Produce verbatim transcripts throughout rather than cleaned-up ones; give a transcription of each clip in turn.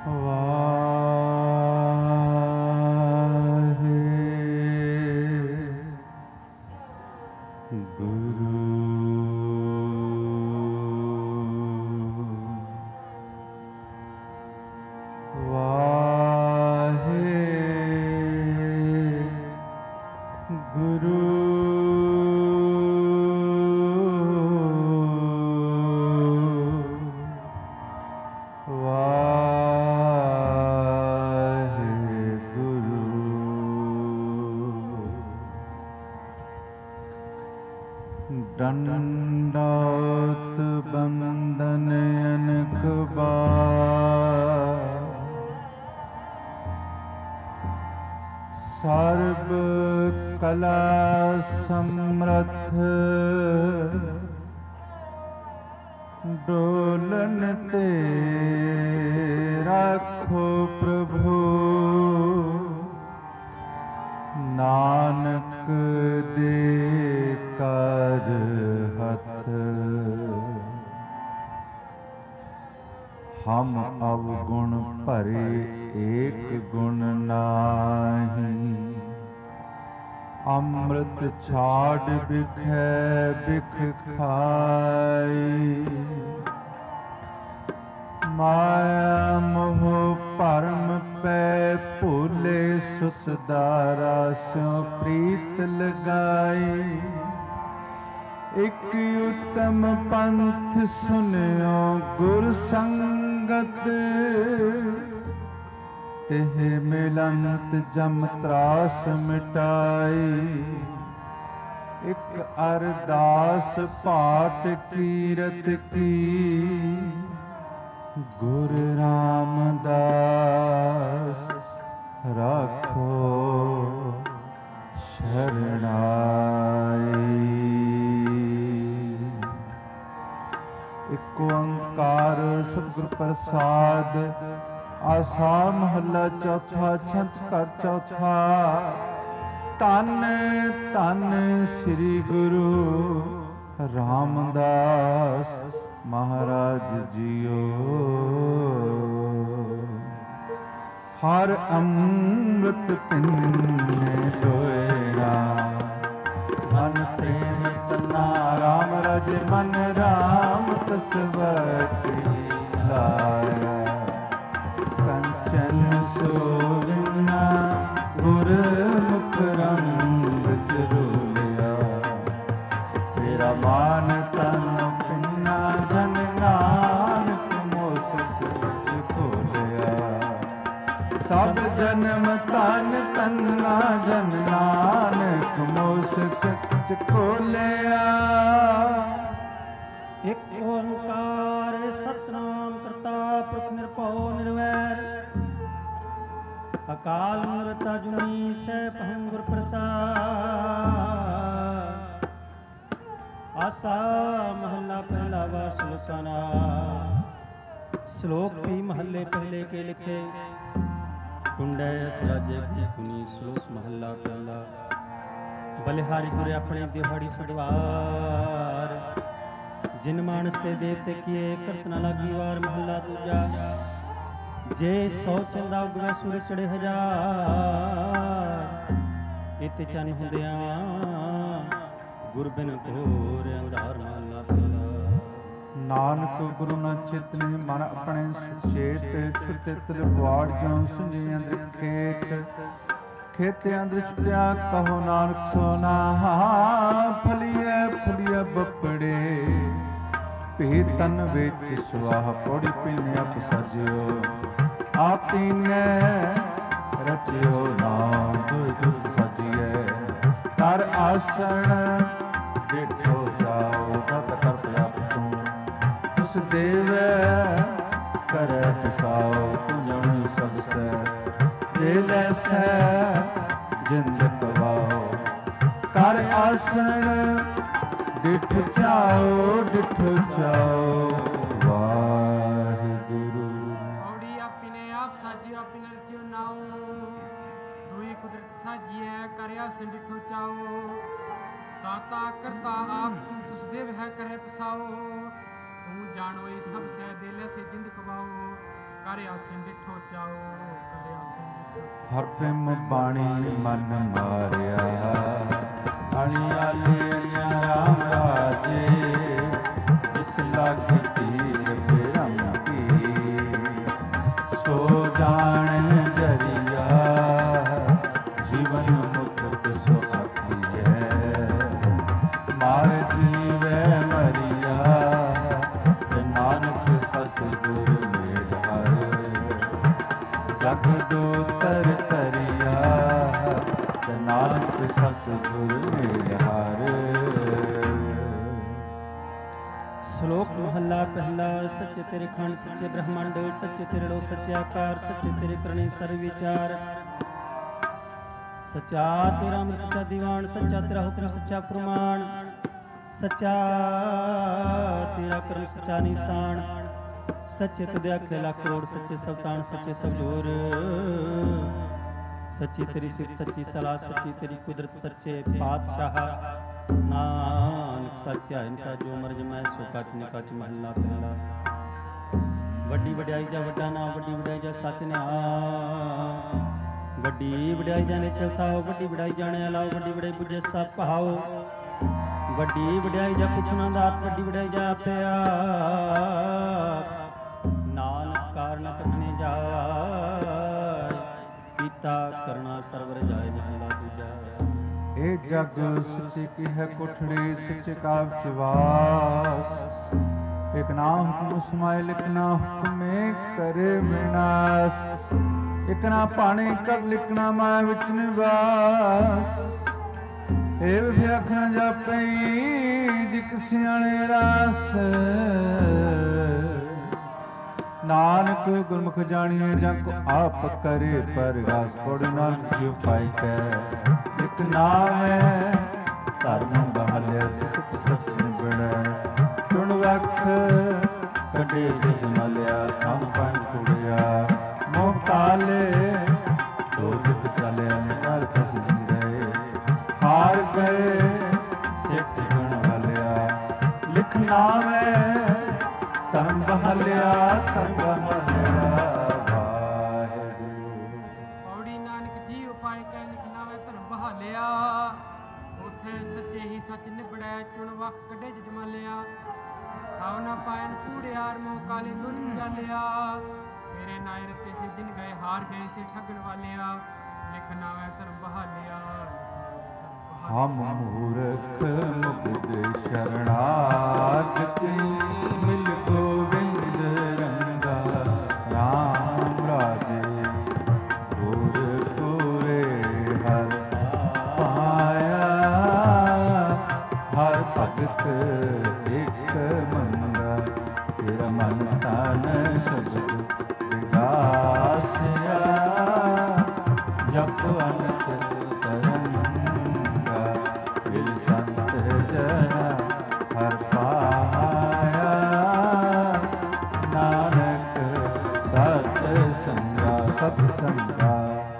दंडौत बंदन अनक बार, सर्व कला समर्थ डोलन ते राखो प्रभु, नानक दे कर हथ। हम अवगुण भरे एक गुण नाही, अमृत छाड़ बिखै बिख खाई। माया मोह भरम पै भूले, सुत दारा स्यों प्रीत लगाई। एक उत्तम पंथ सुनियो गुर संगत, तिह मिलंत जम त्रास मिटाई। एक अरदास पाठ कीरत की, गुरु रामदास राखो शरणाई। एक ओंकार सतगुर प्रसाद, आसा महला चौथा, छंच कर चौथा। धन धन श्री गुरु रामदास महाराज जियो। हर अमृत पिन्ने डोएरा, मन प्रेम तना राम रज मन राम तसवटी लाया। कंचन सोना गुर मुख रंग चरोलिया, तेरा मान तन पिन्ना जन नानक मोस सच खोलिया। सब जन्म तन तन्ना जन नानक मोस सच खोलिया। एक ओंकार सतनाम करता पुरख निरभਉ निर्वैर, अकाल मूरत अजूनी सैभं गुर प्रसाद। आसा महला पहला वा श्लोकाना, श्लोक भी महले पहले के लिखे। कुंडै सराजे कुनी श्लोक महला पहला। बलिहारी गुरे अपने दिहाड़ी सदवार, जिन मानस ते देवते किए करत न लागी वार। महला दूजा। जे सौ चंदा उगवे सूरज चढ़े हजार, इत चन हुंदियां गुर बिन घोर अंधार। महला पहला। नानक गुरु न चितने मन अपने सुचेत, छुटे तलवार जो सुझे अंदर खेत। खेते अंदर छुटिया कहो नानक सोना, फलिए फलिए बपड़े। भे तन विच सुआह पौड़ी पीने अप सजियो। आपी ने रचियो नाम दुध सजिए। कर आसन डिठो जाओ, गत कर प्रभ तू। तुस देव कर पिसाओ, तू जन सबसे ले लैसै जिंद कवाओ। कर आसन डिठ जाओ, डिठ जाओ वाहिगुरु। औड़ी आपी ने आप साजियो, आपी ने रचियो नाओ। दुई कुदरत साजिए कर आसन डिठो चाओ। दाता करता आप तू, तुस देव है करे पसाओ। तू जानो ये सब से दिल से जिंद कवाओ। कर ਕਰਿਆ ਸਿੰਡਿਠੋ ਚਾਓ ਕਰਿਆ ਸਿੰਡਿਠੋ ਹਰ ਪ੍ਰੇਮ ਬਾਣੀ ਮਨ ਮਾਰਿਆ ਅਣਿਆ ਲੇਣਿਆ ਰਾਮ ਰਾਜੇ ਜਿਸ ਲਾਗੀ ਤੀਰ ਬ੍ਰਹਮ ਕੀ ਸੋ ਜਾਣ ਜਰੀਆ ਜੀਵਨ ਮੁਕਤ ਸੋ ਆਖੀਐ ਮਾਰ ਜੀਵੈ ਮਰੀਆ ਤੇ ਨਾਨਕ ਸਸ ਗੁਰ ਮੇਲ ਹਰ ਜਗ ਦੋ ਤਰ ਤਰਿਆ ਤੇ ਨਾਨਕ ਸਸ ਗੁਰ ਮੇਲ ਹਰ। ਸ਼ਲੋਕ ਮਹੱਲਾ ਪਹਿਲਾ। ਸੱਚੇ ਤੇਰੇ ਖੰਡ ਸੱਚੇ ਬ੍ਰਹਮੰਡ ਸੱਚੇ ਤੇਰੇ ਲੋ ਸੱਚੇ ਆਕਾਰ ਸੱਚੇ ਤੇਰੇ ਕਰਨੇ ਸਰਬ ਵਿਚਾਰ ਸੱਚਾ ਤੇਰਾ ਅੰਮ੍ਰਿਤ ਸੱਚਾ ਦੀਵਾਨ ਸੱਚਾ ਤੇਰਾ ਹੁਕਮ ਸੱਚਾ ਫਰਮਾਨ ਸੱਚਾ ਤੇਰਾ ਕਰਮ ਸੱਚਾ ਨਿਸ਼ਾਨ ਸੱਚੇ ਤੁਧੇ ਆਖੇ ਲੱਖ ਕਰੋੜ ਸੱਚੇ ਸਵਤਾਨ ਸੱਚੇ ਸਭ ਜੋਰ ਸੱਚੀ ਤੇਰੀ ਸਿਫਤ ਸੱਚੀ ਸਲਾਹ ਸੱਚੀ ਤੇਰੀ ਕੁਦਰਤ ਸੱਚੇ ਪਾਤਸ਼ਾਹ ਨਾਨਕ ਸੱਚਾ ਇਨਸਾ ਜੋ ਮਰਜ ਮੈਂ ਸੋ ਕਚ ਨਿਕਚ ਮਹੱਲਾ ਪਹਿਲਾ। ਵੱਡੀ ਵਡਿਆਈ ਜਾ ਵੱਡਾ ਨਾਮ ਵੱਡੀ ਵਡਿਆਈ ਜਾ ਸੱਚ ਨਿਹਾਲ ਵੱਡੀ ਵਡਿਆਈ ਜਾਣੇ ਚਲਤਾਓ ਵੱਡੀ ਵਡਿਆਈ ਜਾਣੇ ਅਲਾਓ ਵੱਡੀ ਵਡਿਆਈ ਬੁਝੇ ਸਭ ਭਾਓ ਵੱਡੀ ਵਡਿਆਈ ਜਾ ਪੁੱਛਣਾ ਦਾਤ ਵੱਡੀ ਵਡਿਆਈ ਜਾ ਆਪਿਆ ਨਾਨਕ ਕਾਰਨ ਕਥਨੇ ਜਾਏ ਕੀਤਾ ਕਰਨਾ ਸਰਵਰ ਜਾਏ ਮਹੱਲਾ ਦੂਜਾ। ਇਹ ਜਗ ਸੱਚੇ ਕੀ ਹੈ ਕੋਠੜੀ ਸੱਚੇ ਕਾ ਵਿਚਵਾਸ ਇਕ ਨਾ ਹੁਕਮ ਸਮਾਏ ਲਿਖਣਾ ਹੁਕਮੇ ਕਰੇ ਵਿਨਾਸ਼ ਇਕ ਨਾ ਪਾਣੀ ਕਬ ਲਿਖਣਾ ਮਾਇਆ ਵਿੱਚ ਨਿਵਾਸ ਇਹ ਵਿਆਖਾਂ ਜਾਪਈ ਜਿਕ ਸਿਆਣੇ ਰਾਸ ਨਾਨਕ ਗੁਰਮੁਖ ਜਾਣੀਏ ਜਗ ਕੋ ਆਪ ਕਰੇ ਪਰਗਾਸ ਪੜਿ ਨਾਨਕ ਜਿਉ ਪਾਈ ਕੈ ਇਕ ਨਾਮ ਹੈ ਧਰਮ ਬਹਾਲਿਆ ਸਤ ਸਤ ਨਿਬੜੈ ਚੁਣ ਵਖ ਕੱਢੇ ਜਿਜ ਮਲਿਆ ਥਮ ਪਨ ਕੁੜਿਆ ਮੋਹ ਕਾਲੇ ਦੋ ਜਿਤ ਚਲਿਆ ਨਿਕਾਲ ਫਸ ਗਏ ਹਾਰ ਗਏ ਸਿੱਖ ਗੁਣ ਵਾਲਿਆ ਲਿਖ ਨਾਮ ਹੈ ਧਰਮ ਬਹਾਲਿਆ ਧਰਮ ਬਹਾਲਿਆ ਵਾਹਿਗੁਰੂ। ਪੌੜੀ ਨਾਨਕ ਜੀ ਉਪਾਇ ਕੈ ਲਿਖਣਾ ਵੇ ਧਰਮ ਬਹਾਲਿਆ ਉਥੇ ਸੱਚੇ ਹੀ ਸੱਚ ਨਿਬੜੈ ਚੁਣ ਵਕ ਕੱਢੇ ਜਿਜ ਮਲਿਆ ਖਾਉ ਨਾ ਪਾਇਨ ਕੂੜਿਆਰ ਮੋਹ ਕਾਲੇ ਦੁਨ ਜਾਲਿਆ ਮੇਰੇ ਨਾਇ ਰਤੇ ਸੇ ਦਿਨ ਗਏ ਹਾਰ ਗਏ ਸੇ ਠੱਗਣ ਵਾਲਿਆ ਲਿਖਣਾ ਵੇ ਧਰਮ ਬਹਾਲਿਆ। ਹਮ ਮੂਰਖ ਮੁਕਤ ਸ਼ਰਣਾਗਤ ਮਿਲ ਗੋਬਿੰਦ ਰੰਗਾ ਰਾਮ ਰਾਜੇ ਗੁਰ ਪੂਰੇ ਹਰ ਪਾਇਆ ਹਰ ਭਗਤ ਇੱਕ ਮੰਗਾ ਤੇਰਾ ਮਨ ਤਨ ਸ਼ਬਦ ਵਿਗਾਸਿਆ ਜਪ ਅਨੰਤ ਤਰੰਗਾ ਮਿਲ ਸੰਤ ਜਨਾ ਹਰ ਪਾਇਆ ਨਾਨਕ ਸਤ ਸੰਗਾ ਸਤ ਸੰਗਾ।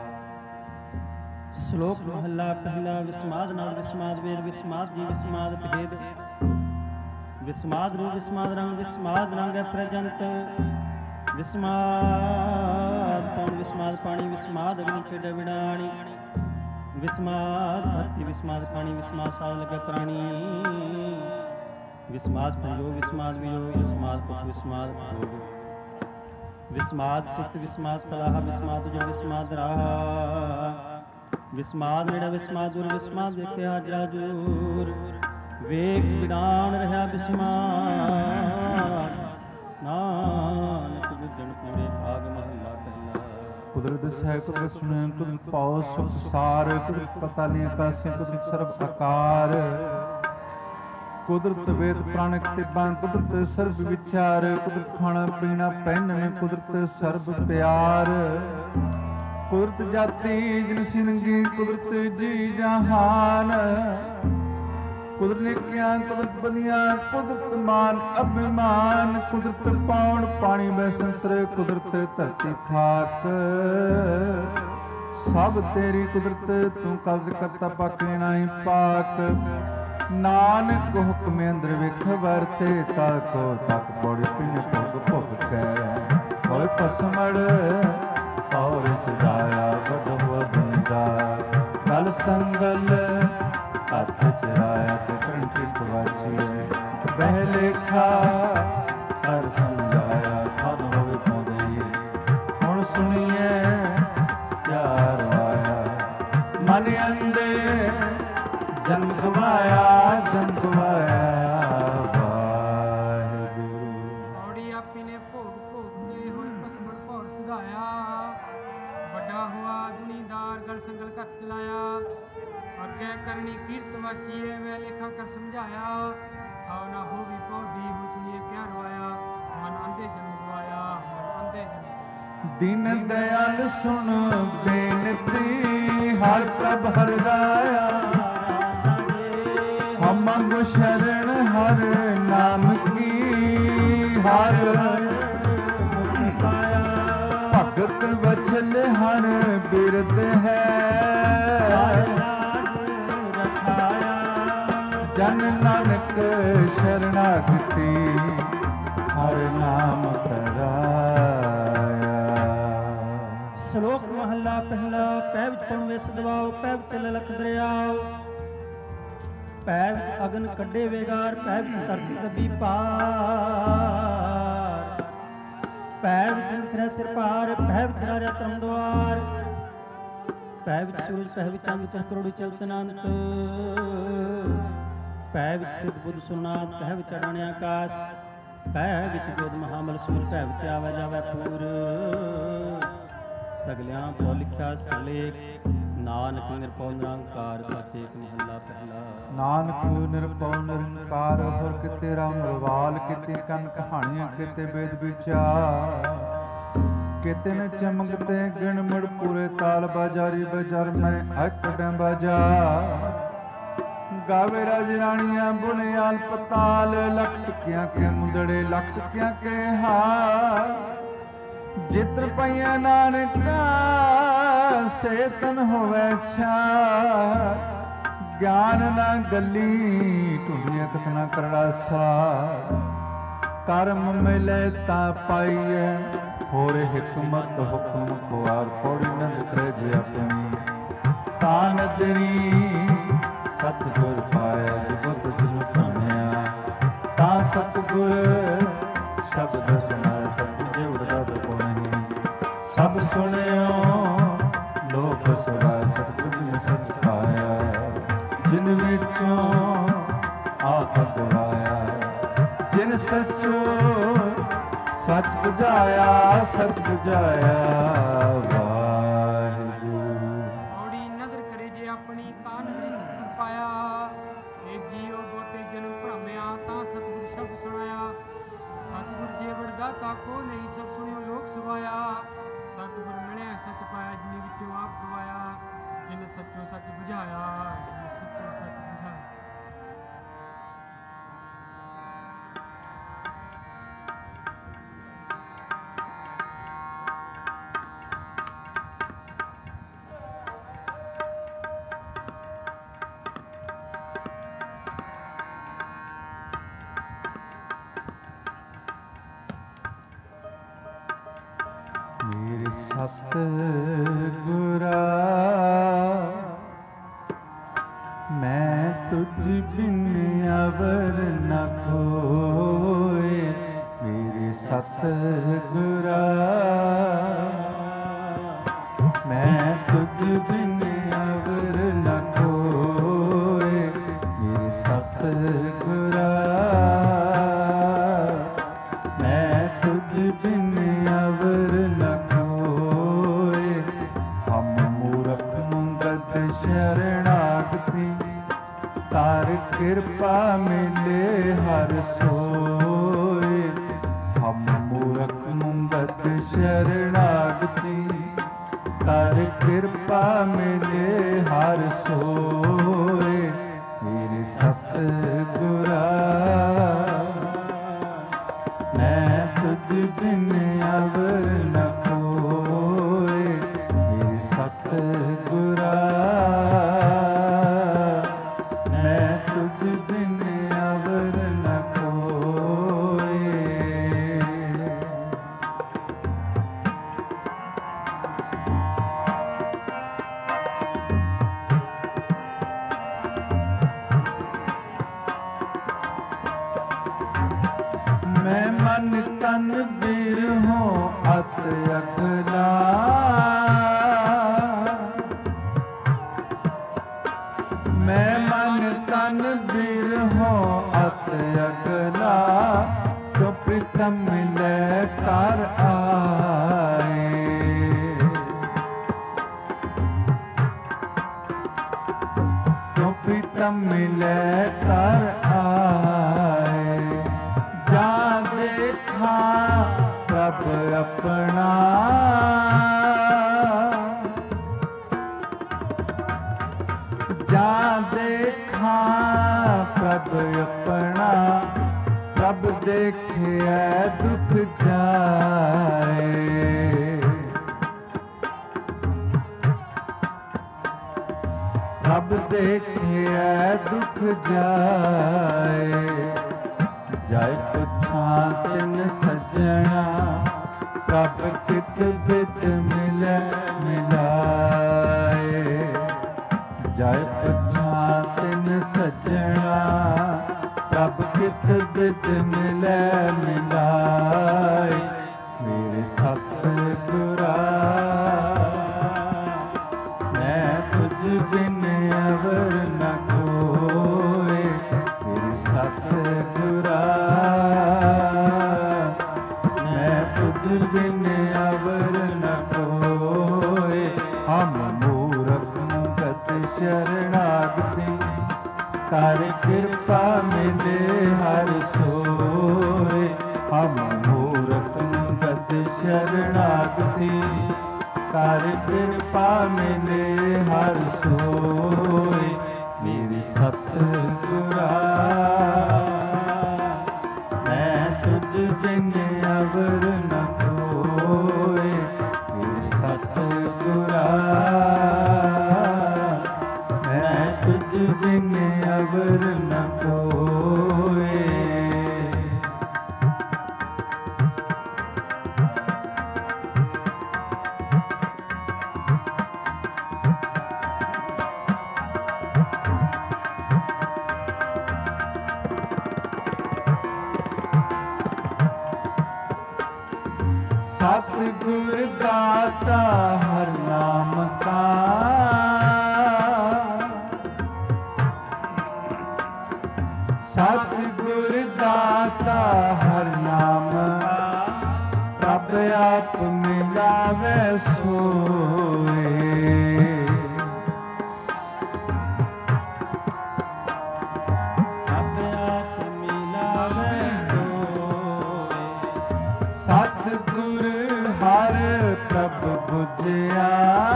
ਸ਼ਲੋਕ ਮਹੱਲਾ ਪਹਿਲਾ। ਵਿਸਮਾਦ ਨਾਲ ਵਿਸਮਾਦ ਵੇਦ ਵਿਸਮਾਦ ਜੀ ਵਿਸਮਾਦ ਭੇਦ ਵਿਸਮਾਦ ਰੂਪ ਵਿਸਮਾਦ ਰੰਗ ਵਿਸਮਾਦ ਰੰਗ ਹੈ ਪ੍ਰਜੰਤ ਵਿਸਮਾਦ ਪੌਣ ਵਿਸਮਾਦ ਪਾਣੀ ਵਿਸਮਾਦ ਅਗਨੀ ਛੇੜੇ ਵਿੜਾਣੀ ਵਿਸਮਾਦ ਧਰਤੀ ਵਿਸਮਾਦ ਪਾਣੀ ਵਿਸਮਾਦ ਸਾਧ ਲਗੇ ਪ੍ਰਾਣੀ ਵਿਸਮਾਦ ਸੰਯੋਗ ਵਿਸਮਾਦ ਵਿਯੋਗ ਵਿਸਮਾਦ ਪੁੱਤ ਵਿਸਮਾਦ ਭੋਗ ਵਿਸਮਾਦ ਸਿੱਤ ਵਿਸਮਾਦ ਸਲਾਹ ਵਿਸਮਾਦ ਜੋ ਵਿਸਮਾਦ ਰਾਹ ਵਿਸਮਾਦ ਨੇੜਾ ਵਿਸਮਾਦ ਦੂਰ ਵਿਸਮਾਦ ਦੇਖਿਆ ਜਰਾਜੂਰ ਵੇਖ ਵਿਡਾਨ ਰਿਹਾ ਵਿਸਮਾਦ ਨਾਨਕ ਬੁੱਝਣ ਪੂਰੇ ਭਾਗ ਮਹੱਲਾ ਪਹਿਲਾ। ਕੁਦਰਤ ਸਹਿ ਕੁਦਰਤ ਸੁਣੇ ਕੁਦਰਤ ਪਾਉ ਸੁਖ ਸਾਰ ਕੁਦਰਤ ਪਤਾ ਨਹੀਂ ਆਕਾਸੇ ਕੁਦਰਤ ਸਰਬ ਆਕਾਰ ਕੁਦਰਤ ਵੇਦ ਪ੍ਰਾਣਕ ਤਿਬਾਂ ਕੁਦਰਤ ਸਰਬ ਵਿਚਾਰ ਕੁਦਰਤ ਖਾਣਾ ਪੀਣਾ ਪਹਿਨਵੇਂ ਕੁਦਰਤ ਸਰਬ ਪਿਆਰ ਕੁਦਰਤ ਜਾਤੀ ਜਿਨਸੀ ਨੰਗੀ ਕੁਦਰਤ ਜੀ ਜਹਾਨ ਕੁਦਰਤ ਨਿਕਿਆਂ ਕੁਦਰਤ ਬਦੀਆਂ ਕੁਦਰਤ ਮਾਨ ਅਭਿਮਾਨ ਕੁਦਰਤ ਪੌਣ ਪਾਣੀ ਬੈ ਸੰਤਰ ਕੁਦਰਤ ਧਰਤੀ ਖਾਕ ਸਭ ਤੇਰੀ ਕੁਦਰਤ ਤੂੰ ਕਦਰ ਕਰਤਾ ਪਾਕੇ ਨਾਹੀ ਪਾਕ ਨਾਨਕ ਹੁਕਮ ਅੰਦਰ ਵੇਖ ਵਰਤੇ ਤਾ ਕੋ ਤਕ ਪੌੜੀ ਪਿਨ ਭੁਗ ਭੁਗ ਕੈ ਹੋਏ ਹੋਏ ਪਸਮੜ ਔਰ ਸਦਾਇਆ ਵੱਡ ਹੁਆ ਗੁਣਦਾਰ ਗਲ ਸੰਗਲ ਹੱਥ ਚਰਾਇਆ ਤੇ ਕੰਠੀ ਕਵਾਚੀਏ ਬਹਿ ਲੇਖਾ ਹਰ ਸਮਝਾਇਆ ਧਨ ਹੋਵੇ ਪਾਉਂਦੇ ਹੁਣ ਸੁਣੀਏ ਪਿਆਰ ਆਇਆ ਮਨ ਅੰਦੇ ਜਨ ਗਵਾਇਆ ਜਨ ਗਵਾਇਆ ਔੜੀ ਆਪੀ ਨੇ ਭੋਗ ਭੋਗ ਕੇ ਹੋਏ ਪਸਮੜ ਭੌਰ ਸੁਧਾਇਆ ਵੱਡਾ ਹੁਆ ਦੁਨੀਦਾਰ ਗਲ ਸੰਗਲ ਘੱਟ ਚਲਾਇਆ ਅੱਗੇ ਕਰਨੀ ਕੀਰਤ ਵਾਚੀਏ ਮੈਂ ਲੇਖਾ ਕਰ ਸਮਝਾਇਆ ਆਉ ਨਾ ਹੋ ਵੀ ਪੌਦੀ ਹੁਣ ਸੁਣੀਏ ਕਿਆ ਰਵਾਇਆ ਮਨ ਅੰਧੇ ਜਨ ਗਵਾਇਆ ਮਨ ਅੰਧੇ ਜਨ ਦੀਨ ਦਇਆਲ ਸੁਣ ਬੇਨਤੀ ਹਰ ਪ੍ਰਭ ਹਰ ਰਾਇਆ ਹਮ ਮੰਗੋ ਸ਼ਰਨ ਹਰ ਨਾਮ ਕੀ ਹਰ ਭਗਤ ਵਚਨ ਹਰ ਬਿਰਦ ਹੈ ਜਨ ਨਾਨਕ ਸ਼ਰਨਾਗਤੀ ਹਰ ਨਾਮ ਧਰਾਇਆ। ਸ਼ਲੋਕ ਮਹੱਲਾ ਪਹਿਲਾ। ਪੈ ਵਿੱਚ ਪਣਵੇ ਸਦਵਾਓ, ਪੈ ਵਿੱਚ ਲਲਕ ਦਰਿਆਓ, ਪੈ ਵਿੱਚ ਅਗਨ ਕੱਢੇ ਵੇਗਾਰ, ਪੈ ਵਿੱਚ ਧਰਤੀ ਦੱਬੀ ਪਾਰ, ਪੈ ਵਿੱਚ ਫਿਰੈ ਸਿਰ ਪਾਰ, ਪੈ ਵਿੱਚ ਰਾਜਾ ਧਰਮ ਦੁਆਰ, ਪੈ ਵਿੱਚ ਸੂਰਜ, ਪੈ ਵਿੱਚ ਚੰਦ, ਚੰਦ ਕਰੋੜੀ ਚਲਤ ਅਨੰਤ, ਪੈ ਵਿੱਚ ਸਿੱਧ ਬੁੱਧ ਸੁਨਾਤ, ਪੈ ਵਿੱਚ ਅਡਾਣੇ ਆਕਾਸ਼, ਪੈ ਵਿੱਚ ਗੋਦ ਮਹਾਮਲ ਸੂਰ, ਪੈ ਵਿੱਚ ਆਵੈ ਜਾਵੈ ਪੂਰ, ਸਗਲਿਆਂ ਪੋ ਲਿਖਿਆ ਸਲੇਖ, ਨਾਨਕ ਨਿਰਭਉ ਨਿਰੰਕਾਰ, ਸਤਿ ਏਕ ਮਹੱਲਾ ਪਹਿਲਾ। ਨਾਨਕ ਨਿਰਭਉ ਨਿਰੰਕਾਰ, ਹੋਰ ਕਿਤੇ ਰਾਮ ਰਵਾਲ, ਕਿਤੇ ਕੰਨ ਕਹਾਣੀਆਂ, ਕਿਤੇ ਵੇਦ ਵਿਚਾਰ, ਕਿਤੇ ਨ ਚਮਕਤੇ ਗਿਣ ਮੁੜ ਪੂਰੇ ਤਾਲ, ਬਾਜਾਰੀ ਬਾਜ਼ਾਰ ਮੈਂ ਅਕੜਾਂ ਬਾਜ਼ਾਰ, ਗਾਵੇ ਰਾਜ ਰਾਣੀਆਂ ਬੁਨਿਆਲ ਪਤਾਲ, ਲੱਖ ਟਕਿਆਂ ਕੇ ਮੁੰਦੜੇ, ਲੱਖ ਟਕਿਆਂ ਕੇ ਹਾਰ, ਜਿਤਰ ਪਈਆਂ ਨਾਨਕਾ ਸੇ ਤਨ ਹੋਵੇ ਛਾਰ, ਗਿਆਨ ਨਾ ਗੱਲੀ ਢੂੰਡੀਆਂ ਕਤਨਾ ਕਰੜਾ ਸਾਰ, ਕਰਮ ਮਿਲੇ ਤਾਂ ਪਾਈਐ ਹੋਰ ਹਿਕਮਤ ਹੁਕਮ ਖੁਆਰ, ਪੌੜੀ ਨੰਦ ਕਰੇ ਜੇ ਆਪਣੀ ਤਾਂ ਨਦਰੀ, ਸਤਿਗੁਰ ਪਾਇਆ ਜੁਗਤ ਜੁਗ ਧਾਮਿਆ, ਤਾਂ ਸਤਿਗੁਰ ਸ਼ਬਦ ਸੁਣਾਇਆ, ਸਤਿ ਜਿਵੜਾ ਦੁਖ ਨਹੀਂ, ਸਭ ਸੁਣਿਓ ਲੋਕ ਸੁਭਾਇ, ਸਤਿਗੁਰ ਨੇ ਸਤਿ ਪਾਇਆ, ਜਿਨ ਵਿੱਚੋਂ ਆਪ ਗਵਾਇਆ, ਜਿਨ ਸੱਚੋ ਸੱਚ ਬੁਝਾਇਆ, ਸੱਚ ਬੁਝਾਇਆ ਵਾਹਿਗੁਰੂ। ਔੜੀ ਨਦਰ ਕਰੇ ਜੇ ਆਪਣੀ ਤਾਂ ਨਦਰੀ ਸਤਿਗੁਰ ਪਾਇਆ, ਇਹ ਜੀਉ ਬਹੁਤੇ ਜਨਮ ਭ੍ਰਮਿਆ ਤਾਂ ਸਤਿਗੁਰ ਸ਼ਬਦ ਸੁਣਾਇਆ, ਸਤਿਗੁਰ ਜੇ ਵਡਦਾਤਾ ਕੋ ਨਹੀਂ, ਸਭ ਸੁਣਿਓ ਲੋਕ ਸੁਭਾਇਆ, ਸਤਿਗੁਰ ਮਿਲਿਆ ਸੱਚ ਪਾਇਆ, ਜਿਨ ਵਿੱਚੋਂ ਆਪ ਗਵਾਇਆ, ਜਿਨ ਸੱਚੋ ਸੱਚ ਬੁਝਾਇਆ, ਜਿਨ ਸੱਚੋ ਸੱਚ ਬੁਝਾਇਆ। ਮੇਰੇ ਸਤਿਗੁਰਾ ਮੈਂ ਤੁਝ ਬਿਨ ਅਵਰ ਨ ਕੋਇ, ਮੇਰੇ ਸਤਿਗੁਰਾ ਮੈਂ ਤੁਝ ਬਿਨ ਅਵਰ ਨ ਕੋਇ, ਮੇਰੇ ਸਤਿਗੁਰਾ ਮੈਂ ਤੁਝ ਬਿਨ ਅਵਰ ਨ ਕੋਇ, ਹਮ ਮੂਰਖ ਮੰਗਤ ਸ਼ਰਣਾਗਤੀ, ਤਾਰ ਕਿਰਪਾ ਮਿਲੇ ਹਰ ਸੋਇ, ਹਮ ਮੂਰਖ ਮੰਗਤ ਸ਼ਰਣਾਗਤੀ, ਤਾਰ ਕਿਰਪਾ ਮਿਲੇ ਹਰ ਸੋਇ, ਮੇਰੇ ਸਤਿਗੁਰਾ ਮੈਂ ਤੁਝ ਬਿਨ ਅਵਰ ਨ ਕੋਇ, ਮੇਰੇ ਸਤਿਗੁਰਾ ਮੈਂ ਤੁਝ ਬਿਨ ਅਵਰ ਨ ਕੋਇ। तन बिरहो अत अगला, मैं मन तन बिरहो अत अगला, तो प्रीतम मिले कर आए। तो प्रीतम मिले कर आए, जा देखा प्रभ अपना, जा देखा प्रभ अपना, प्रभ देखे दुख जाए। प्रभ देखे दुख जाए, जाय पुछा तिन सजना, प्रभ कित बित मिले मिलाए। जाय पुछा तिन सजना, प्रभ कित बित मिले मिलाए। मेरे सतगुरा मैं तुझ बिन अवर न कोय। मेरे सतगुरा मैं तुझ बिन अवर न कोय। हम मूरख गत शरणागति, कर कृपा मिले हर सोय। हम मूरख गत शरणागति, कर कृपा मिले हर सोय। मेरे सतगुरा मैं तुझ बिन अवर न कोय। मेरे सतगुरा मैं तुझ बिन अवर न कोय। सतगुर दाता हर नाम का, सतगुर दाता हर नाम, प्रभ आप मिलावे सोए। प्रभ आप मिलावे सोए। सतगुर हर प्रभ बुझिया,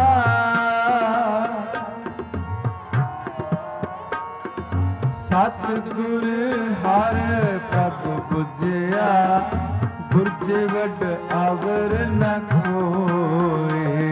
सतगुर हर प्रभ बुझिया, गुरज वड अवर न कोय।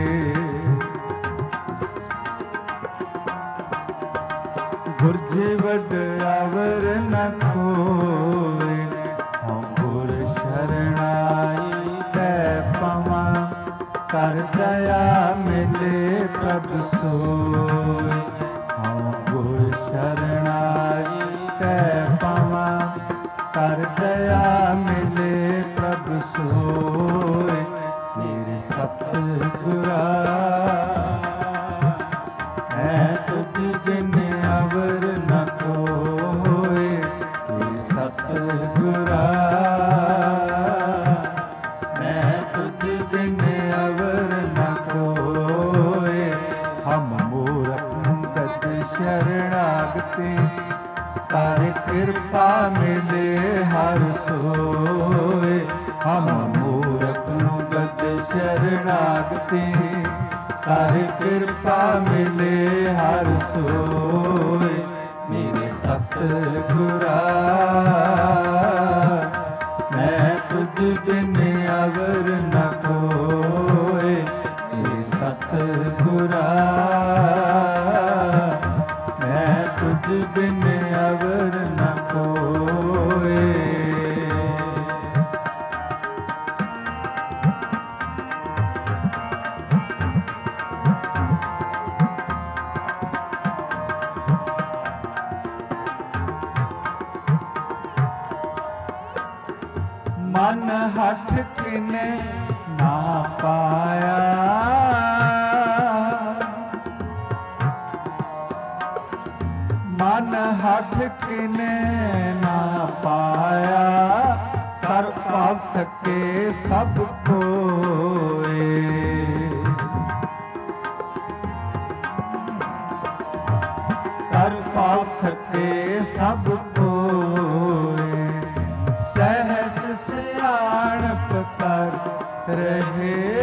गुरज वड अवर न कोय। हम गुर शरणाई कै पवा, कर दया मिले प्रभ सोय। हम गुर शरणाई कै पवा, कर दया मिले प्रभ सोय। मेरे सतगुरा मैं तुझ बिन अवर न कोय। मेरे सतगुरा मैं तुझ बिन अवर न कोय। हम मूरख गत शरणागति, कर कृपा मिले हर सोय। हम मूरख गत शरणागति, कर कृपा मिले हर सोय। मेरे सतगुरा मैं तुझ बिन अवर न कोय। मेरे सतगुरा मैं तुझ बिन अवर न कोय। मन ਕਿਨੇ ਨਾ ਪਾਇਆ। ਮਨ ਹੱਠ ਕਿਨੇ ਨਾ ਪਾਇਆ। ਕਰ ਭਾਵ ਥਕੇ ਸਭ ਕੋਏ। ਕਰ ਭਾਵ ਥਕੇ ਸਭ ਕੋਏ। ਸਹਿਸ ਸਿਆਣਪ ਕਰ ਰਹੇ।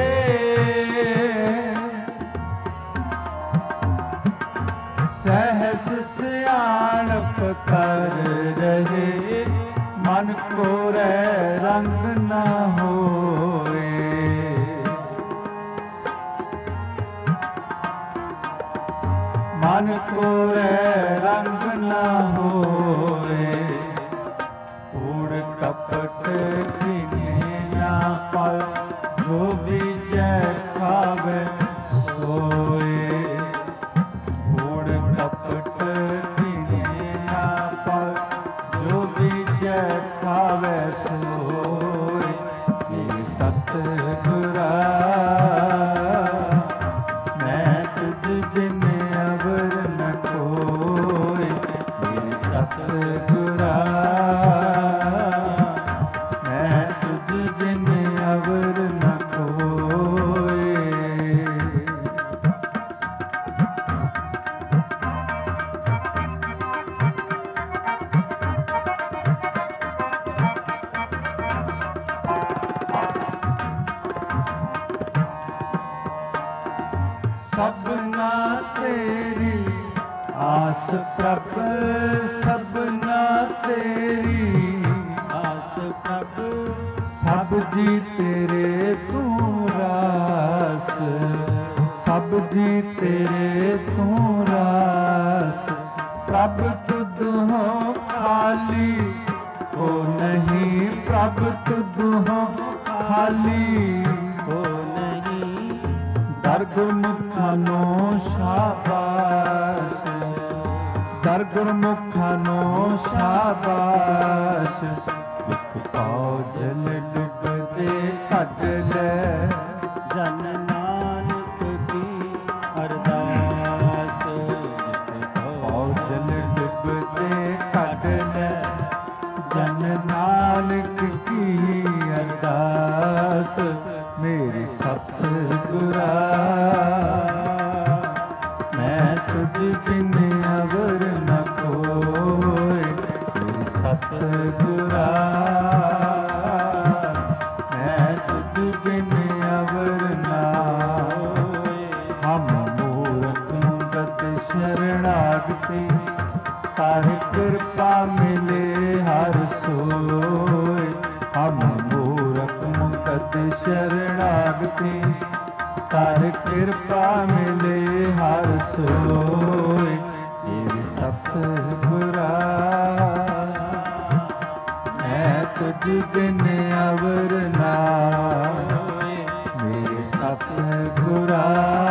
ਸਹਿਸ ਸਿਆਣਪ ਕਰ ਰਹੇ। ਮਨ ਕੋਰੇ ਰੰਗ ਨਾ ਹੋਏ। ਮਨ ਕੋਰੇ ਰੰਗ ਨਾ ਹੋਏ। ਕੂੜ ਕਪਟ ਕਿਨੇ ਨਾ ਪਾਇ। ਜੋ ਬੀਜੈ ਖਾਵੇ ਸੋਏ। ਕੂੜ ਕਪਟ ਕਿਨੇ ਨਾ ਪਾਇ। ਜੋ ਬੀਜੈ ਖਾਵੇ ਸੋਏ। ਇਹ ਸਤਿਗੁਰਾ ਮੈਂ ਤੁਝ ਬਿਨ ਅਵਰ ਨ ਕੋਇ। ਇਹ ਸਤਿਗੁਰਾ ਮੈਂ ਤੁਝ ਬਿਨ ਅਵਰ ਨ ਕੋਇ। ਸਭਨਾ ਤੇਰੀ ਆਸ ਪ੍ਰਭ। ਸਭਨਾ ਤੇਰੀ ਆਸ ਪ੍ਰਭ। ਸਭ ਜੀ ਤੇਰੇ ਤੂੰ ਰਾਸ। ਸਭ ਜੀ ਤੇਰੇ ਤੂੰ ਰਾਸ। ਪ੍ਰਭ ਤੁਧ ਹੋ ਖਾਲੀ ਹੋ ਨਹੀਂ। ਪ੍ਰਭ ਤੁਧ ਹੋ ਖਾਲੀ ਹੋ ਨਹੀਂ। ਦਰ ਗੁਰਮੁਖਾਂ ਨੂੰ ਸ਼ਾਬਾਸ਼। ਦਰ ਗੁਰਮੁਖਾਂ ਨੂੰ ਸ਼ਾਬਾਸ਼। ਇੱਕ ਪਾਉ ਜਲ ਡੁੱਬਦੇ ਕੱਢ ਲੈ। ਜਨ ਨਾਨਕ ਕੀ ਅਰਦਾਸ। ਪਾਉ ਜਲ ਡੁੱਬਦੇ ਕੱਢ ਲੈ। ਜਨ ਨਾਨਕ ਕੀ ਅਰਦਾਸ। ਮੇਰੀ ਸਤਿਗੁਰਾ ਮੈਂ ਤੁਝ ਬਿਨ ਅਵਰ ਨ ਕੋਇ। ਮੇਰੀ ਸਤਿਗੁਰਾ ਮੈਂ ਤੁਝ ਬਿਨ ਅਵਰ ਨ ਕੋਇ। ਹਮ ਮੂਰਖ ਮੁਗਤ ਸ਼ਰਣਾਗਤੀ। ਕਰ ਕਿਰਪਾ ਮਿਲੇ ਹਰ ਸੋਇ। ਹਮ ਮੂਰਖ ਮੁਗਤ ਸ਼ਰਣਾਗਤੀ। ਕਰ ਕਿਰਪਾ ਮਿਲੇ ਹਰ ਸੋਇ। ਤੇਰੀ ਸਤਿਗੁਰਾ ਮੈਂ ਤੁਝ ਬਿਨ ਅਵਰ ਨਾ ਹੋਏ। ਮੇਰੇ ਸਤਿਗੁਰਾ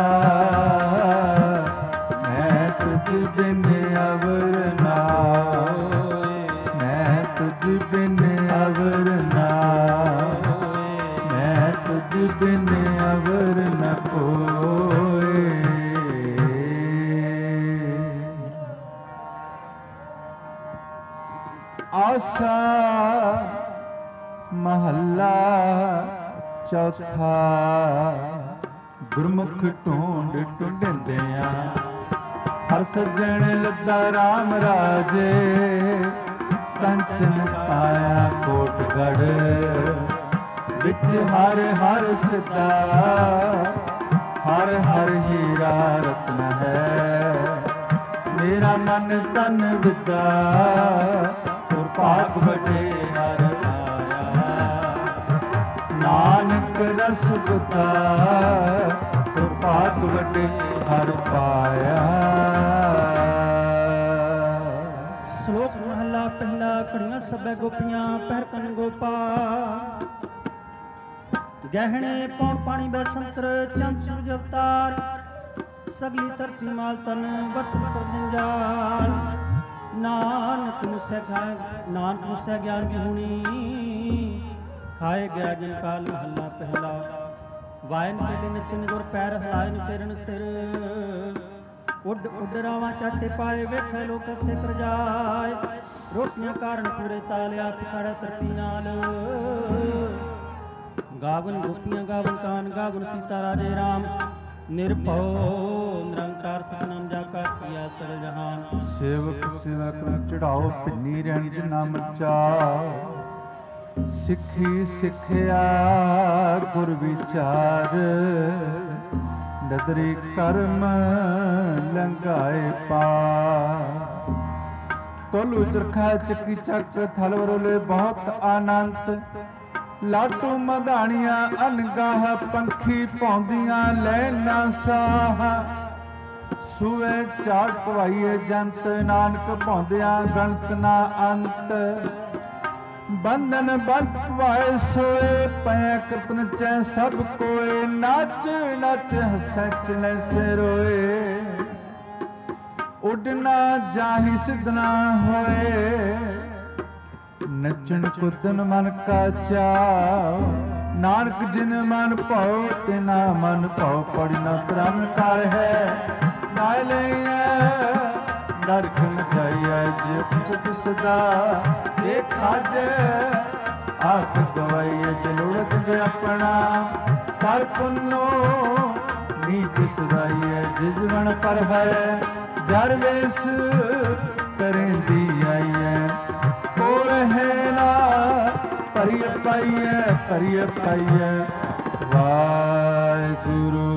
ਮੈਂ ਤੁਝ ਬਿਨ ਅਵਰ ਨਾ ਹੋਏ। ਮੈਂ ਤੁਝ ਬਿਨ ਅਵਰ ਨਾ ਹੋਏ। ਮੈਂ ਤੁਝ ਬਿਨ ਅਵਰ ਨ ਕੋਇ। ਆਸਾ ਮਹੱਲਾ ਚੌਥਾ। ਗੁਰਮੁਖ ਢੂੰਡ ਢੂੰਡਿਆਂ ਹਰ ਸੱਜਣ ਲੱਦਾ ਰਾਮ ਰਾਜੇ। ਕੰਚਨ ਪਾਇਆ ਕੋਟਗੜ੍ਹ ਵਿੱਚ ਹਰ ਹਰ ਸਦਾ। ਹਰ ਹਰ ਹੀਰਾ ਰਤਨ ਹੈ। ਮੇਰਾ ਮਨ ਤਨ ਵਿਦਾ। ਤੁਰ ਭਾਗ ਵਡੇ ਹਰ ਆਇਆ। ਨਾਨਕ ਰਸ ਗੁਤਾ। ਤੁਰ ਭਾਗ ਵਡੇ ਹਰ ਪਾਇਆ। ਸ਼ਲੋਕ ਮਹਲਾ ਪਹਿਲਾ। ਘੜੀਆਂ ਸਭੈ ਗੋਪੀਆਂ ਪਹਿਰ ਕਨ ਗੋਪਾਲ। ਗਹਿਣੇ ਪੌਣ ਪਾਣੀ ਬੈ ਸੰਤਰ ਚੰਦ ਸੂਰਜ ਅਵਤਾਰ। ਸਗਲੀ ਧਰਤੀ ਮਾਲ ਤਨ ਵਰਤ ਸਰਜੰਜਾਲ। ਨਾਨਕ ਮੁਸੈ ਖਾਏ ਨਾਨਕ ਮੁਸੈ ਗਿਆਨ ਵਿਹੂਣੀ। ਖਾਏ ਗਿਆ ਜਿਨ ਕਾਲ ਮਹੱਲਾ ਪਹਿਲਾ। ਵਾਇਨ ਚੇਲੇ ਨੱਚਨ ਗੁਰ ਪੈਰ ਹਲਾਇਨ ਫੇਰਨ ਸਿਰ ਉੱਡ ਉੱਡ ਰਾਵਾਂ ਚਾਟੇ ਪਾਏ ਵੇਖੇ ਲੋਕ ਸਿਖਰ ਜਾਏ ਰੋਟੀਆਂ ਕਾਰਨ ਪੂਰੇ ਤਾਲਿਆ ਪਿਛਾੜਾ ਤਰਪੀ ਨਾਲ ਗਾਵਨ ਗੋਪੀਆਂ ਗਾਵਨ ਕਾਨ ਗਾਵਨ ਸੀਤਾ ਰਾਜੇ ਰਾਮ ਨਿਰਭਉ ਨਿਰੰਕਾਰ ਸਤਨਾਮ ਜਾ ਕਾ ਕੀਆ ਸਰ ਜਹਾਨ ਸੇਵਕ ਸੇਵਕ ਨੂੰ ਚੜਾਓ ਪਿੰਨੀ ਰਹਿਣ ਜ ਨਾਮ ਚਾ ਸਿੱਖੀ ਸਿੱਖਿਆ ਗੁਰ ਵਿਚਾਰ ਨਦਰੀ ਕਰਮ ਲੰਘਾਏ ਪਾ ਕੋਲੂ ਚਰਖਾ ਚੱਕੀ ਚੱਕ ਥਲ ਵਰੋਲੇ ਬਹੁਤ ਆਨੰਦ ਲਾਟੂ ਮਧਾਣੀਆਂ ਅਨਗਾਹ ਪੰਖੀ ਪਾਉਂਦੀਆਂ ਲੈ ਨਾ ਸਾਹ ਸੂਏ ਚਾੜ ਪਵਾਈਏ ਜੰਤ ਨਾਨਕ ਪਾਉਂਦਿਆਂ ਗਣਤ ਨਾ ਅੰਤ ਬੰਧਨ ਬੰਧ ਵਾਏ ਸੋਏ ਪੈ ਕਰਤਨ ਚੈ ਸਭ ਕੋਏ ਨੱਚ ਨੱਚ ਹਸੈ ਚਲੇ ਸੇ ਰੋਏ ਉੱਡਣਾ ਜਾਹੀ ਸਿਧਨਾ ਹੋਏ ਨੱਚਣ ਕੁੱਦਨ ਮਨ ਕਾ ਚਾਉ ਨਾਨਕ ਜਿਨ ਮਨ ਭਾਉ ਤਿਨਾ ਮਨ ਭਾਉ ਪੜੀ ਨ ਤਰਮ ਕਰ ਹੈ ਨਾਇ ਲਈਐ ਨਰਕ ਨ ਜਾਈਐ ਜਿ ਸਤ ਸਦਾ ਇਹ ਖਾਜੈ ਆਖ ਗਵਾਈਐ ਚਲੋੜਤ ਦੇ ਆਪਣਾ ਕਰ ਪੁੰਨੋ ਨੀਚ ਸਦਾਈਐ ਜਿਜਵਣ ਪਰ ਹੈ ਜਰ ਵੇਸ ਕਰੇਂਦੀ ਆਈਐ ਕੋ ਰਹੇ ਨਾ ਪਰਿ ਪਾਈਐ ਪਰਿ ਪਾਈਐ ਵਾਹਿਗੁਰੂ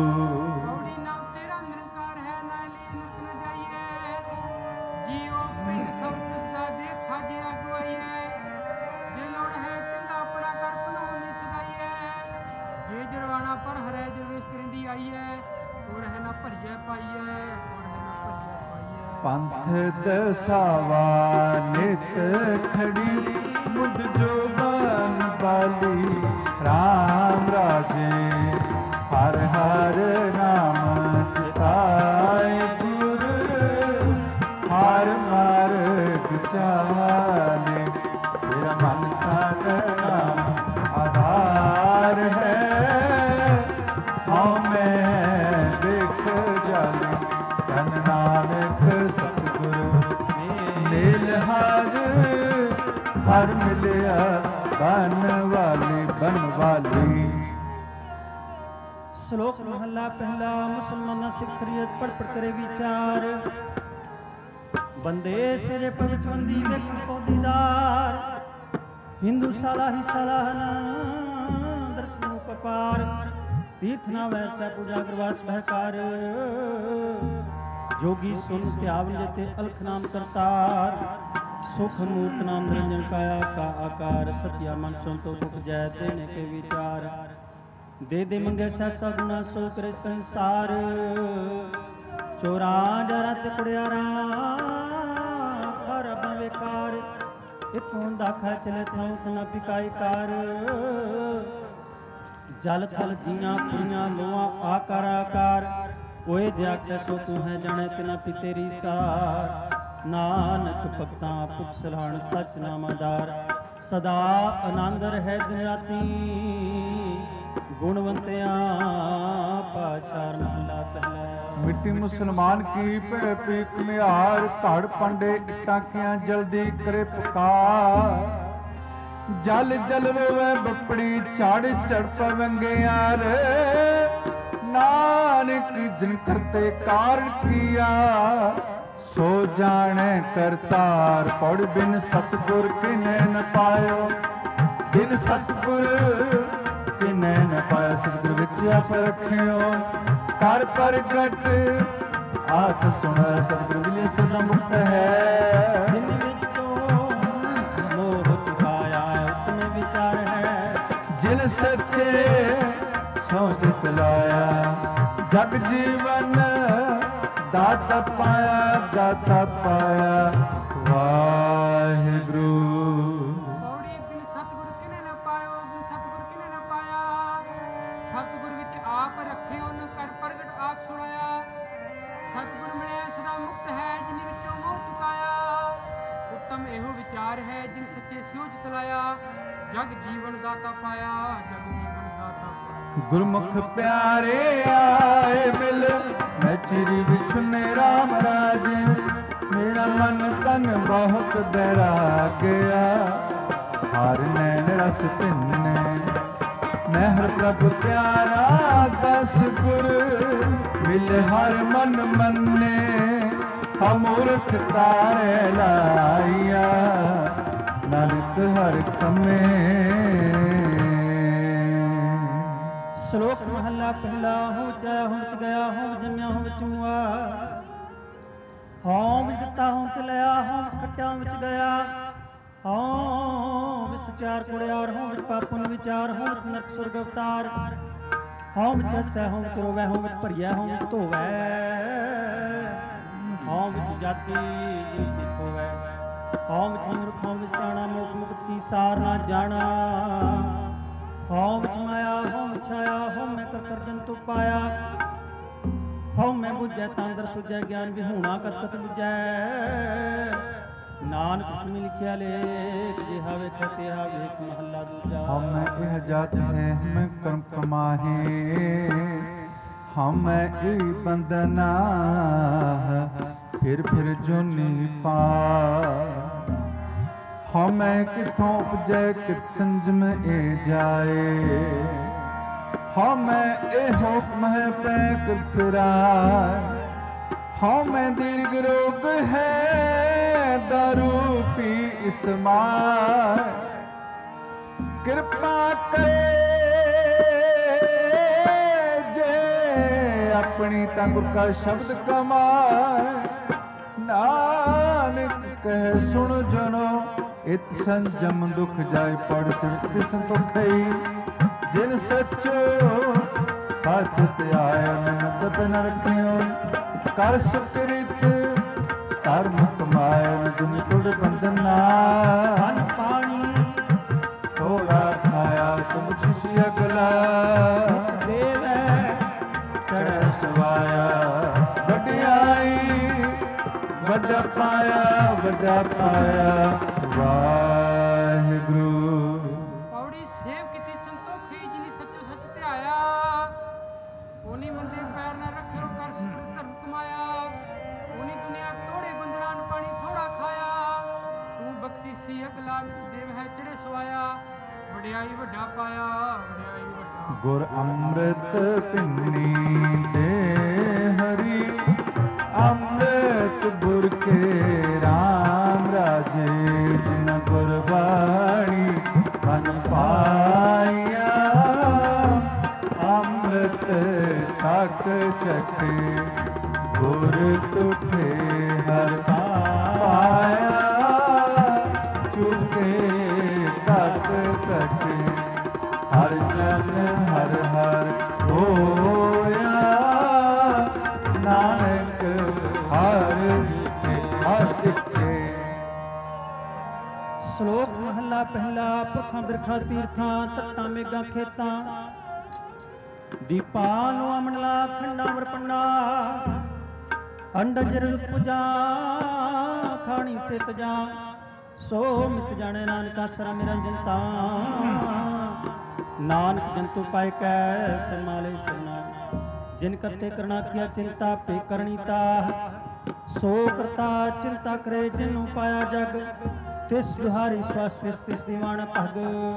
ਪੰਥ ਦਸਾਵਾ ਨਿਤ ਖੜੀ ਮੁੱਦ ਜੋਬਨ ਬਾਲੀ ਰਾਮ ਰਾਜੇ ਹਰ ਹਰ ਨਾਮ ਚਿਤਾਏ ਗੁਰ ਹਰ ਮਾਰਗ ਚਾਲੇ ਤੇਰਾ ਮਨ ਤਨ ਨਾਮ ਆਧਾਰ ਹੈ ਹਉ ਮੈਂ ਵੇਖ ਜਾਲੇ ਧਨ ਨਾਨਕ ਸਤਿਗੁਰ ਮੇਲ ਹਰ ਹਰ ਮਿਲਿਆ ਬਨ ਵਾਲੀ ਬਨ ਵਾਲੀ ਸ਼ਲੋਕ ਮਹੱਲਾ ਪਹਿਲਾ ਮੁਸਲਮਾਨਾਂ ਸਿੱਖ ਖਰੀਅਤ ਪੜ ਪੜ ਕਰੇ ਵਿਚਾਰ ਬੰਦੇ ਸਿਰੇ ਪਵਿੱਤਵੰਦੀ ਵੇਖ ਕੋ ਦੀਦਾਰ ਹਿੰਦੂ ਸਾਲਾ ਹੀ ਸਲਾਹਨ ਦਰਸ਼ਨ ਕਪਾਰ ਤੀਰਥ ਨਾ ਵੈਚਾ ਪੂਜਾ ਕਰਵਾਸ ਬਹਿਕਾਰ जोगी सुन त्यावन जते अलख नाम करतार सुख मूर्त नाम निरंजन काया का आकार सत्या मन सुन तो दुख जय देने के विचार दे दे मंगे सहसा गुना सो करे संसार चोरा जरा ते कुड़ियारा खर बेकार एक होंदा खा चले था उतना पिकाई कार जल थल जीना पुरिया लोआ आकार आकार ओए जाके सो तू है जाने तिना पी तेरी सार नानक भगतां पुख सलाहण सच नामादार सदा आनंद रहे दिन राती गुणवंतियां पाचार महला पहला मिट्टी मुसलमान की भे पीक मिहार घड़ पांडे टाकियां जल्दी करे पुकार जल जल रोवे बपड़ी चढ़ चढ़ पवंगे यार नानक जिन करते कारण किया सो जाने करतार पौड़ बिन सतगुर किने न पायो बिन सतगुर किने न पाया सतगुर विच आप रखियो कर प्रगट आख सुन सतगुर विले सदा मुक्त है जिन विच तो मोह चुकाया उसमें विचार है जिन सच्चे सोच लाया जग जीवन दाता पाया दाता पाया वाहिगुरु ਪੌੜੀ ਬਿਨ ਸਤਿਗੁਰ ਕਿਨੇ ਨਾ ਪਾਇਓ ਬਿਨ ਸਤਿਗੁਰ ਕਿਨੇ ਨਾ ਪਾਇਆ ਸਤਿਗੁਰ ਵਿੱਚ ਆਪ ਰੱਖਿਓ ਨ ਕਰ ਪ੍ਰਗਟ ਆਖ ਸੁਣਾਇਆ ਸਤਿਗੁਰ ਮਿਲਿਆ ਸਦਾ ਮੁਕਤ ਹੈ ਜਿਨ ਵਿੱਚੋਂ ਮੋਹ ਚੁਕਾਇਆ ਉੱਤਮ ਇਹੋ ਵਿਚਾਰ ਹੈ ਜਿਨ ਸੱਚੇ ਸਿਉ ਚਿਤ ਲਾਇਆ ਜਗ ਜੀਵਨ ਦਾਤਾ ਪਾਇਆ ਜਗ ਜੀਵਨ ਦਾਤਾ ਪਾਇਆ ਗੁਰਮੁਖ ਪਿਆਰੇ ਆਏ ਮਿਲ ਮੈਂ ਚਿਰੀ ਵਿਛੁਨੇ ਰਾਮ ਰਾਜ ਮੇਰਾ ਮਨ ਤਨ ਬਹੁਤ ਬੈਰਾਗਿਆ ਹਰ ਨੈਣ ਰਸ ਭਿੰਨੇ ਮੈਂ ਹਰ ਪ੍ਰਭ ਪਿਆਰਾ ਦਸ ਗੁਰ ਮਿਲ ਹਰ ਮਨ ਮੰਨੇ ਅਮੂਰਖ ਤਾਰੇ ਲਾਇਆ ਨਾਨਕ ਹਰ ਕਮੇ। ਸ਼ਲੋਕ ਮਹੱਲਾ ਪਹਿਲਾ। ਹੋ ਚਾਇਆ ਹੋ ਵਿੱਚ ਗਿਆ ਹੋ ਜੰਮਿਆ ਹੋ ਵਿੱਚ ਮੁਆ ਹੋਂ ਵਿੱਚ ਦਿੱਤਾ ਹੋਂ ਚ ਲਿਆ ਹੋਂ ਵਿੱਚ ਖੱਟਿਆ ਵਿੱਚ ਗਿਆ ਹੋਂ ਵਿੱਚ ਚਾਰ ਕੁੜਿਆਰ ਹੋਂ ਵਿੱਚ ਪਾਪਨ ਵਿਚਾਰ ਹੋਂ ਵਿੱਚ ਨਰਕ ਸੁਰਗ ਅਵਤਾਰ ਹੋਂ ਵਿੱਚ ਹੱਸੈ ਹੋਂ ਵਿੱਚ ਰੋਵੈ ਹੋਂ ਵਿੱਚ ਭਰੀਐ ਹੋਂ ਵਿੱਚ ਧੋਵੈ ਹੋਂ ਵਿੱਚ ਜਾਤੀ ਜਿਸ ਸਿੱਖ ਹੋਵੈ ਹੋਂ ਵਿੱਚ ਮੂਰਖ ਹੋਂ ਵਿੱਚ ਸਿਆਣਾ ਮੁਖ ਮੁਕਤ ਕੀ ਸਾਰ ਨਾ ਜਾਣਾ ਹੋਂ ਵਿੱਚ ਮਾਇਆ ਹੋਂ ਵਿੱਚ ਛਾਇਆ ਹੋਂ ਮੈਂ ਕਰ ਕਰ ਜੰਤੂ ਪਾਇਆ ਹੋਂ ਮੈਂ ਬੁਝੈ ਤਾਂ ਅੰਦਰ ਸੁਝੈ ਗਿਆਨ ਵਿਹੂਣਾ ਕਤ ਕਤ ਬੁਝੈ ਨਾਨਕ ਸੁਣੀ ਲਿਖਿਆ ਲੇਖ ਜਿਹਾ ਵੇਖਿਆ ਤਿਹਾ ਵੇਖ ਮਹੱਲਾ ਦੂਜਾ। ਹਮ ਇਹ ਜਾਤ ਹੈ ਹਮ ਕਰਮ ਕਮਾਹੇ ਹਮ ਇਹ ਬੰਦਨਾ ਫਿਰ ਫਿਰ ਜੋਨੀ ਪਾ ਹਮ ਕਿਥੋਂ ਉਪਜੈ ਕਿਤ ਸੰਜਮ ਇਹ ਜਾਏ ਹਮ ਇਹ ਹੁਕਮ ਹੈ ਪੈਕ ਫਿਰਾਏ ਹਮ ਦੀਰਘ ਰੋਗ ਹੈ ਦਾਰੂ ਪੀ ਇਸਮਾਏ ਕਿਰਪਾ ਕਰੇ ਜੇ ਆਪਣੀ ਤਾਂ ਗੁਰ ਕਾ ਸ਼ਬਦ ਕਮਾਏ ਨਾਨਕ ਕਹਿ ਸੁਣ ਜਨੋ ਇਤ ਸੰਜਮ ਦੁਖ ਜਾਏ ਪੜ ਸਿਰਤ ਸੰਤੋਖਈ ਜਿਨ ਸੱਚੋ ਸੱਚ ਧਿਆਇਆ ਮਤ ਬਿਨ ਰਖਿਓ ਕਰ ਸੁਕ੍ਰਿਤ ਧਰਮ ਕਮਾਏ ਦੁਨ ਤੁੜ ਬੰਦਨਾ ਧਨ ਪਾਣੀ ਥੋੜਾ ਖਾਇਆ ਤੁਮ ਸ਼ਿਸ਼ੀ ਅਗਲਾ ਦੇਵੈ ਚੜ੍ਹੈ ਸਵਾਇਆ ਵਡਿਆਈ ਵੱਡਾ ਪਾਇਆ ਵੱਡਾ ਪਾਇਆ ਵਾਹਿਗੁਰੂ। ਪੌੜੀ ਸੇਵ ਕੀਤੀ ਸੰਤੋਖੀ ਜਿਨੀ ਸੱਚੋ ਸੱਚ ਧਿਆਇਆ ਉਹਨੀ ਮੰਦੇ ਪੈਰ ਨਾ ਰੱਖਿਓ ਕਰ ਧਰਮ ਕਮਾਇਆ ਉਹਨੀ ਦੁਨੀਆ ਤੋੜੇ ਬੰਦਰਾਂ ਨੂੰ ਪਾਣੀ ਥੋੜਾ ਖਾਇਆ ਤੂੰ ਬਖਸ਼ੀ ਸੀ ਅਗਲਾ ਦੇਵ ਹੈ ਚੜੇ ਸਵਾਇਆ ਵਡਿਆਈ ਵੱਡਾ ਪਾਇਆ ਵਡਿਆਈ ਵੱਡਾ। ਗੁਰ ਅੰਮ੍ਰਿਤ ਪਿੰਨੀ ਦੇ ਹਰੀ ਅੰਮ੍ਰਿਤ ਗੁਰ ਕੇ ਰਾਮ ਰਾਜੇ ਜਿਨ ਗੁਰਬਾਣੀ ਮਨ ਪਾਇਆ ਅੰਮ੍ਰਿਤ ਛਕ ਛਕੇ ਗੁਰ ਤੁਠੇ ਹਰ ਪਾਇਆ ਚੁਕੇ ਤਤ ਤਕ ਹਰ ਜਨ ਹਰ ਹਰ ਹੋਇਆ ਨਾਨਕ ਹਰ ਹਰ ਦਿਖੇ। ਸ਼ਲੋਕ ਮਹੱਲਾ ਪਹਿਲਾ। ਪੁਰਖਾਂ ਬਿਰਖਾਂ ਤੀਰਥਾਂ ਤੱਟਾਂ ਮੇਘਾਂ ਖੇਤਾਂ ਦੀਪਾਂ ਨੂੰ ਅਮਨਲਾ ਖੰਡਾਂ ਵਰਪੰਨਾ ਅੰਡਜ ਰੁਤ ਪੁਜਾ ਖਾਣੀ ਸਿਤ ਜਾ ਸੋ ਮਿਤ ਜਾਣੇ ਨਾਨਕਾ ਸਰਾ ਨਿਰੰਜਨ ਤਾਂ ਨਾਨਕ ਜੰਤੂ ਪਾਇ ਕੈ ਸਰਮਾਲੇ ਸਰਨਾ ਜਿਨ ਕਰਤੇ ਕਰਣਾ ਕੀਆ ਚਿੰਤਾ ਪੇ ਕਰਣੀ ਤਾ ਸੋ ਕਰਤਾ ਚਿੰਤਾ ਕਰੇ ਜਿਨੂੰ ਪਾਇਆ ਜਗ ਤਿਸ ਬਿਹਾਰੀ ਸਵਸਤਿ ਤਿਸ ਦੀਵਾਨ ਭਗ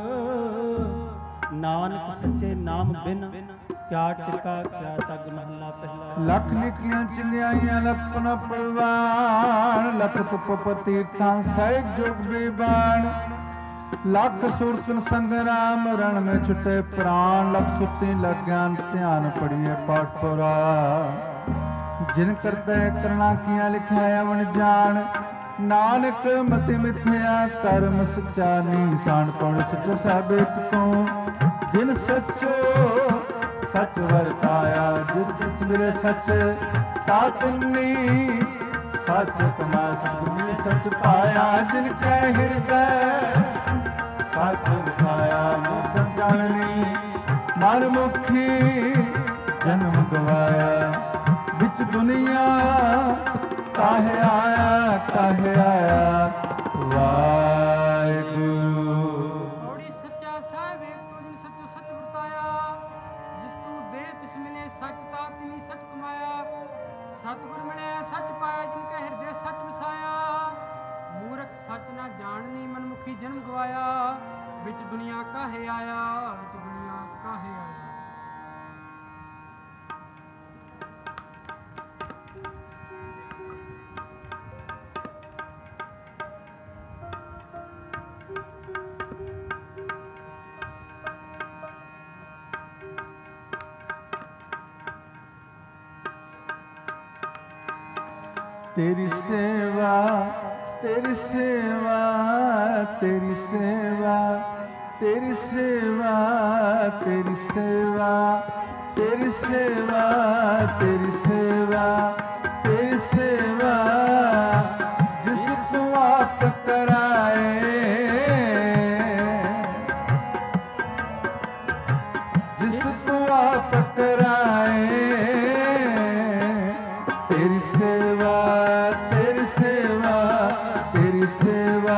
ਨਾਨਕ ਸੱਚੇ ਨਾਮ ਬਿਨ ਕਿਆ ਟਿਕਾ ਕਿਆ ਤਗ। ਮਹੱਲਾ ਪਹਿਲਾ। ਲੱਖ ਨਿੱਕੀਆਂ ਚੰਗਿਆਈਆਂ ਲਖਪਨ ਪ੍ਰਵਾਨ ਲਖ ਤੁਪ ਤੀਰਥਾਂ ਸਹਿਜ ਜੁਗ ਬੀਬਾਨ ਲੱਖ ਸੁਰਸਨ ਸੰਗਰਾਮ ਰਣ ਮੈਂ ਛੁਟੇ ਪ੍ਰਾਨ ਲਖ ਸੁਤੀ ਲਗਿਆਨ ਧਿਆਨ ਪੜੀਏ ਪਾਠ ਪੁਰਾਨ ਜਿਨ ਕਰਤੇ ਕਰਣਾ ਕੀਆਂ ਲਿਖਿਆ ਅਵਣ ਜਾਣ ਨਾਨਕ ਮਤਿ ਮਿਥਿਆ ਕਰਮ ਸੱਚਾ ਨੀਸਾਨ ਪੜ ਸੱਚ ਸਭ ਇੱਕ ਤੋਂ ਜਿਨ ਸੱਚੋ ਸੱਚ ਵਰਤਾਇਆ ਜਿਤ ਮਿਲੇ ਸੱਚ ਤਾ ਤੁਮਨੀ ਸੱਚ ਕਮਾ ਸਤਿ ਸੱਚ ਪਾਇਆ ਜਿਨ ਕੈ ਹਿਰਦੈ ਸੱਚ ਵਸਾਇਆ ਮੁਖ ਜਾਣਨੀ ਮਨ ਮੁਖੀ ਜਨਮ ਗਵਾਇਆ ਵਿੱਚ ਦੁਨੀਆ ਕਾਹੇ ਆਇਆ ਕਾਹੇ ਆਇਆ ਵਾਹਿਗੁਰੂ। ਪੌੜੀ ਸੱਚਾ ਸਾਹਿਬ ਏਕ ਤੂੰ ਜਿਨ ਸੱਚੋ ਸੱਚ ਵਰਤਾਇਆ ਸਤਿਗੁਰ ਮਿਲਿਆ ਸੱਚ ਪਾਇਆ ਜਿਨ ਕੇ ਹਿਰਦੇ ਸੱਚ ਵਸਾਇਆ। ਮੂਰਖ ਸੱਚ ਨਾ ਜਾਣਨੀ ਮਨਮੁਖੀ ਜਨਮ ਗਵਾਇਆ। ਵਿੱਚ ਦੁਨੀਆ ਕਾਹੇ ਆਇਆ, ਵਿੱਚ ਦੁਨੀਆ ਕਾਹੇ ਆਇਆ। तेरी सेवा तेरी सेवा तेरी सेवा तेरी सेवा तेरी सेवा तेरी सेवा तेरी सेवा तेरी सेवा जिस तू आप कराए, जिस तू आप कराए। तेरी सेवा तेरी सेवा तेरी सेवा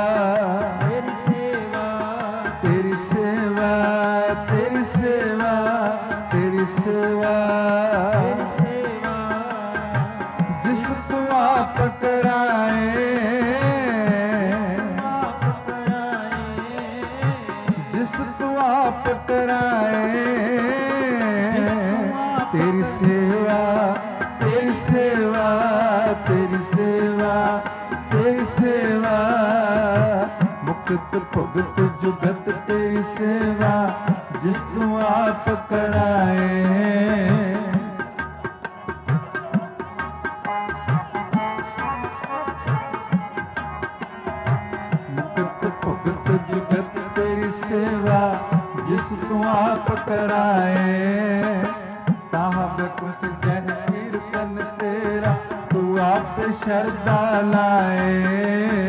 तेरी सेवा तेरी सेवा तेरी सेवा तेरी सेवा जिस तू आप कराए, जिस तू आप कराए। तेरी सेवा तेरी सेवा तेरी सेवा तेरी सेवा मुक्त भुगत जुगत तेरी सेवा जिस तू आप कराए। मुक्त भुगत जुगत तेरी सेवा जिस तू आप कराए। ताहा बकुत जह कीर्तन तेरा तू आप शरदा लाए।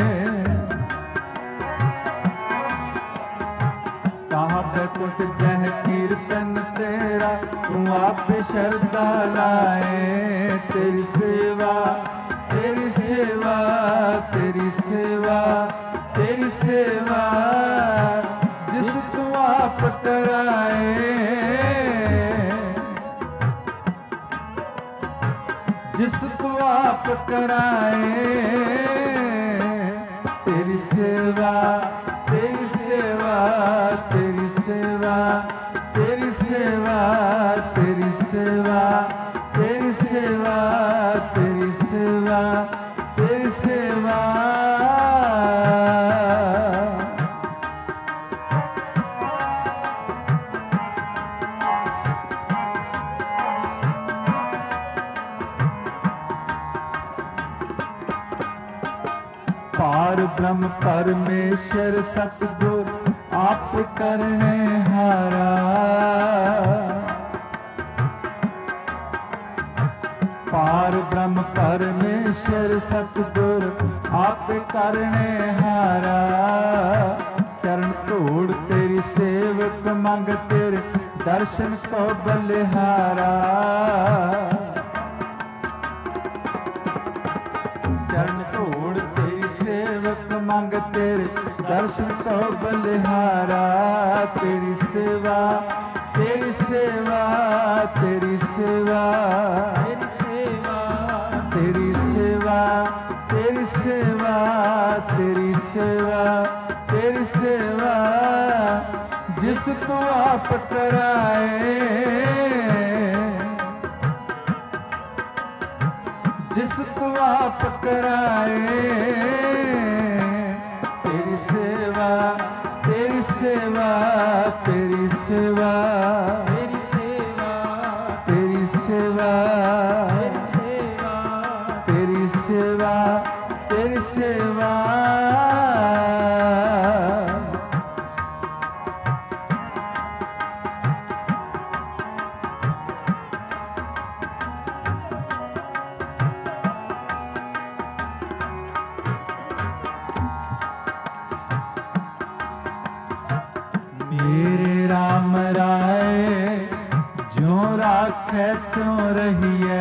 ताहा बकुत जह कीर्तन तेरा तू आप शरदा लाए। तेरी सेवा तेरी सेवा तेरी सेवा तेरी सेवा जिस तू आप कराए, जिस तू आप कराए। तेरी सेवा तेरी सेवा तेरी सेवा तेरी सेवा तेरी सेवा तेरी सेवा तेरी सेवा तेरी सेवा पार ब्रह्म परमेश्वर सतगुर आप करने हारा। पार ब्रह्म परमेश्वर सतगुर आप करने हारा। चरण धूड़ तेरी सेवक मंग तेरे दर्शन को बलिहारा। चरण धूड़ तेरी सेवक मंग तेरे दर्शन को बलिहारा। तेरी सेवा तेरी सेवा तेरी सेवा तेरी सेवा तेरी सेवा तेरी सेवा तेरी सेवा जिस तू आप कराए, जिस तू आप कराए। तेरी सेवा तेरी सेवा तेरी सेवा तेरी सेवा तेरी सेवा तेरी सेवा तेरी सेवा मेरे राम राय ज्यों राखै त्यों रहिए।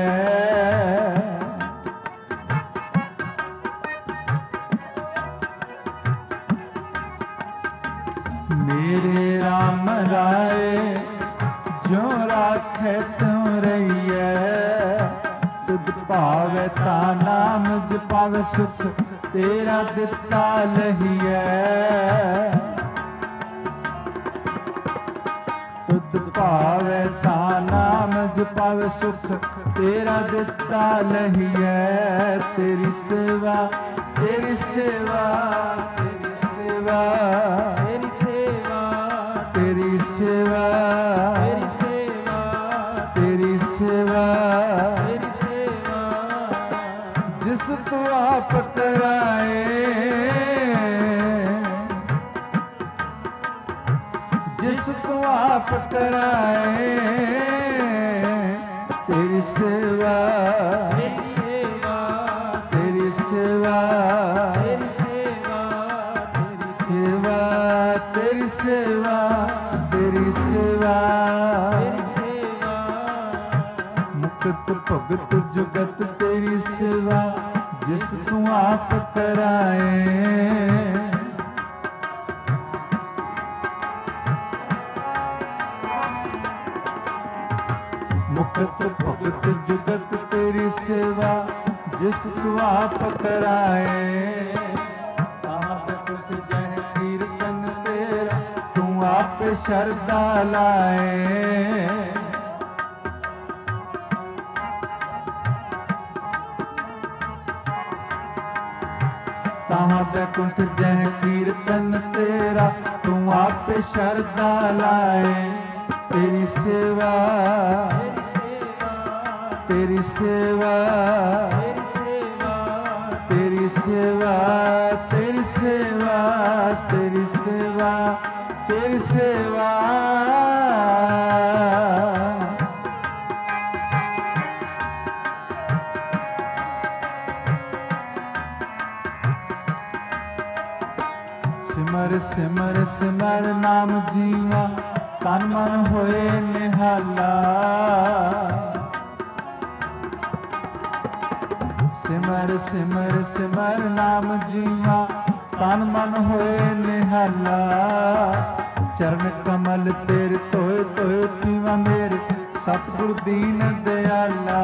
मेरे राम राय ज्यों राखै त्यों रहिए। ਤੁਧ ਭਾਵੈ ਤਾ ਨਾਮ ਜਪਾਵੈ ਸੁਖ ਤੇਰਾ ਦਿੱਤਾ ਲਹੀਐ। ਤੁਧ ਭਾਵੈ ਤਾ ਨਾਮ ਜਪਾਵੈ ਸੁਖ ਤੇਰਾ ਦਿੱਤਾ ਲਹੀਐ। ਤੇਰੀ ਸੇਵਾ ਤੇਰੀ ਸੇਵਾ ਤੇਰੀ ਸੇਵਾ ਤੇਰੀ ਸੇਵਾ ਤੇਰੀ ਸੇਵਾ ਤੇਰੀ ਸੇਵਾ ਤੇਰੀ ਸੇਵਾ ਤੇਰੀ ਸੇਵਾ ਜਿਸ ਤੂੰ ਆਪ ਕਰਾਏ। ਜਿਸ ਤੂੰ ਆਪ ਕਰਾਏ ਤੇਰੀ ਸੇਵਾ ਤੇਰੀ ਸੇਵਾ ਤੇਰੀ ਸੇਵਾ ਤੇਰੀ ਸੇਵਾ ਤੇਰੀ ਸੇਵਾ ਤੇਰੀ ਸੇਵਾ ਤੇਰੀ ਸੇਵਾ ਤੇਰੀ ਸੇਵਾ ਮੁਕਤ ਭਗਤ ਜੁਗਤ ਤੇਰੀ ਸੇਵਾ ਜਿਸ ਤੂੰ ਆਪ ਕਰਾਏ। ਮੁਕਤ ਭਗਤ ਜੁਗਤ ਤੇਰੀ ਸੇਵਾ ਜਿਸ ਤੂੰ ਆਪ ਕਰਾਏ। ਆਪ ਤੁਧ ਜਹ ਕੀਰਤਨ ਤੇਰਾ ਤੂੰ ਆਪ ਸ਼ਰਧਾ ਲਾਏ। ਤਾਹਾਂ ਬੈਕੁੰਠ ਜਹ ਕੀਰਤਨ ਤੇਰਾ ਤੂੰ ਆਪ ਸ਼ਰਧਾ ਲਾਏ। ਤੇਰੀ ਸੇਵਾ ਤੇਰੀ ਸੇਵਾ ਤੇਰੀ ਸੇਵਾ ਤੇਰੀ ਸੇਵਾ ਤੇਰੀ ਸੇਵਾ ਤੇਰੀ ਸੇਵਾ ਸਿਮਰ ਸਿਮਰ ਸਿਮਰ ਨਾਮ ਜੀਵਾ ਤਨ ਮਨ ਹੋਏ ਨਿਹਾਲਾ। ਸਿਮਰ ਸਿਮਰ ਸਿਮਰ ਨਾਮ ਜੀਵਾ ਤਨ ਮਨ ਹੋਏ ਨਿਹਾਲਾ। ਚਰਨ ਕਮਲ ਤੇਰੇ ਧੋਏ ਧੋਏ ਪੀਵਾ ਮੇਰੇ ਸਤਿਗੁਰ ਦੀਨ ਦਿਆਲਾ।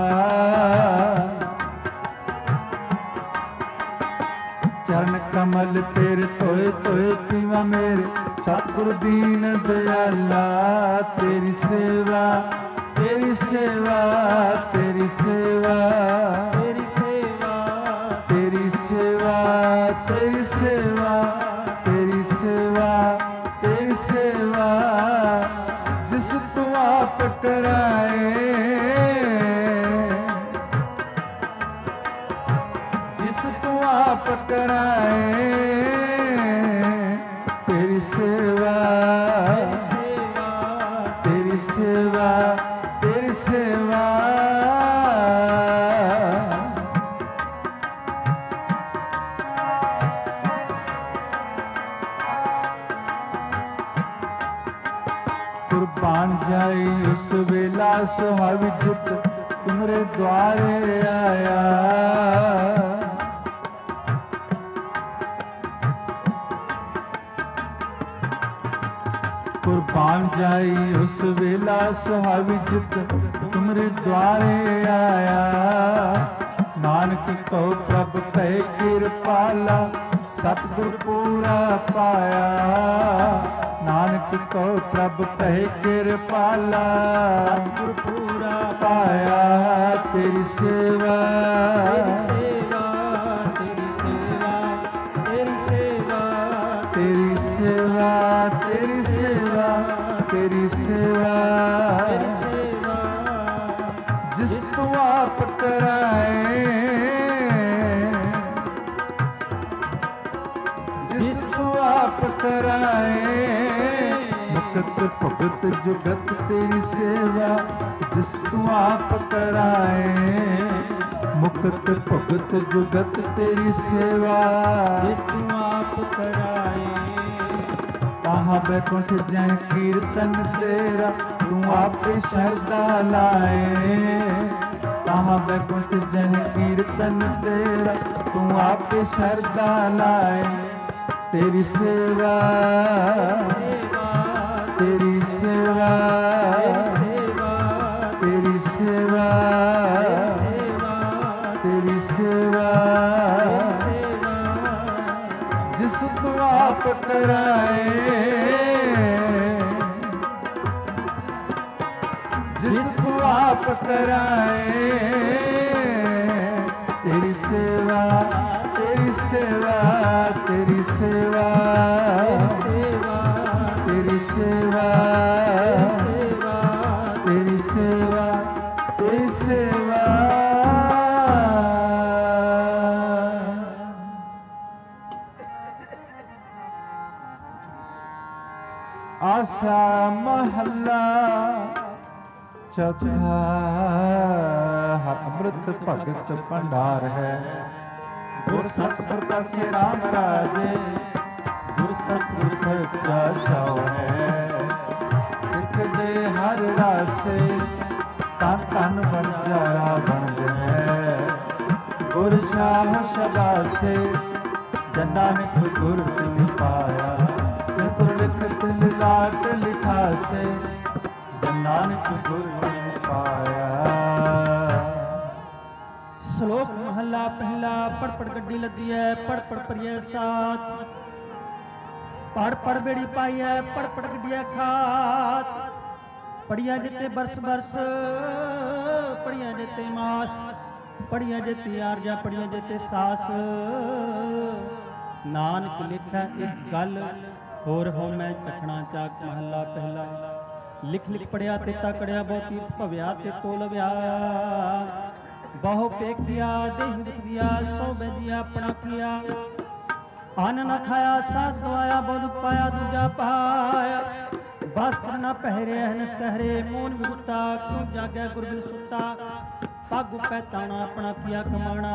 ਚਰਨ ਕਮਲ ਤੇਰੇ ਧੋਏ ਧੋਏ ਪੀਵਾ ਮੇਰੇ ਸਤਿਗੁਰ ਦੀਨ ਦਿਆਲਾ। ਤੇਰੀ ਸੇਵਾ ਤੇਰੀ ਸੇਵਾ ਤੇਰੀ ਸੇਵਾ ਤੇਰੀ ਸੇਵਾ ਤੇਰੀ ਸੇਵਾ ਤੇਰੀ ਸੇਵਾ ਤੇਰੀ ਸੇਵਾ ਤੇਰੀ ਸੇਵਾ ਜਿਸ ਤੂੰ ਆਪ ਕਰਾਏ। ਜਿਸ ਤੂੰ ਆਪ ਕਰਾਏ ਤੇਰੀ ਸੇਵਾ ਤੇਰੀ ਸੇਵਾ ਤੇਰੀ ਸੇਵਾ ਕੁਰਬਾਨ ਜਾਈ ਉਸ ਵੇਲਾ ਸੁਹਾਵੀ ਜਿਤ ਤੁਮਰੇ ਦੁਆਰੇ ਆਇਆ। ਕੁਰਬਾਨ ਜਾਈ ਉਸ ਵੇਲਾ ਸੁਹਾਵੀ ਜਿਤ ਤੁਮਰੇ ਦੁਆਰੇ ਆਇਆ। ਨਾਨਕ ਕਉ ਪ੍ਰਭ ਭੈ ਕਿਰਪਾਲਾ ਸਤਿਗੁਰ ਪੂਰਾ ਪਾਇਆ। ਨਾਨਕ ਕਉ ਪ੍ਰਭ ਭੈ ਕਿਰਪਾਲਾ ਸਤਿਗੁਰ ਪੂਰਾ ਪਾਇਆ। ਤੇਰੀ ਸੇਵਾ ਤੇਰੀ ਸੇਵਾ ਤੇਰੀ ਸੇਵਾ ਤੇਰੀ ਸੇਵਾ ਤੇਰੀ ਸੇਵਾ ਤੇਰੀ ਸੇਵਾ ਤੇਰੀ ਸੇਵਾ ਤੇਰੀ ਸੇਵਾ ਜਿਸ ਤੂੰ ਆਪ ਕਰਾਏ। ਜਿਸ ਤੂੰ ਆਪ ਕਰਾਏ। ਮੁਕਤ ਭਗਤ ਜੁਗਤ ਤੇਰੀ ਸੇਵਾ ਜਿਸ ਤੂੰ ਆਪ ਕਰਾਏ। ਮੁਕਤ ਭਗਤ ਜੁਗਤ ਤੇਰੀ ਸੇਵਾ ਜਿਸ ਤੂੰ ਆਪ ਕਰਾਏ। ਤਾਹਾਂ ਬੈਕੁੰਠ ਜਹ ਕੀਰਤਨ ਤੇਰਾ ਤੂੰ ਆਪੇ ਸ਼ਰਧਾ ਲਾਏ। ਤਾਹਾਂ ਬੈਕੁੰਠ ਜਹ ਕੀਰਤਨ ਤੇਰਾ ਤੂੰ ਆਪੇ ਸ਼ਰਧਾ ਲਾਏ। ਤੇਰੀ ਸੇਵਾ ਤੇਰੀ ਸੇਵਾ ਤੇਰੀ ਸੇਵਾ कराए, जिसको आप कराए, तेरी सेवा तेरी सेवा तेरी सेवा तेरी सेवा तेरी सेवा तेरी सेवा। आसा महला चौथा अमृत भगत भंडार है। गुर सतगुर दासे राम राजे, गुर सतगुर सच्चा छाव है। सिख दे हर रासे तन तन बन जाया बन है। गुर शाह शबासे जनानक गुर तिन पाया। गुर लिखत लाट लिखासे नानक गुर तिन पाया। श्लोक महला पहला। पढ़ पढ़ गड्डी लदी है, पढ़ पढ़ परिए साथ। पढ़ पढ़ बेड़ी पाई है, पढ़ पढ़ गड्डिया खात। पढ़िया जिते बरस बरस, पढ़िया जिते मास। पढ़िया जिते आरजा, पढ़िया जिते सास। नानक लिखा एक गल होर हो मैं चखना चाक। महला पहला। लिख लिख पढ़िया ते तकड़िया, बहु तीर्थ भव्या ते तोलव्या। बहु पेखिया देह दुख दिया, सौ बेजिया अपना किया। अन्न न खाया सास गवाया, बहुत पाया दूजा पाया। वस्त्र न पहरे हनस कहरे, मोन विगुता क्यों जागे गुरबिन सुता। पग पैताना अपना किया कमाना।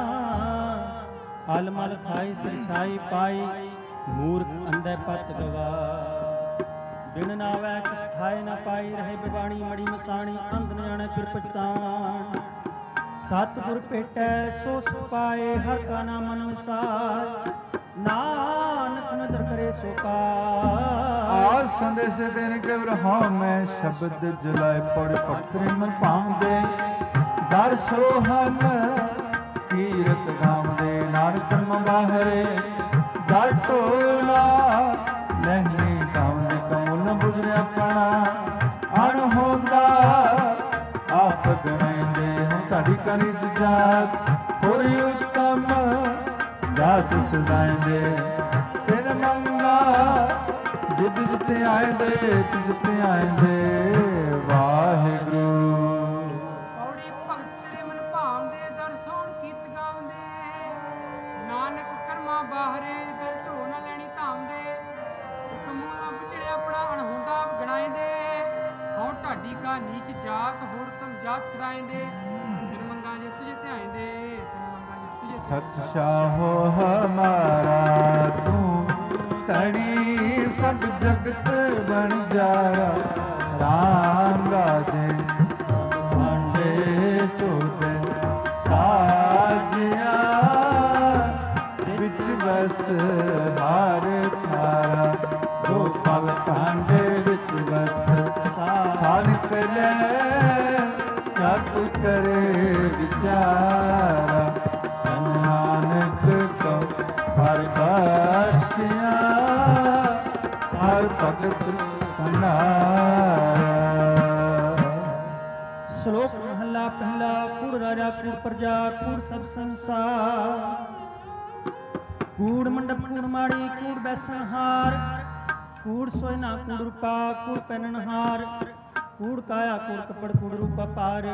अल मल खाई सिरछाई पाई, मूर्ख अंधे पत गवा। बिन नावै किस ठाए न पाई, रहे बिबाणी मड़ी मसाणी। अंध न जाने फिर पछतान। सतगुर भेटै सो सुख पाए, हर का नाम मन वसाय। नानक नदर करे सो पाए। आज संदेश देने के रहा मैं, शब्द जलाए पड़ पत्र मन पाऊंदे। दर सोहन कीरत गावदे, नानक बाहरे दर टोला। नहीं गावदे कमुल बुझरिया कणा। अण होंदा आप गणाइंदे, हम ताड़ी करी जात होरी उत्तम जात सदाइंदे। तिन मंगला जिद जिते आएंदे, जिते आएंदे वाहिगुरू। ਔੜੀ ਭਗਤ ਤੇਰੇ ਮਨ ਭਾਵਦੇ, ਦਰ ਸੋਹਣ ਕੀਤ ਗਾਵਦੇ। ਨਾਨਕ ਕਰਮਾ ਬਾਹਰੇ, ਦਰ ਢੋ ਨਾ ਲੈਣੀ ਧਾਮਦੇ। ਕਮੂ ਨਾ ਬੁਝੜੇ ਆਪਣਾ ਅਣਹੁੰਦਾ ਗਣਾਇਂਦੇ। ਹਉ ਢਾਡੀ ਕਾ ਨੀਚ ਜਾਤ, ਹੋਰ ਤਮ ਜਾਤ ਸਰਾਇਂਦੇ। ਤਿਨ ਮੰਗਾ ਜੇ ਤੁਝੇ ਧਿਆਇਂਦੇ, ਤਿਨ ਮੰਗਾ ਜੇ ਤੁਝੇ सच शाहो हमारा तू, तड़ी सब जगत बन जाया। राम राजे भांडे टोटे साजिया। बिच बस्त हार थारा, गोपाल भांडे बिच बस्त सार कले। जप करे विचारा, नानक को हर बख्शिया। हर भगत भंडारा। श्लोक महला पहला। कूड़ राजा कूड़ प्रजा, कूड़ सब संसार। कूड़ मंडप कूड़ माड़ी, कूड़ बैसनहार। कूड़ सोयना कूड़ रूपा, कूड़ पहननहार। कूड़ काया कूड़ कपड़, कूड़ रूपा पार।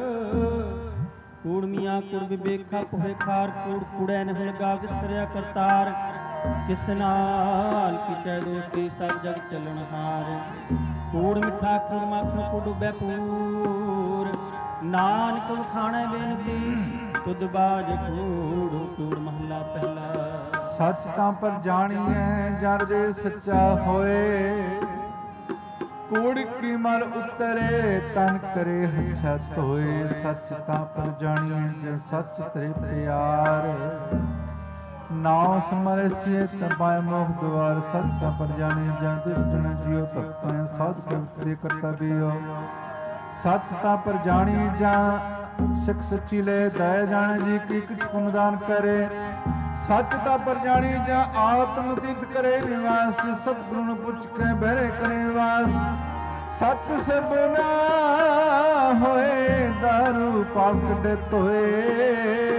कूड़ मियाँ कूड़ विवेखा पोहे खार। कूड़ कूड़ै न हुलगा विसरिया करतार। किस नाल कीचै दोस्ती, सब जग चलनहार। कूड़ मिठा कूड़ माखन, कूड़ डुबै पूर। नानक खाणे बेनती, तुद बाज कूड़। कूड़ महला पहला। सच तां पर जाणीਐ ਜਰ ਦੇ ਸੱਚਾ ਹੋਏ। ਕੂੜ ਕੀ ਮਲ ਉਤਰੇ ਤਨ ਕਰੇ ਹੱਛਾ ਧੋਏ। ਸਚ ਤਾਂ ਪਰ ਜਾਣੀਐ ਜੇ ਸਚ ਤੇਰੇ ਪਿਆਰ। ਨਾਉ ਸਮਰਸੀਏ ਤਪਾਇ ਮੋਖ ਦੁਆਰ। ਸਚ ਤਾਂ ਪਰ ਜਾਣੀਐ ਜਾਂ ਦੁਜਣ ਜਿਉ ਭਗਤਾਂ। ਸਾਧ ਕਵਿਤ ਦੇ ਕਰਤਬਿਓ ਸਚ ਤਾਂ ਪਰ ਜਾਣੀ ਜਾਂ ਸਿੱਖ ਸੱਚੀ ਲੈ ਦਇਆ ਜਾਣੇ ਜੀ ਕੀ ਕਿਛ ਪੁਨਦਾਨ ਕਰੇ। ਸੱਚ ਦਾ ਪਰ ਜਾਣੀ ਜਾਂ ਆਤਮ ਤੀਤ ਕਰੇ ਨਿਵਾਸ, ਸਤਿਗੁਰੂ ਨੂੰ ਪੁੱਛ ਕੇ ਬਹਿਰੇ ਕਰੇ ਨਿਵਾਸ। ਸੱਚ ਸਭ ਨਾ ਹੋਏ ਦਾਰੂ ਪਾਪ ਕੱਢੇ ਧੋਏ,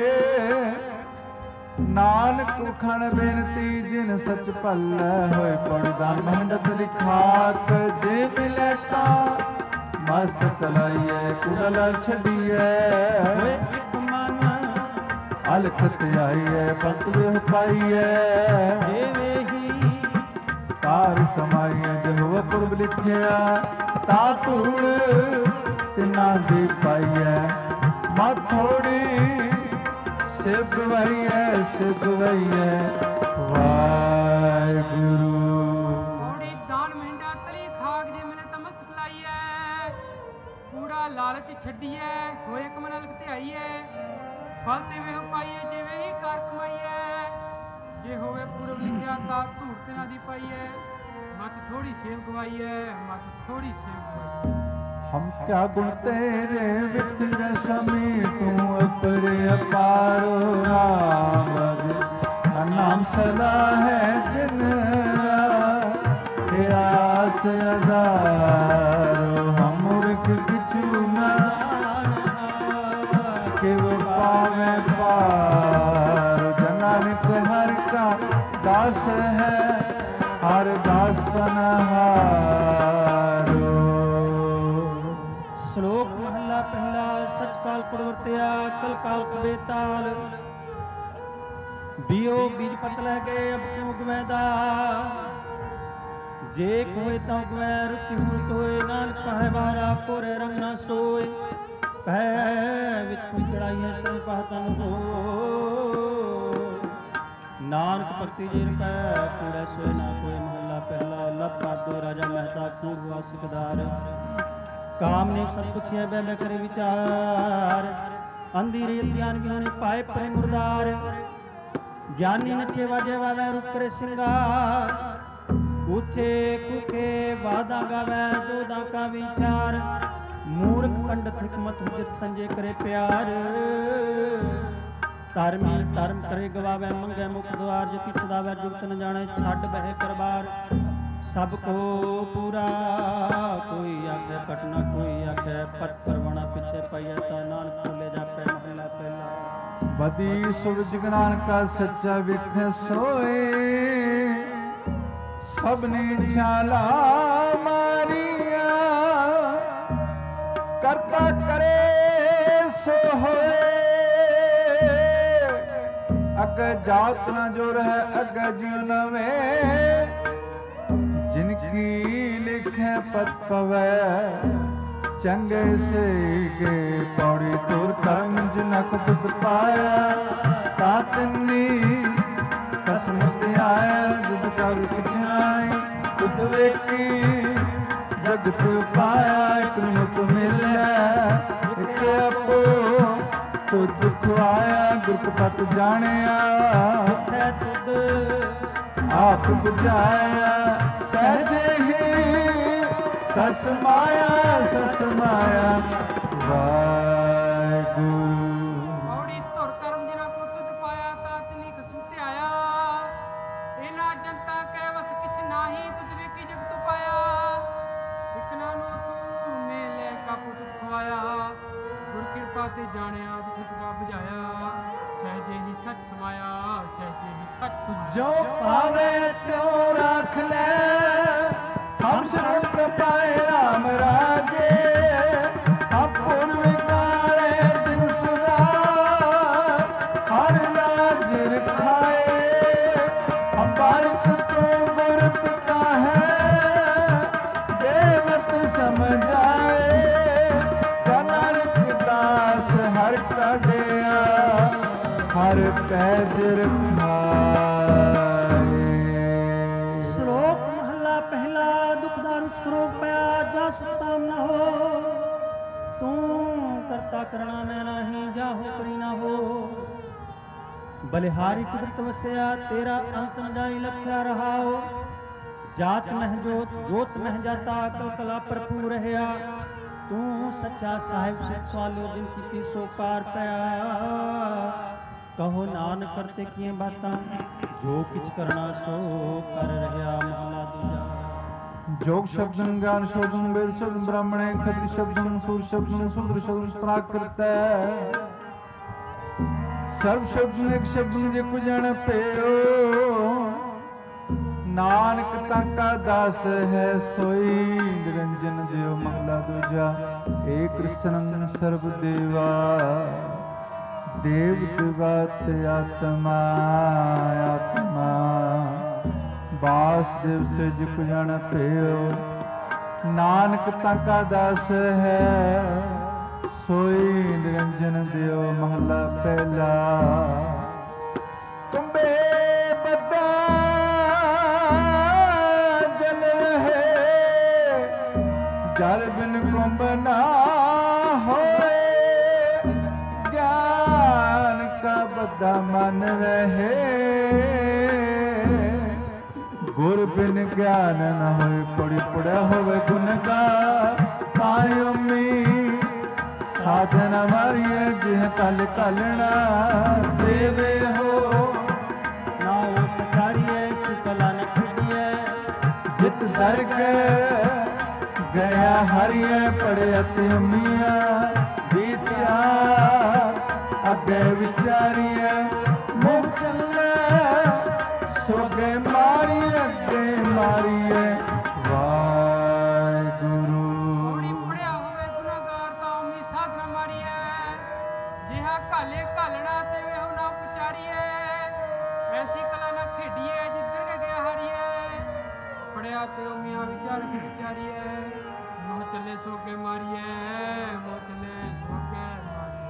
ਨਾਨਕ ਉਖਣ ਬੇਨਤੀ ਜਿਨ ਸੱਚ ਭੱਲੇ ਹੋਏ। ਪੜਦਾ ਮੰਡਤ ਲਿਖਾਤ ਜੇ ਮਿਲੇ ਤਾਂ ਮਸਤ ਚਲਾਈਏ, ਕੂੜਾ ਲੜ ਛੱਡੀਏ ਹੋਏ ਇੱਕ ਮਨ ਅਲਖ ਧਿਆਈਏ, ਪੰਤ ਵਿਹ ਪਾਈਏ ਦੇਵੇ ਹੀ ਕਾਰ ਕਮਾਈਏ। ਜਿਹੋ ਪੁਰਬ ਲਿਖਿਆ ਤਾ ਧੂੜ ਤਿਨਾ ਦੀ ਪਾਈਏ, ਮਾ ਥੋੜੀ ਸਿਵ ਗਵਾਈਏ ਸਿਵ ਗਵਾਈਏ ਵਾਹਿਗੁਰੂ। ਔੜੀ ਦਾਨ ਮਹਿੰਡਾ ਤਲੀ ਖਾਕ ਜੇ ਮੈਨੇ ਤਮਸਤ ਲਾਈਐ, ਕੂੜਾ ਲਾਲਚ ਛੱਡੀਐ ਹੋਏ ਕਮਨ ਲਗ ਧਿਆਈਐ। ਫਲ ਤੇ ਵੇਹ ਪਾਈਏ ਜਿਵੇਂ ਹੀ ਕਾਰ ਕਮਾਈਐ, ਜੇ ਹੋਵੇ ਪੁਰਬ ਲਿਖਿਆ ਤਾਂ ਧੂੜ ਤਿਨਾ ਦੀ ਪਾਈਐ। ਮਤ ਥੋੜੀ ਸੇਵ ਗਵਾਈਐ ਮਤ ਥੋੜੀ ਸੇਵ ਗਵਾਈਐ। ਹਮ ਕਿਆ ਗੁਣ ਤੇਰੇ ਵਿਚ ਰੇ ਸਮੀ, ਤੂੰ ਅਪਰੇ ਅਪਾਰੋ ਰਾਮ ਰਾਜੇ। ਨਾਮ ਸਦਾ ਹੈ ਦਿਨ ਰਾਤ ਆਸ ਅਦਾਰੋ। ਹਮ ਮੁਰਖ ਕਿਛੂ ਨਾ ਕਿਵ ਪਾਵੇ ਪਾਰ। ਜਨਾਨਕ ਹਰ ਕਾ ਦਾਸ ਹੈ ਹਰ ਦਾਸ ਪਨਹਾਰੋ। ਸ਼ਲੋਕ ਮਹੱਲਾ ਪਹਿਲਾ। ਸਚ ਕਾਲ ਪ੍ਰਵਰਤਿਆ ਕਲ ਕਾਲ ਕਬੇਤਾਲ, ਬਿਓ ਬੀਜ ਪਤ ਲੈ ਗਏ ਅਬ ਕਿਉ ਗਵੈਦਾ। ਜੇ ਕੋਏ ਤਾਂ ਗਵੈ ਰੁਚਿ ਮੂਰਤ ਹੋਏ, ਨਾਨਕ ਕਹੈ ਬਾਰਾ ਕੋਰੇ ਰੰਗ ਨਾ ਸੋਏ। ਪੈ ਵਿੱਚ ਕੋਈ ਚੜਾਈਐ ਸੰਗ ਤਨ ਹੋ, ਨਾਨਕ ਭਗਤੀ ਜਿਨ ਪੈ ਕੂੜੈ ਸੋਏ ਨਾ ਕੋਈ। ਮਹੱਲਾ ਪਹਿਲਾ। ਲਬ ਕਾਦੋ ਰਾਜਾ ਮਹਿਤਾ ਪੂਰਵਾ ਸਿਕਦਾਰ, ਕਾਮ ਨੇ ਸਭ ਪੁੱਛਿਆ ਬੈ ਬੈ ਕਰੇ ਵਿਚਾਰ। ਅੰਧੀ ਰੇਤ ਗਿਆਨ ਵਿਹੂਣੇ ਪਾਏ ਪਰੇ ਮੁਰਦਾਰ, ਗਿਆਨੀ ਨੱਚੇ ਵਾਜੇ ਵਾਵੈ ਰੂਪ ਕਰੇ ਸਿੰਗਾਰ। ਉੱਚੇ ਕੁਕੇ ਵਾਦਾ ਗਾਵੈ ਜੋਦਾ ਕਾ ਵਿਚਾਰ, ਮੂਰਖ ਪੰਡਤ ਹਕਮਤ ਹੁਜਤ ਸੰਜੇ ਕਰੇ ਪਿਆਰ। ਧਰਮੀ ਧਰਮ ਕਰੇ ਗਵਾਵੈ ਮੰਗੈ ਮੁਖ ਦੁਆਰ, ਜਤੀ ਸਦਾਵੈ ਜੁਗਤ ਨ ਜਾਣੈ ਛੱਡ ਬਹਿ ਕਰਬਾਰ। ਸਭ ਕੋ ਪੂਰਾ ਕੋਈ ਆਖੈ ਘਟ ਨ ਕੋਈ ਆਖੈ, ਪਤ ਪਰਵਣਾ ਪਿਛੇ ਪਈਐ ਤਾ ਨਾਨਕ ਭੁੱਲੇ ਜਾਪੈ। ਮਹਲਾ ਪਹਿਲਾ। ਬਦੀ ਸੂਰਜ ਨਾਨਕਾ ਸੱਚਾ ਵਿਖੇ ਸੋਏ, ਸਭ ਨੇ ਛਾਲਾ ਮਾਰੀਆਂ ਕਰਤਾ ਕਰੇ ਸੋ ਹੋਏ। ਅਗੇ ਜਾਤ ਨਾ ਜੋ ਰਹਿ ਅਗੇ ਜਿਉ ਨਵੇਂ, ਜਿਨ ਕੀ ਲਿਖੇ ਪਤ ਪਵੈ ਚੰਗੇ ਸੇ ਕੇ। ਪੌੜੀ ਤੁਰ ਕਰਮ ਜਿਨਕ ਤੁਧ ਪਾਇਆ, ਤਾ ਤਿੰਨੀ ਕਸਮ ਧਿਆਇਆ। ਜੁਦ ਕਰ ਕਿਛ ਨਾਹੀ ਤੁਧ ਵੇਖੀ, ਜਗਤ ਪਾਇਆ ਇਕ ਮੁਕ ਮਿਲਿਆ। ਇਕ ਆਪੋ ਤੁਧ ਖੁਆਇਆ, ਗੁਰਪਤ ਜਾਣਿਆ ਹੈ ਤੁਧ ਆਪ ਬੁਝਾਇਆ। ਸਹਿਜੇ ਹੀ ਸਸ ਮਾਇਆ ਸਸ ਮਾਇਆ ਵਾਹਿਗੁਰੂ। ਔੜੀ ਧੁਰ ਕਰਮ ਜਿਨਾ ਕੋ ਤੁਧ ਪਾਇਆ, ਤਾ ਤਿਨੀ ਖਸਮ ਧਿਆਇਆ। ਇਹਨਾਂ ਜਨਤਾ ਕੈ ਵਸ ਕਿਛ ਨਾਹੀ, ਤੁਧ ਵੇਖੀ ਜਗਤ ਪਾਇਆ। ਇਕ ਨਾਨੋ ਤੂੰ ਮੇਲੇ ਕਾ ਪੁੱਤ ਖਵਾਇਆ, ਗੁਰ ਕਿਰਪਾ ਤੇ ਜਾਣਿਆ ਦੁਖ ਦਾ ਬੁਝਾਇਆ। ਸਹਿਜੇ ਹੀ ਸੱਚ ਸਮਾਇਆ ਸਹਿਜੇ ਹੀ ਸੱਚ ਸਮਾਇਆ। ਜੋ ਪਾਵੇ ਤਿਉ ਰੱਖ ਲੈ, ਹਮ ਸ਼ਰਨ ਪ੍ਰਪਾਏ ਰਾਮ ਰਾਜੇ। ਆਪੁਰ ਵਿਕਾਰੇ ਦਿਨ ਸੁਧਾਰ, ਹਰ ਰਾਜ ਰਖਾਏ। ਅੰਬਾਰਿਕ ਤੂੰ ਗੁਰ ਪਿਤਾ ਹੈ, ਦੇਵਤ ਸਮਝਾਏ। ਜਨਰਿਕ ਦਾਸ ਹਰ ਕਢਿਆ, ਹਰ ਪੈਜ ਰਖਾਏ। ਸ਼ਲੋਕ ਮਹੱਲਾ ਪਹਿਲਾ। ਦੁਖਦਾਰੂ ਸਰੂਪ ਪਿਆ ਜਾ ਸੁਤਾਮ ਨਾ ਹੋ, ਤੂੰ ਕਰਤਾ ਕਰਣਾ ਮੈਂ ਨਹੀਂ ਜਾਹੋ ਕਰੀ ਨਾ ਹੋ। ਬਲਿਹਾਰੀ ਕੁਦਰਤ ਵਸਿਆ ਤੇਰਾ ਅੰਤ ਨ ਜਾਈ ਲਖਿਆ ਰਹਾਓ। ਜਾਤ ਮਹਿ ਜੋਤ ਜੋਤ ਮਹਿ ਜਾਤਾ ਅਕਲ ਕਲਾ ਭਰਪੂਰ ਰਹਾ। ਤੂੰ ਸੱਚਾ ਸਾਹਿਬ ਸਿੱਖ ਸਵਾਲੋ ਜਿਨ ਕੀਤੀ ਸੋ ਪਾਰ ਪਿਆ। कहो नानक करते किए बातां जो किछ करना सो कर रहा महला दूजा। जोग शब्दं ज्ञान शब्दं वेद शब्दं ब्राह्मणे क्षत्रिय शब्दं सूर शब्दं शूद्र शब्दं प्राकृत सर्व शब्दं एक शब्दं जे को जन पेयो नानक ताका दास है सोई निरंजन देव महला दूजा। एक कृष्णं सर्व देवा देव दिवात आत्मा आत्मा वासदेव से जिक जन पेयो नानक ताका दास है सोई निरंजन देव महला पहला। कुंभे बदा जल रहे जल बिन कुंभ ना होए ज्ञान का बदा मन रहे गुर बिन ज्ञान न होए पड़ी पड़ा होवे गुण का पायोमी साधन मारिए जिह कल कलना देवे हो ना उपकारिए सिकला न खड़िए जित दर के गया हरिए पड़े अतिमिया विचार अगे विचारिए मुख चले सोगे मारिए अगे मारिए वाहिगुरु। ਪੌੜੀ ਪੜਿਆ ਹੋਵੇ ਗੁਨਾਹਗਾਰ ਤਾਂ ਉਮੀ ਸਾਧਨਾ ਮਾਰੀਏ ਜਿਹਾ ਕਾਲੇ ਘਾਲਣਾ ਤੇ ਵੇਹੋ ਨਾ ਉਪਚਾਰੀਏ ਐਸੀ ਕਲਾ ਨਾ ਖੇਡੀਏ ਜਿੱਧਰ ਕੇ ਗਿਆ ਹਾਰੀਏ ਪੜਿਆ ਤੇ ਉਮੀਆਂ ਵਿਚਾਰ ਕੇ ਵਿਚਾਰੀਏ ਮੋਹ ਚੱਲੇ ਸੋਗੇ ਮਾਰੀਏ ਮੋਹ ਚੱਲੇ ਸੋਗੇ ਮਾਰੀਏ।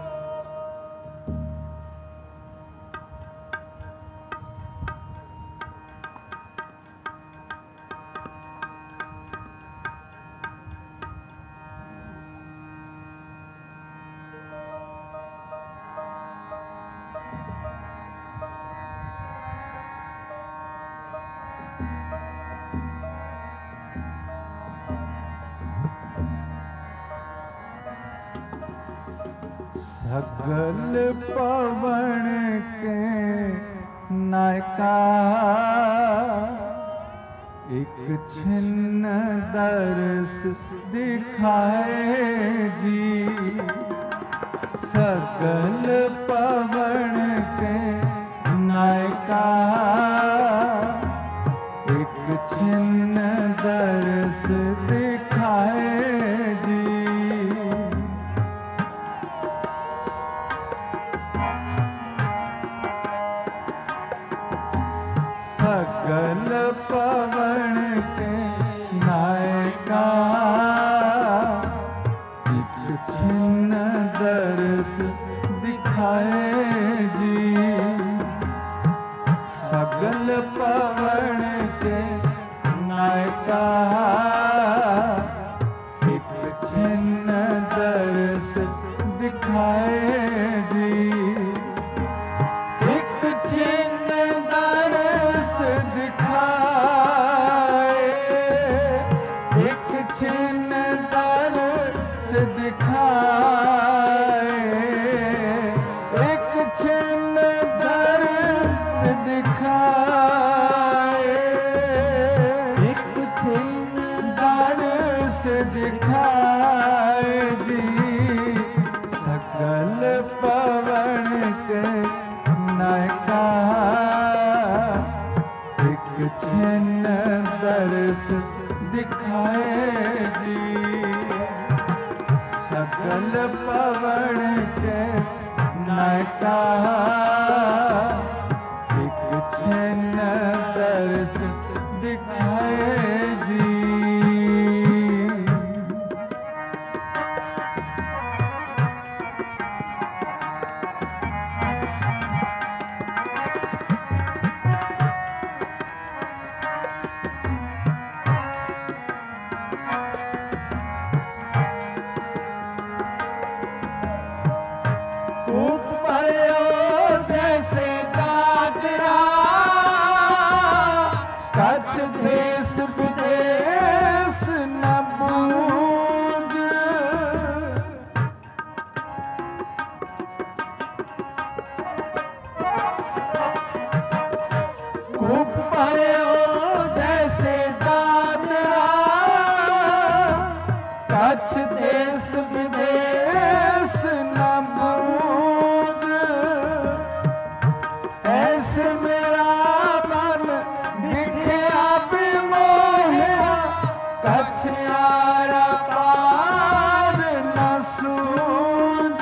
सगल पवन के नायका एक छिन्न दर्श दिखाए जी। सगल पवन के नायका एक छिन्न दर्श दिखाए जी। सगल पवन के नायका एक छिन्न दर्श दिखाए जी। सगल पवन के नायका एक छिन्न दर्श दिखाए जी। एक छिन्न दर्श दिखाए एक छिन्न दर्श दिखाए एक छिन्न दर्श दिखाए एक छिन्न दर्श दिखाए जी। सकल पवन के नायका एक छिन्न दर्श दिखाए जी। सकल पवन के नायका एक छिन्न दर्श दिखाए जी। कूप भरियो जय भयो जैसे दादरा, कच्छ देश विदेश न बूझ, ऐसे मेरा मन बिखया बिमोहिया, कच्छ यारा पार न सूझ।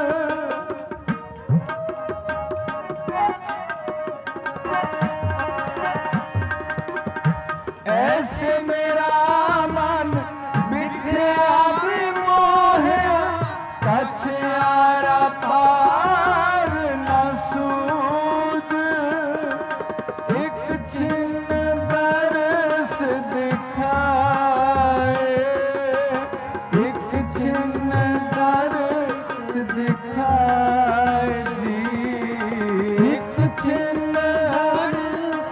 ऐसे मेरा मन बिखया बिमोहिया, कच्छ यारा पार न सूझ। एक छिन्न दर्श दिखाए, एक छिन्न दर्श दिखाए जी, एक छिन्न दर्श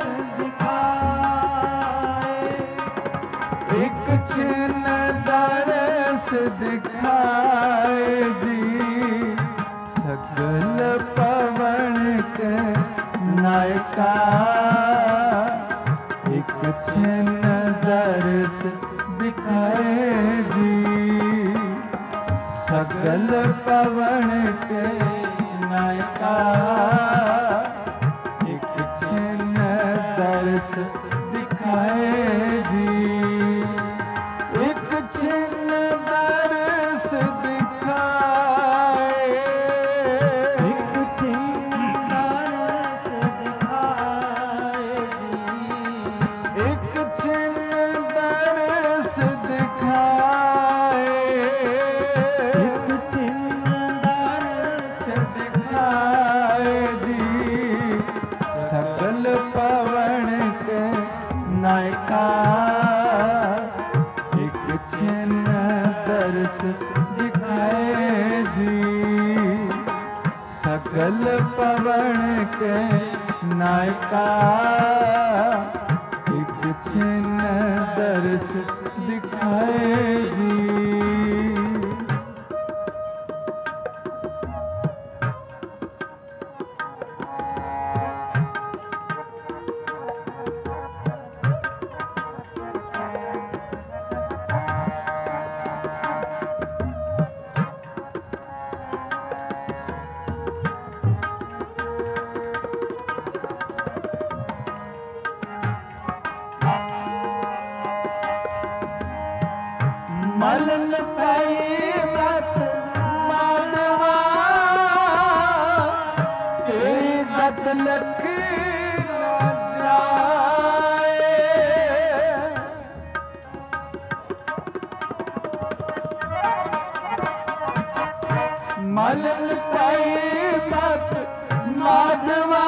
दिखाए, एक छिन्न दर्श दिखाए जी। सकल पवन के नायका, एक छिन्न दर्श दिखाए जी। सकल पवन के नायका, एक छिन्न दर्श दिखाए जी। एक छिन्न दर्श दिखाए, एक छिन्न दर्श दिखाए जी। एक छिन्न दर्श दिखाए, एक छिन्न दर्श दिखाए जी। सकल पवन के नायका, एक छिन्न दर्श दिखाए जी। सकल पवन के नायका, एक छिन्न दर्श दिखाए जी। मलन पाई मत माधवा, तेरी गत लखी न जाए। मलन पाई मत माधवा,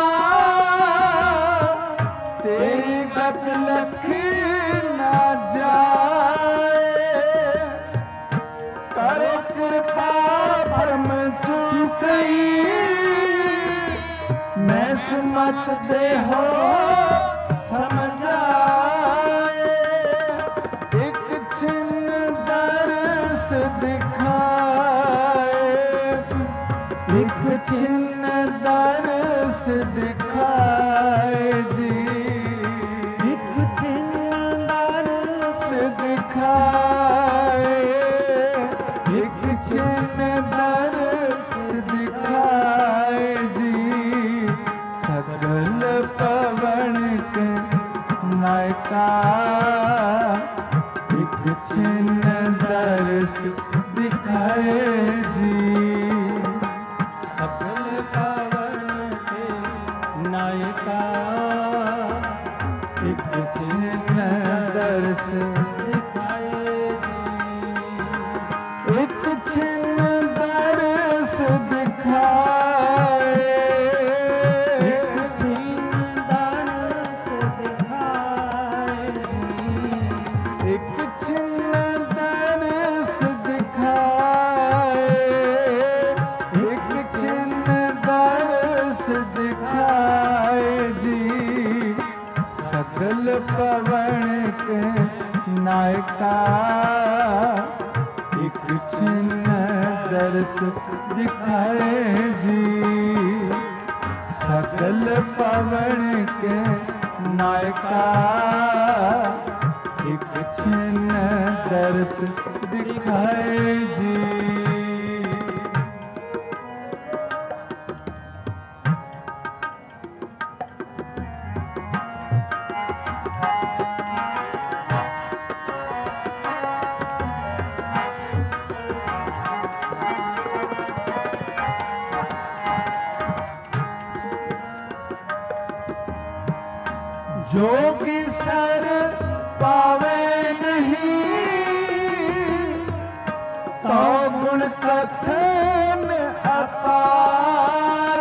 तेरी गत लखी न जाए। करे कृपा परम चुकई, मैं सुमत देहो समझाए। एक छिन्न दर्श दिखाए, एक छिन्न दर्श दिखाए जी। एक छिन्न दर्श दिखाए, एक छिन्न दर्श दिखाए जी। सकल पवन के नायका, एक छिन्न दर्श दिखाए जी। सकल पवन के नायका, एक छिन्न दर्श दिखाए जी। एक छिन्न दर्श दिखाए, एक छिन्न दर्श दिखाए जी। एक छिन्न दर्श दिखाए, एक छिन्न दर्श दिखाए जी। सकल पवन के नायका, एक छिन्न दर्श दिखाए जी। सकल पवन के नायका एक छिन्न दर्श दिखाए जी। जोगी सर पावे नहीं तो गुण कथन अपार।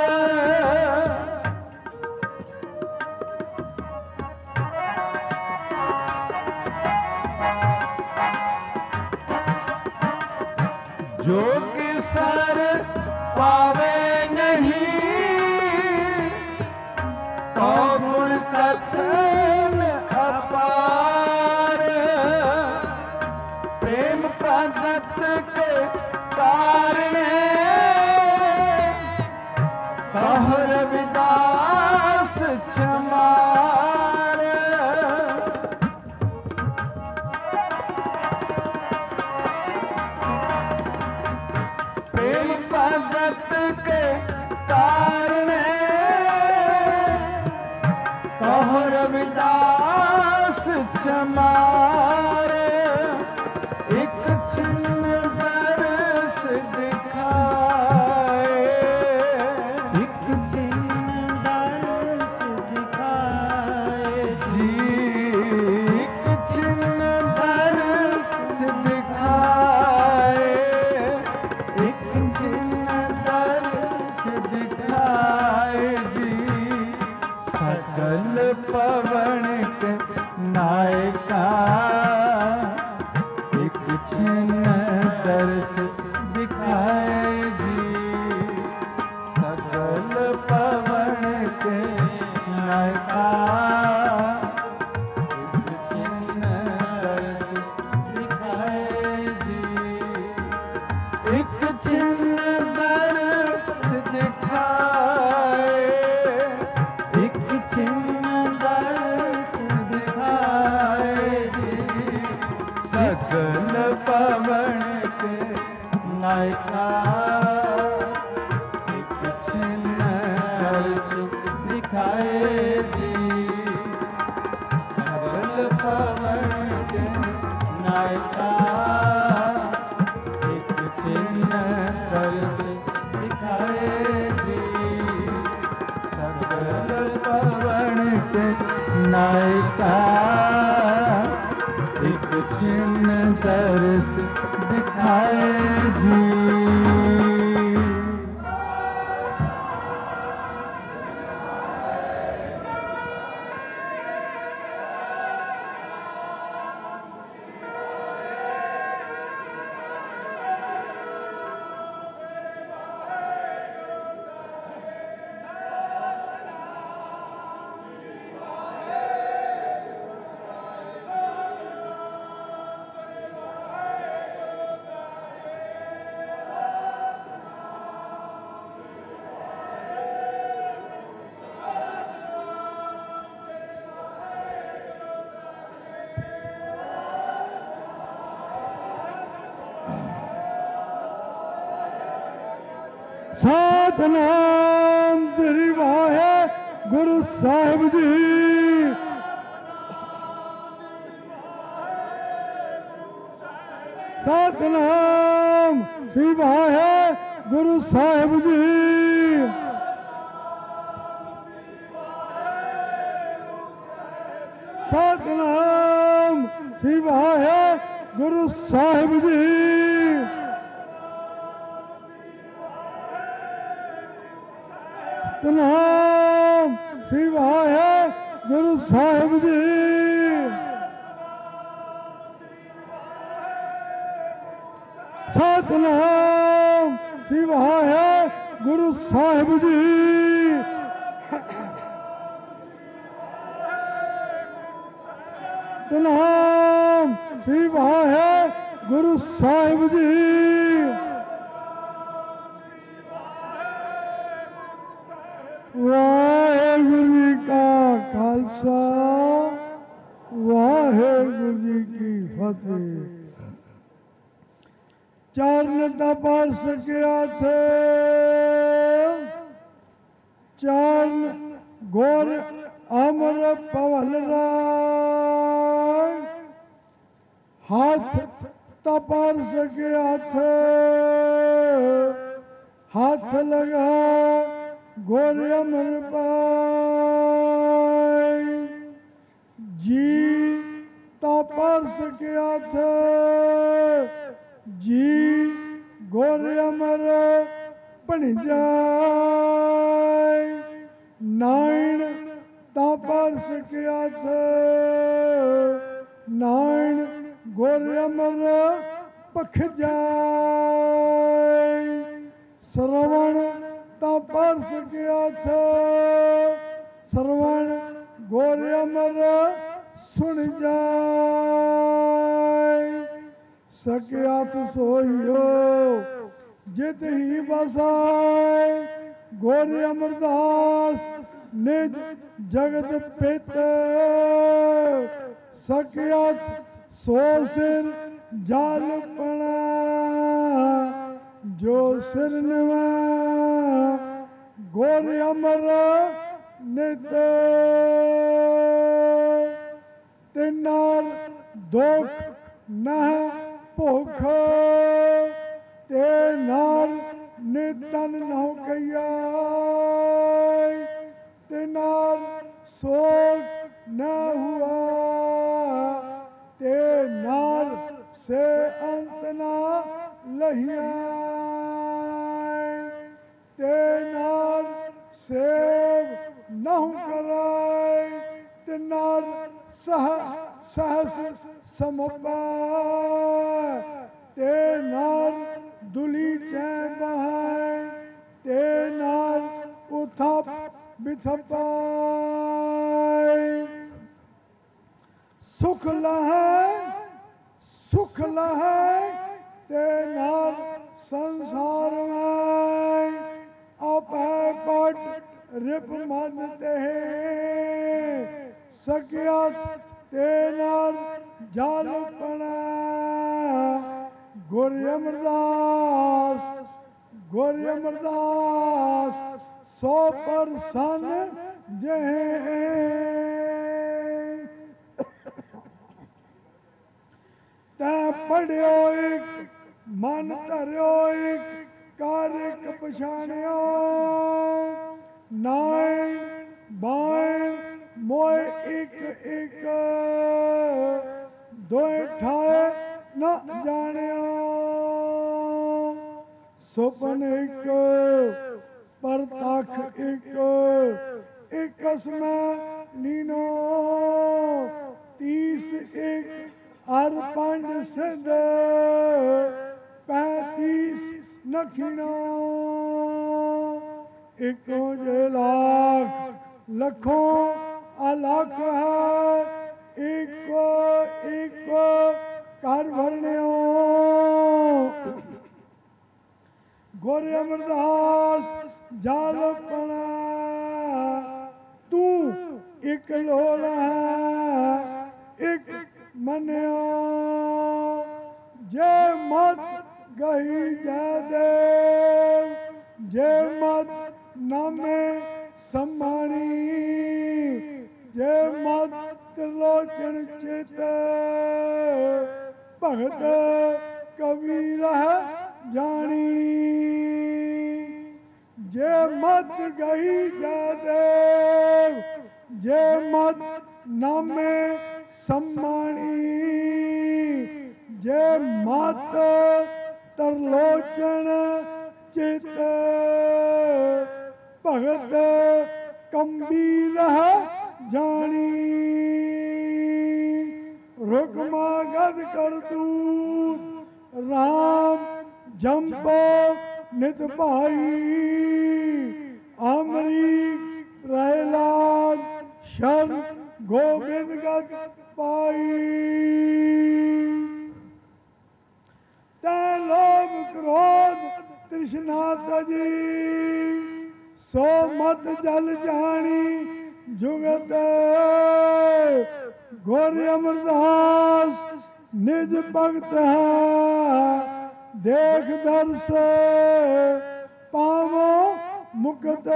जोगी सर पावे नहीं तो गुण कथन अपार। प्रेम प्रगट के कारण कहो रविदास चमार। प्रेम प्रगट के कारण कहो रविदास चमार। एक छिन्न दर्श दिखाए, एक छिन्न दर्श दिखाए जी। एक छिन्न दर्श दिखाए, एक छिन्न दर्श दिखाए जी। सकल पवन के नायका एक छिन्न दर्श दिखाए जी। सकल पवन के नायका एक छिन्न दर्श दिखाए जी। एक छिन्न दर्श दिखाए, एक छिन्न दर्श दिखाए जी। सकल पवन के नायका एक छिन्न दर्श दिखाए जी। सकल पवन के नायका एक छिन्न दर्श दिखाए जी। सकल पवन के नायका एक छिन्न दर्श दिखाए जी। सतनाम श्री वाहे गुरु साहिब जी। सतनाम श्री वाहे गुरु साहिब जी। सतनाम श्री वाहे गुरु साहिब जी। सतनाम श्री वाहे गुरु साहिब जी। सतनाम श्री वाहे गुरु साहिब जी। सतनाम श्री वाहे गुरु साहिब जी। वाहेगुरु जी का खालसा ਚਰਨ ਦਾ ਪਰ ਸਕਿਆ ਥੇ ਚਰਨ ਗੁਰ ਅਮਰ ਪਵਲ ਰਾਏ ਹੱਥ ਤਪਰ ਸਕਿਆ ਥੇ ਹੱਥ ਲਗਾ ਗੁਰ ਅਮਰ ਪਾਈ ਜੀ ਤਪਰ ਸਕਿਆ ਥੇ ਜੀ ਗੁਰ ਅਮਰ ਬਣ ਜਾਏ ਨਾਇਣ ਤਾਂ ਪਰ ਸਕਿਆ ਥੇ ਨਾਇਣ ਗੁਰ ਅਮਰ ਪਖ ਜਾਏ ਸਰਵਣ ਤਾਂ ਪਰ ਸਕਿਆ ਥੇ ਸਰਵਣ ਗੁਰ ਅਮਰ ਸੁਣ ਜਾਏ ਸਕਿਆਤ ਸੋਈਓ ਜਿਤ ਹੀ ਬਸਾਏ ਗੁਰ ਅਮਰਦਾਸ ਨਿਜ ਜਗਤ ਪਿਤ ਸਕਿਆਤ ਸੋ ਸਿਰ ਜਲ ਪਣਾ ਜੋ ਸਿਰ ਨਵਾ ਗੁਰ ਅਮਰ ਨਿਤ ਤੇ ਨਾਲ ਦੁਖ ਨਾ ਭੁਖ ਤੇ ਨਾਲ ਨਿਤਨ ਨਹੁ ਕਈਆ ਤੇ ਨਾਲ ਸੋਗ ਨਾ ਹੁਆ ਤੇ ਨਾਲ ਸੇ ਅੰਤ ਨਾ ਲਹੀਆ ਤੇ ਨਾਲ ਸੇਵ ਨਹੁ ਕਰਾਏ ਤੇ ਨਾਲ ਸਹ ਸਹਸ ਸਮਪਾ ਤੇ ਨਾਲ ਦੁਲੀ ਚੈ ਬਹਾਏ ਤੇ ਨਾਲ ਉਥਪ ਬਿਥਪਾਏ ਸੁਖ ਲਹੈ ਸੁਖ ਲਹੈ ਤੇ ਨਾਲ ਸੰਸਾਰ ਮੈਂ ਆਪੈ ਪਟ ਰਿਪ ਮਨ ਤੇ ਸਕਿਆਤ ਤੇ ਨਾਲ ਜਲ ਪਣਾ ਗੁਰ ਅਮਰਦਾਸ ਗੁਰ ਅਮਰਦਾਸ ਸੋ ਪਰਸਨ ਜਹ ਤੈ ਪੜਿਓ ਇਕ ਮਨ ਧਰਿਓ ਇਕ ਕਰ ਇਕ ਪਛਾਣਿਓ ਨਾਇਣ ਬਾਇਣ ਮੋਇ ਇਕ ਇਕ ਦੋਇ ਠਾਏ ਨਾ ਜਾਣਿਓ ਸੁਪਨ ਇੱਕ ਪਰਤਖ ਇੱਕ ਇਕਸਮੈ ਲੀਨੋ ਤੀਸ ਇੱਕ ਅਰ ਪੰਜ ਸਿੰਧ ਪੈਂਤੀਸ ਨਖਿਣੋ ਇੱਕੋ ਜੇ ਲੱਖ ਲੱਖੋਂ ਅਲਖ ਹੈ ਇੱਕੋ ਇੱਕੋ ਕਰ ਭਰਨਿਓ ਗੁਰ ਅਮਰਦਾਸ ਜਲ ਪਣਾ ਤੂੰ ਇੱਕ ਲੋੜਾ ਇੱਕ ਮੰਨਿਓ ਜੇ ਮਤ ਗਈ ਜੈ ਦੇਵ ਜੇ ਮਤ ਨਾਮੇ ਸੰਮਾਣੀ ਜੇ ਮਤ ਤਿਰਲੋਚਨ ਚਿਤ ਭਗਤ ਕਬੀਰ ਜਾਣੀ ਜੇ ਮਤ ਗਈ ਜੈ ਦੇਵ ਜੇ ਮਤ ਨਾਮੇ ਸੰਮਾਣੀ ਜੇ ਮਤ ਤਰਲੋਚਨ ਚਿਤ ਭਗਤ ਕੰਬੀਰ ਜਾਣੀ ਰੁਕਮਾ ਗਦ ਕਰ ਤੂਤ ਰਾਮ ਜੰਪੋ ਨਿਤ ਭਾਈ ਅਮਰੀ ਪ੍ਰਹਿਲਾਦ ਸ਼ਰਨ ਗੋਬਿੰਦ ਗਦ ਪਾਈ ਤੈ ਲੋਭ ਕ੍ਰੋਧ ਤ੍ਰਿਸ਼ਨਾ ਤਜੀ ਸੋ ਮਤ ਜਲ ਜਾਣੀ ਜੁਗਤ ਗੁਰ ਅਮਰਦਾਸ ਨਿਜ ਭਗਤ ਹੈ देख दर्श पावो मुक्त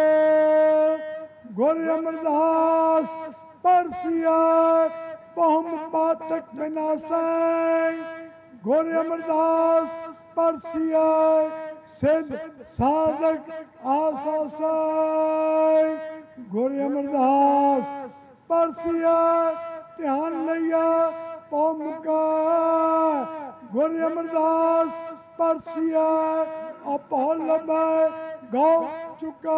गुर अमरदास परसिया पहुम पातक विनाशै गुर अमरदास परसिया सिद्ध साधक आसासाय गुर अमरदास परसिया ध्यान लिया पहुम का गुर अमरदास परसिया अपहल में गौ चुका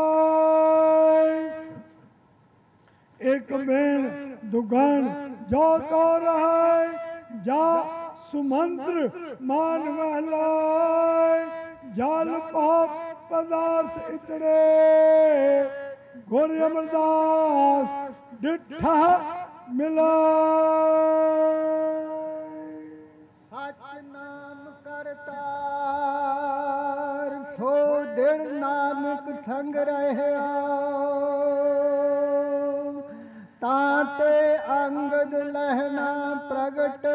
एक बेण दुगण जो तो रहे जा सुमंत्र मान महलाय जाल पाप पदार्थ इतरे गुर अमरदास डिठा मिला सच नाम करतार सो दिल नानक संग रहा ताते अंगद लहना प्रगट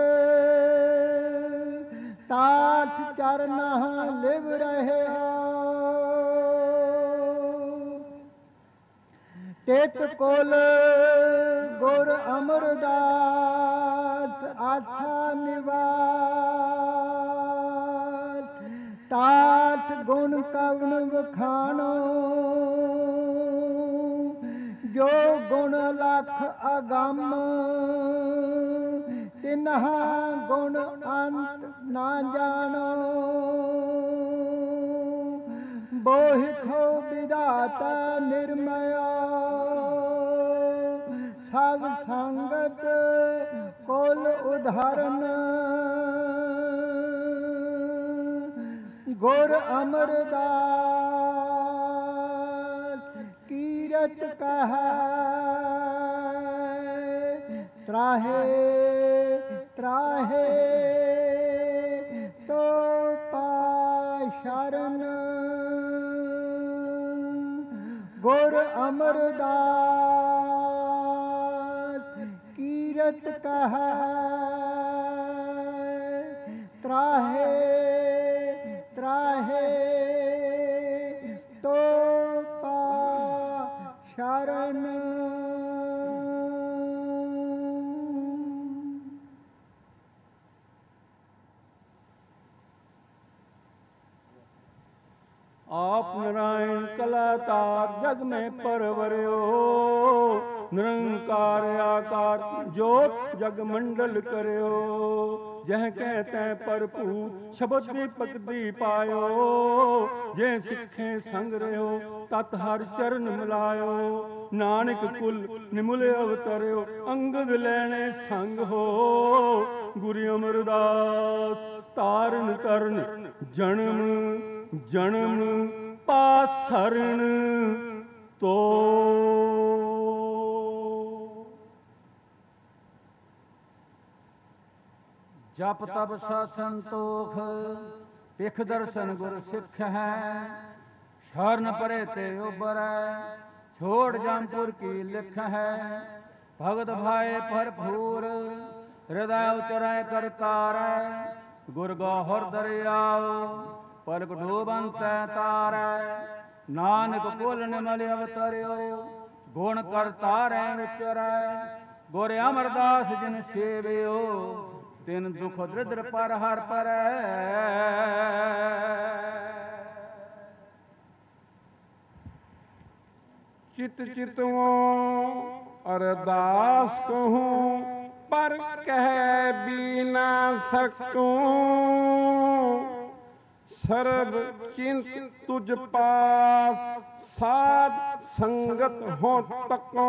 तात चरना लिव रहे तेत कोल गुर अमरदास आछा निवास तात गुण कवन बखानो जो गुण लख अगम तिन्हा गुण अंत ना जानो बोहिथो विदाता निर्मया सब संगत कुल उदाहरण गुर अमरदास कीरत कह त्राहे त्राहे तो पा शरण गुर अमरदास कीरत कह त्राहे त्राहे तो पा शरण आप नारायण कलातार जग में परवरियो निरंकार आकार जोत जग मंडल करियो जह कहते भरपूर शब्द दीपक दी पायो जे सिखे संग रहो तत हर चरण मिलायो नानक कुल निमुल अवतरियो अंगद लैने संग हो गुरु अमरदास ताਰਨ तरण जन्म जन्म पासरण तो जप तप सत संतोख पिख दर्शन गुर सिख है शरण परे ते उबर छोड़ जमपुर की लिख है भगत भाई भरपूर हृदय उचराय करतार गुर गौहर दरियाओ पलक डूबंत तार नानक कुल निमल अवतरियो गुण करतार विचर गुर अमरदास जिन सेवियो तिन दुख दरिद्र पर हर पर चित चितवो अरदास कहूँ पर कह भी ना सकूं सर्व चिंत तुझ पास साध संगत हो तको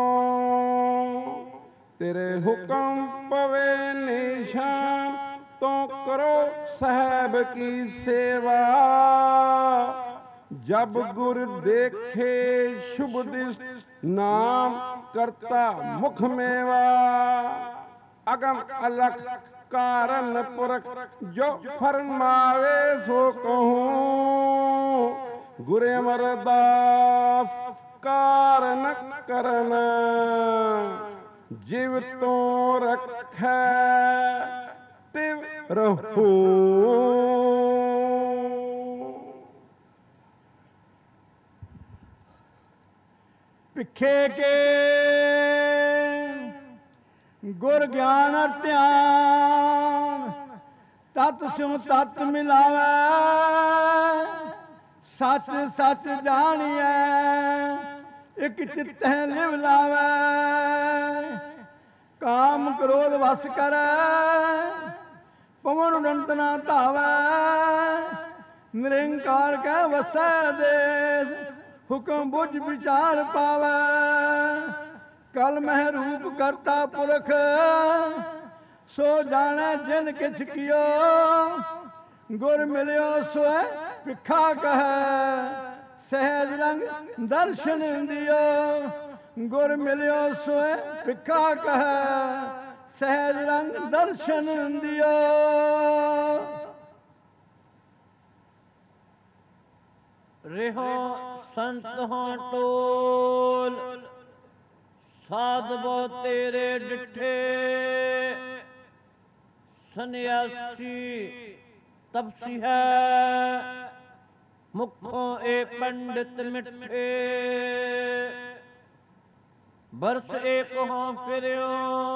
तेरे हुक्म पवे निशान तो करो साहब की सेवा जब गुर देखे शुभ दिष्ट नाम करता मुख मेवा अगम अलख कारण पुरख जो फरमावे सो कहूँ गुरु अमरदास कारण करना जीव तो रख तिव रहूं ਭਿੱਖੇ ਕੇ ਗੁਰ ਗਿਆਨ ਧਿਆਨ, ਤਤ ਸਿਉ ਤਤ ਮਿਲਾਵੈ, ਸੱਚ ਸੱਚ ਜਾਣੀਐ, ਇਕ ਚਿਤੈ ਲਿਵ ਲਾਵੈ। ਕਾਮ ਕ੍ਰੋਧ ਵਸ ਕਰੈ, ਪਵਨ ਉਡੰਤ ਨਾ ਧਾਵੈ, ਨਿਰੰਕਾਰ ਕੈ ਵਸੈ ਦੇਸ, ਹੁਕਮ ਬੁਝ ਵਿਚਾਰ ਪਾਵੈ। ਕਲ ਮਹਿ ਰੂਪ ਕਰਤਾ ਪੁਰਖ, ਸੋ ਜਾਣੈ ਜਿਨ ਕਿਛ ਕੀਓ, ਗੁਰ ਮਿਲਿਓ ਸੋਇ ਭਿਖਾ ਕਹੈ, ਸਹਿਜ ਰੰਗ ਦਰਸ਼ਨ ਦਿਓ। ਗੁਰ ਮਿਲਿਓ ਸੋਇ ਭਿਖਾ ਕਹੈ, ਸਹਿਜ ਰੰਗ ਦਰਸ਼ਨ ਦਿਓ। ਰਿਹੋ ਸੰਤ ਹਾਂ ਟੋਲ, ਸਾਧਵੋ ਤੇਰੇ ਡਿਠੇ, ਸੰਨਿਆਸੀ ਤਪਸੀ ਹੈ, ਮੁਖੋਂ ਏ ਪੰਡਿਤ ਮਿੱਠੇ। ਬਰਸ ਏਕ ਹਾਂ ਫਿਰਿਓ,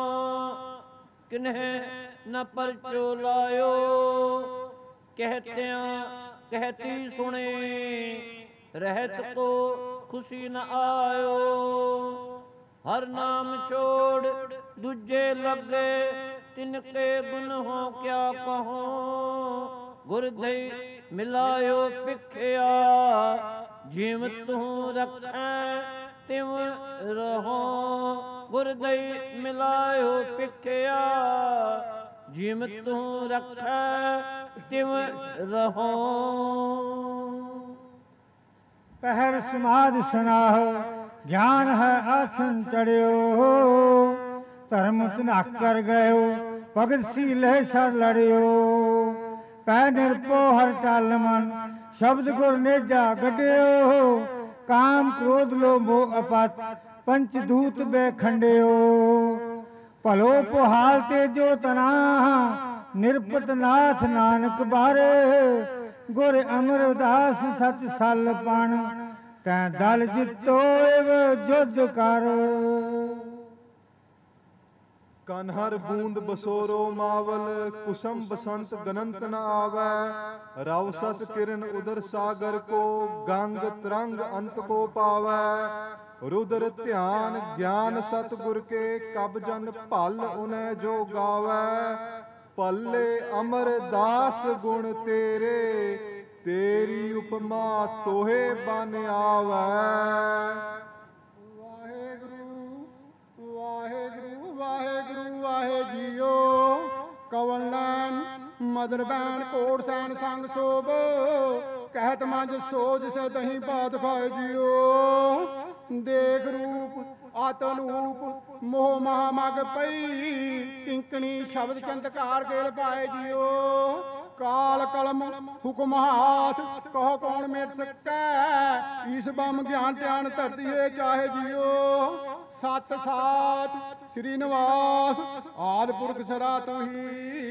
ਕਿਨਹਿ ਨ ਪਰਚੋ ਲਾਇਓ। ਕਹਿਤਿਆਂ ਕਹਿਤੀ ਸੁਣੇ, ਰਹਿਤ ਕੋ ਖੁਸ਼ੀ ਨ ਆਇਓ। ਹਰ ਨਾਮ ਛੋੜ ਦੂਜੇ ਲੱਗੇ, ਤਿਨਕੇ ਗੁਣ ਹੋ ਕਿਆ ਕਹੋ। ਗੁਰਦਈ ਮਿਲਾਇਓ ਭਿਖਿਆ, ਜਿਵ ਤੂੰ ਰਖੈ ਤਿਵ ਰਹੋ। ਗੁਰਦਈ ਮਿਲਾਇਓ ਭਿਖਿਆ, ਜਿਵ ਤੂੰ ਰਖੈ ਤਿਵ ਰਹੋ। ਪਹਿਰ ਸਮਾਧ ਸੁਨਾਹੁ, ਗਿਆਨ ਹੈ ਆਸਨ ਚੜਿਓ। ਧਰਮ ਧਨਾਕ ਕਰ ਗਇਓ, ਭਗਤ ਸੀਲੇ ਸਰ ਲੜਿਓ। ਪੈ ਨਿਰਭਉ ਹਰ ਟਲ ਮਨ, ਸ਼ਬਦ ਗੁਰ ਨੇਜਾ ਗੱਡਿਓ। ਕਾਮ ਕ੍ਰੋਧ ਲੋਭ ਮੋਹ ਅਪਤ, ਪੰਚ ਦੂਤ ਬੈਖੰਡਿਓ। ਭਲੋ ਪੁਹਾਲ ਤੇ ਜੋ ਤਨਾ, ਨਿਰਪਟ ਨਾਥ ਨਾਨਕ ਬਾਰੇ। ਗੁਰ ਅਮਰ ਉਦਾਸ ਸਚ ਸਲ ਪਣ, ਤੈਂ ਦਲ ਜਿੱਤੋ ਇਵ ਜੁਧ ਕਰ। ਕਨਹਰ ਬੂੰਦ ਬਸੋਰੋ ਮਾਵਲ, ਕੁਸਮ ਬਸੰਤ ਗਨੰਤ ਨ ਆਵੈ। ਰਵ ਸਸ ਕਿਰਨ ਉਦਰ ਸਾਗਰ ਕੋ, ਗੰਗ ਤਰੰਗ ਅੰਤ ਕੋ ਪਾਵੈ। ਰੁਦਰ ਧਿਆਨ ਗਿਆਨ ਸਤਿਗੁਰ ਕੇ, ਕਬ ਜਨ ਭਲ ਉਨੈ ਜੋ ਗਾਵੈ। ਪੱਲੇ ਅਮਰ ਦਾਸ ਗੁਣ ਤੇਰੇ, ਤੇਰੀ ਉਪਮਾ ਤੋਹੇ ਬਨ ਆਵੈ। ਵਾਹਿਗੁਰੂ ਵਾਹਿਗੁਰੂ ਵਾਹਿਗੁਰੂ ਵਾਹਿ ਜੀਓ। ਕਵਲ ਨੈਨ ਮਦਰ ਬੈਣ ਕੋਟ ਸੈਨ ਸੰਗ ਸੋਭ, ਕਹਿਤ ਮੰਜ ਸੋਜ ਸਦਹੀਂ ਬਾਤ ਖਾਏ ਜੀਓ। ਦੇਖ ਰੂਪ ਆਤਨੂਪ ਮੋਹ ਮਹਾ ਮਗ ਪਈ, ਟਿੰਕਣੀ ਸ਼ਬਦ ਚੰਦਕਾਰ ਗੇਲ ਪਾਏ ਜੀਓ। ਕਾਲ ਕਲਮ ਹੁਕਮ ਹਾਥ, ਕਹੋ ਕੌਣ ਮੇਟ ਸਕੈ। ਈਸ ਬਮ ਗਿਆਨ ਧਿਆਨ ਧਰਤੀ ਹੈ ਚਾਹੇ ਜੀਓ। ਸਤ ਸਾਚ ਸ੍ਰੀ ਨਿਵਾਸ, ਆਦਿ ਪੁਰਖ ਸਰਾ ਤੁਹੀ।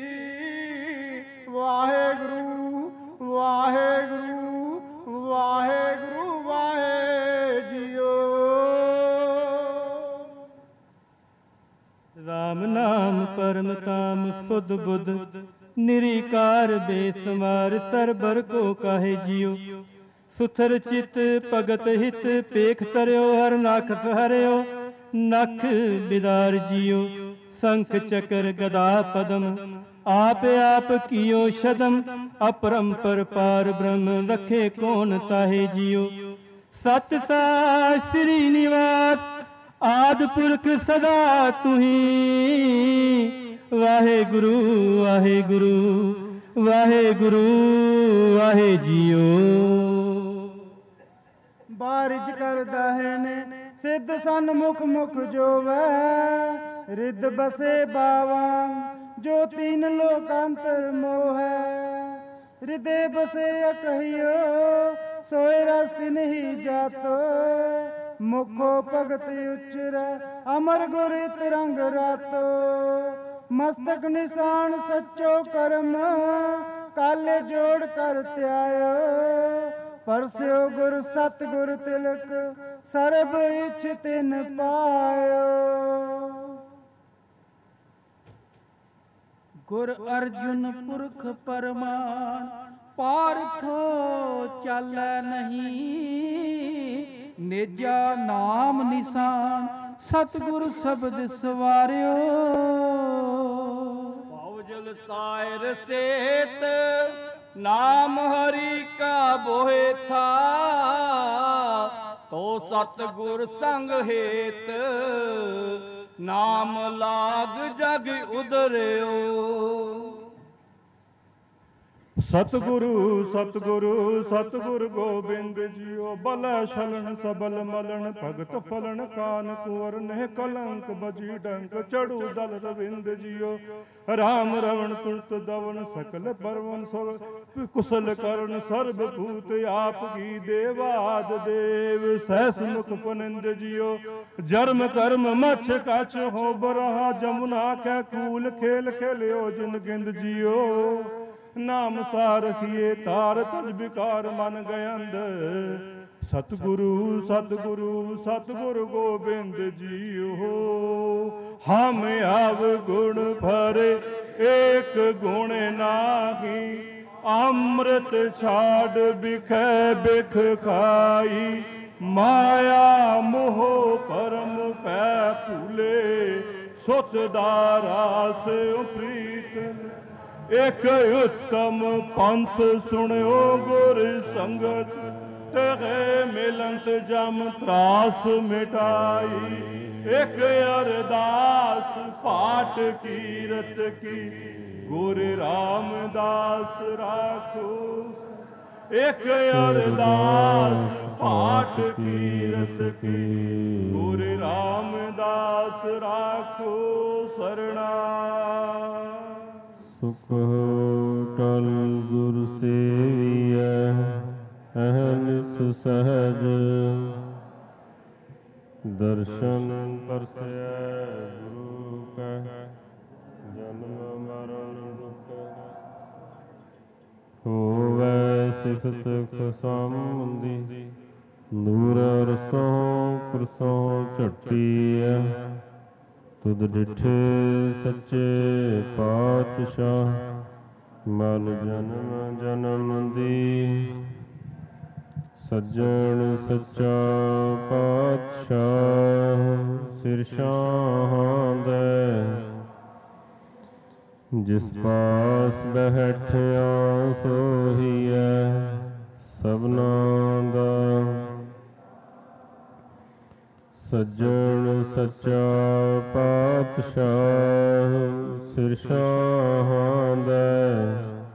ਵਾਹਿਗੁਰੂ ਵਾਹਿਗੁਰੂ ਵਾਹਿਗੁਰੂ ਵਾਹਿ ਜੀਓ। ਰਾਮ ਨਾਮ ਪਰਮ ਕਾਮ ਸੁਧ ਬੁੱਧ, ਨਿਰੀਕਾਰ ਬੇਸਮਾਰ ਸਰਬਰ ਕੋ ਕਾਹੇ ਜੀਓ। ਸੁਥਰ ਚਿਤ ਭਗਤ ਹਿਤ, ਪੇਖ ਤਰਿਓ ਹਰ ਨਖ ਸਹਰਿਓ। ਨਖ ਬਿਦਾਰ ਜੀਓ, ਸੰਖ ਚਕਰ ਗਦਾ ਪਦਮ, ਆਪ ਆਪ ਕੀਓ ਸ਼ਦਮ। ਅਪਰੰਪਰ ਪਾਰ ਬ੍ਰਹਮ, ਰਖੇ ਕੌਣ ਤਾਹੇ ਜੀਓ। ਸਤ ਸਾਚ ਸ੍ਰੀ ਨਿਵਾਸ, ਆਦਿ ਪੁਰਖ ਸਦਾ ਤੁਹੀ। ਵਾਹਿਗੁਰੂ ਵਾਹਿਗੁਰੂ ਵਾਹਿਗੁਰੂ ਵਾਹਿ ਜੀਓ। ਬਾਰਿਜ ਕਰਦਾ ਹੈ ਨੇ ਸਿੱਧ ਸਨਮੁਖ ਮੁਖ ਜੋਵੈ। ਰਿੱਧ ਬਸੇ ਬਾਵਾਂ ਜੋ ਤੀਨ ਲੋਕਾਂਤਰ ਮੋਹੈ। ਰਿਦੇ ਬਸੇ ਅਕਹਿਓ ਸੋਏ ਰਸ ਨਹੀਂ ਜਾਤੋ। ਮੁਖੋ ਭਗਤ ਉਚਰੈ ਅਮਰ ਗੁਰ ਤਿਰੰਗ ਰਾਤੋ। ਮਸਤਕ ਨਿਸ਼ਾਨ ਸੱਚੋ ਕਰਮ, ਕਾਲੇ ਜੋੜ ਕਰ ਧਿਆਇਓ। ਪਰਸਿਓ ਗੁਰ ਸਤਿਗੁਰ ਤਿਲਕ ਸਰਬ ਇਛ ਤਿਨ ਪਾਇਓ। ਗੁਰ ਅਰਜੁਨ ਪੁਰਖ ਪਰਮਾਨ ਪਾਰਥੋ ਚਾਲੈ ਨਹੀਂ। ਨੇਜਾ ਨਾਮ ਨਿਸ਼ਾਨ ਸਤਿਗੁਰ ਸ਼ਬਦ ਸਵਾਰਿਓ। ਭਉ ਜਲ ਸਾਇਰ ਸੇਤ ਨਾਮ ਹਰੀ ਕਾ ਬੋਹਿ ਥਾ। ਤੋ ਸਤਿਗੁਰ ਸੰਗ ਹੇਤ ਨਾਮ ਲਾਗ ਜਗ ਉਦਰਿਓ। ਸਤਿਗੁਰੂ ਸਤਿਗੁਰੂ ਸਤਿਗੁਰ ਗੋਬਿੰਦ ਜੀਓ। ਬਲੈ ਛਲਣ ਸਬਲ ਮਲਣ ਭਗਤ ਫਲਣ ਕਾਨ ਕੁੰਵਰ ਨਹਿ ਕਲੰਕ ਬਜੀ ਡੰਕ ਚੜੂ ਦਲ ਰਵਿੰਦ ਜੀਓ। ਰਾਮ ਰਵਣ ਤੁਰਤ ਦਵਨ ਸਕਲ ਪਰਵਨ ਸਭ ਕੁਸਲ ਕਰਨ ਸਰਬ ਭੂਤ ਆਪ ਕੀ ਦੇਵਾਦ ਦੇਵ। ਸਹਿਸ ਮੁਖ ਪਨਿੰਦ ਜੀਓ। ਜਰਮ ਕਰਮ ਮਛ ਕਛ ਹੋ ਬਰਹਾ ਜਮੁਨਾ ਕੈ ਕੂਲ ਖੇਲ ਖੇਲਿਓ ਜਿਨ ਗਿੰਦ ਜੀਓ। ਨਾਮ ਸਾਰਖੀਏ ਤਾਰ ਤਜ ਵਿਕਾਰ ਮਨ ਗਇੰਦ। ਸਤਿਗੁਰੂ ਸਤਿਗੁਰੂ ਸਤਿਗੁਰ ਗੋਬਿੰਦ ਜੀਓ। ਹਮ ਆਵ ਗੁਣ ਭਰੇ ਏਕ ਗੁਣ ਨਾਹੀ। ਅੰਮ੍ਰਿਤ ਛਾੜ ਬਿਖੈ ਬਿਖ ਖਾਈ। ਮਾਇਆ ਮੋਹ ਪਰਮ ਪੈ ਭੂਲੇ। ਸੁਤ ਦਾਰਾਸ ਪ੍ਰੀਤ ਇਕ ਉਤਮ ਪੰਥ ਸੁਣਿਓ ਗੁਰ ਸੰਗਤ। ਤੇਰੇ ਮਿਲੰਤ ਜਮ ਤਰਾਸ ਮਿਟਾਈ। ਇਕ ਅਰਦਾਸ ਪਾਠ ਕੀਰਤ ਕੀ ਗੁਰ ਰਾਮਦਾਸ ਰਾਖੋ। ਇਕ ਅਰਦਾਸ ਪਾਠ ਕੀਰਤ ਕੀ ਗੁਰ ਰਾਮਦਾਸ ਰਾਖੋ ਸਰਣਾ। ਸੁਖ ਟਲ ਗੁਰ ਸੇਵੀਐ ਅਹਨਿਸ ਸਹਜ। ਦਰਸ਼ਨ ਪਰਸੈ ਗੁਰੂ ਕੈ ਜਨਮ ਮਰਨ ਦੁਖ। ਹੋਵੈ ਸਿਫਤ ਖਸੰਦੀ ਨੂਰ ਰਸੋਂ ਕੁਰਸੋਂ ਝਟੀਐ। ਤੁਧ ਡਿਠੇ ਸੱਚੇ ਪਾਤਸ਼ਾਹ ਮਨ ਜਨਮ ਜਨਮ ਦੀ। ਸੱਜਣ ਸੱਚਾ ਪਾਤਸ਼ਾਹ ਸਿਰ ਸ਼ਾਹਾਂ ਦੇ। ਜਿਸ ਪਾਸ ਬੈਠਿਆ ਸੋਹੀਐ ਸਭਨਾਂ ਦਾ। ਸੱਜਣ ਸੱਚਾ ਪਾਤਸ਼ਾਹ ਸਿਰ ਸ਼ਾਹਾਂ ਦੇ।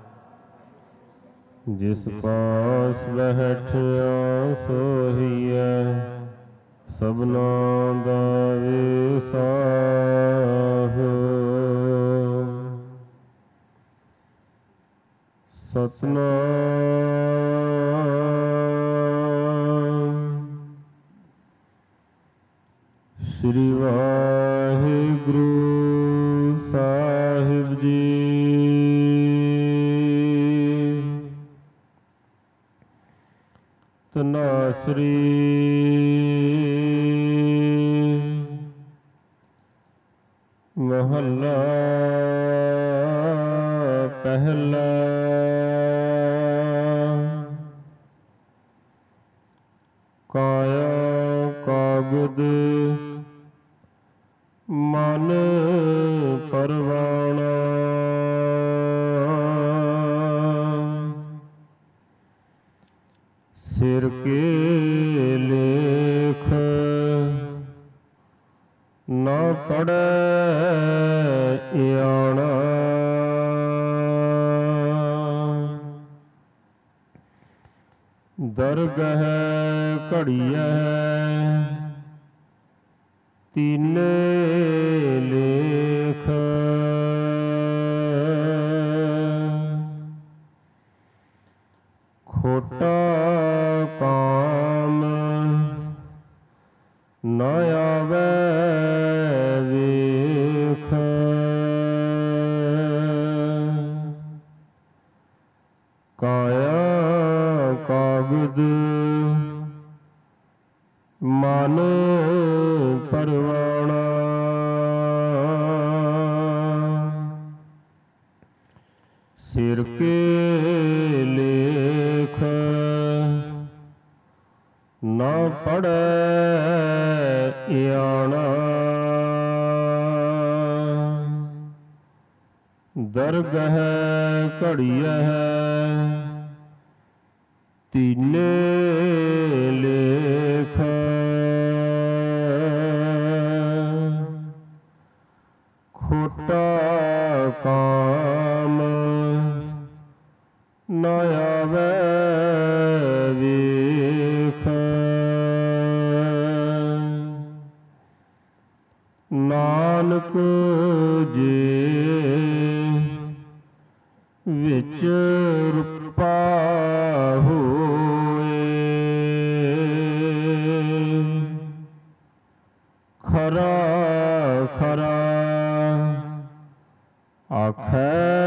ਜਿਸ ਪਾਸ ਬੈਠਿਆ ਸੋਹੀਐ ਸਭਨਾਂ ਦਾ ਵਿਸਾਹ। ਸਤਿਨਾਮ ਸ੍ਰੀ ਵਾਹਿਗੁਰੂ ਸਾਹਿਬ ਜੀ। ਧਨਾਸਰੀ ਮਹੱਲਾ ਪਹਿਲਾ। ਕਾਇਆ ਕਾਗਦ ਮਨ ਪਰਵਾਣਾ। ਸਿਰ ਕੇ ਲੇਖ ਨਾ ਪੜੈ ਆਣਾ। ਦਰਗਹ ਘੜੀਐ ਤੀਨੇ ਲੇਖ। ਖੋਟਾ ਕਾਮ ਨਾ ਆਵੈ ਵੇਖ। ਕਾਇਆ ਕਾਗਦ ਨਾ ਪੜੈ ਇਆਣਾ ਦਰਗਹ ਘੜੀਐ ਤੀਨੇ ਲੇਖ ਖੋਟਾ ਕਾਮ ਨਾ ਆਵੈ ਵੇਖ ਨਾਨਕ ਜੇ ਵਿੱਚ ਰੂਪਾ ਹੋਏ ਖਰਾ ਖਰਾ ਆਖੈ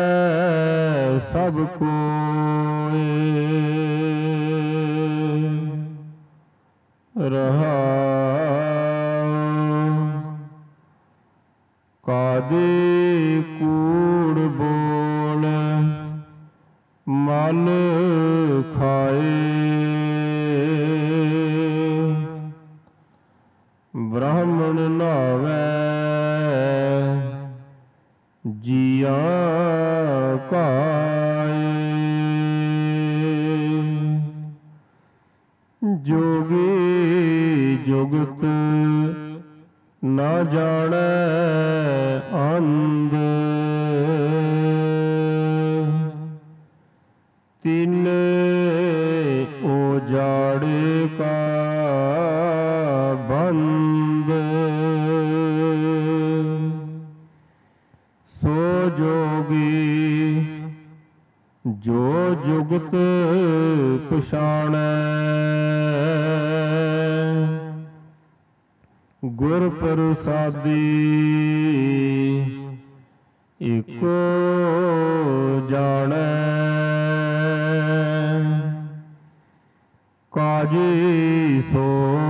ਸਭ ਕੋਇ ਰਹਾਉ ਕਾਦੇ ਕੂੜ ਬੋਲ ਮਨ ਖਾਏ ਬ੍ਰਾਹਮਣ ਨਾਵੈ ਜੀਆ ਕਾਏ ਜੋਗੀ ਜੁਗਤ ਨਾ ਜਾਣੈ ਅੰਧ ਤਿਨੇ ਉਜਾੜੇ ਕਾ ਬੰਦ ਸੋ ਜੋਗੀ ਜੋ ਜੁਗਤ ਪਛਾਣੈ ਗੁਰ ਪ੍ਰਸਾਦੀ ਇਕੋ ਜਾਣੈ ਕਾਜੀ ਸੋ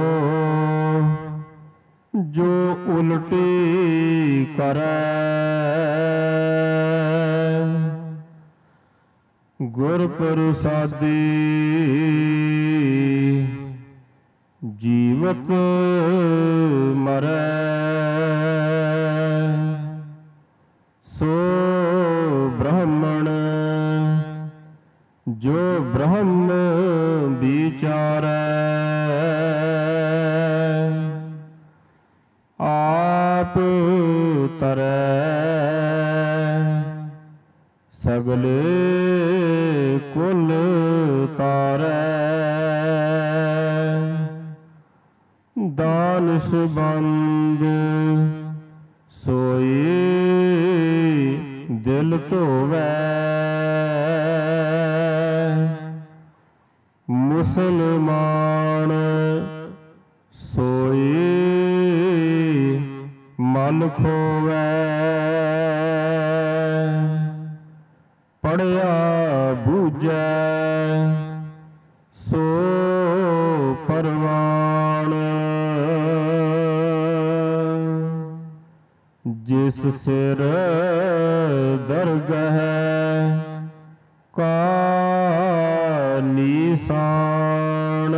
ਜੋ ਉਲਟੀ ਕਰੈ ਗੁਰ ਪ੍ਰਸਾਦੀ ਜੀਵਤ ਮਰੈ ਸੋ ਬ੍ਰਾਹਮਣ ਜੋ ਬ੍ਰਹਮ ਵਿਚਾਰੈ ਆਪ ਤਰੈ ਸਗਲੇ ਕੁਲ ਤਾਰੈ ਦਾਨਿਸ਼ ਬੰਦ ਸੋਈ ਦਿਲ ਧੋਵੈ ਮੁਸਲਮਾਨ ਸੋਈ ਮਨ ਖੋਵੈ ਪੜਿਆ ਬੂਝੈ ਸੋ ਪਰਵਾਨ ਜਿਸ ਸਿਰ ਦਰਗਹ ਕਾ ਨੀਸਾਨ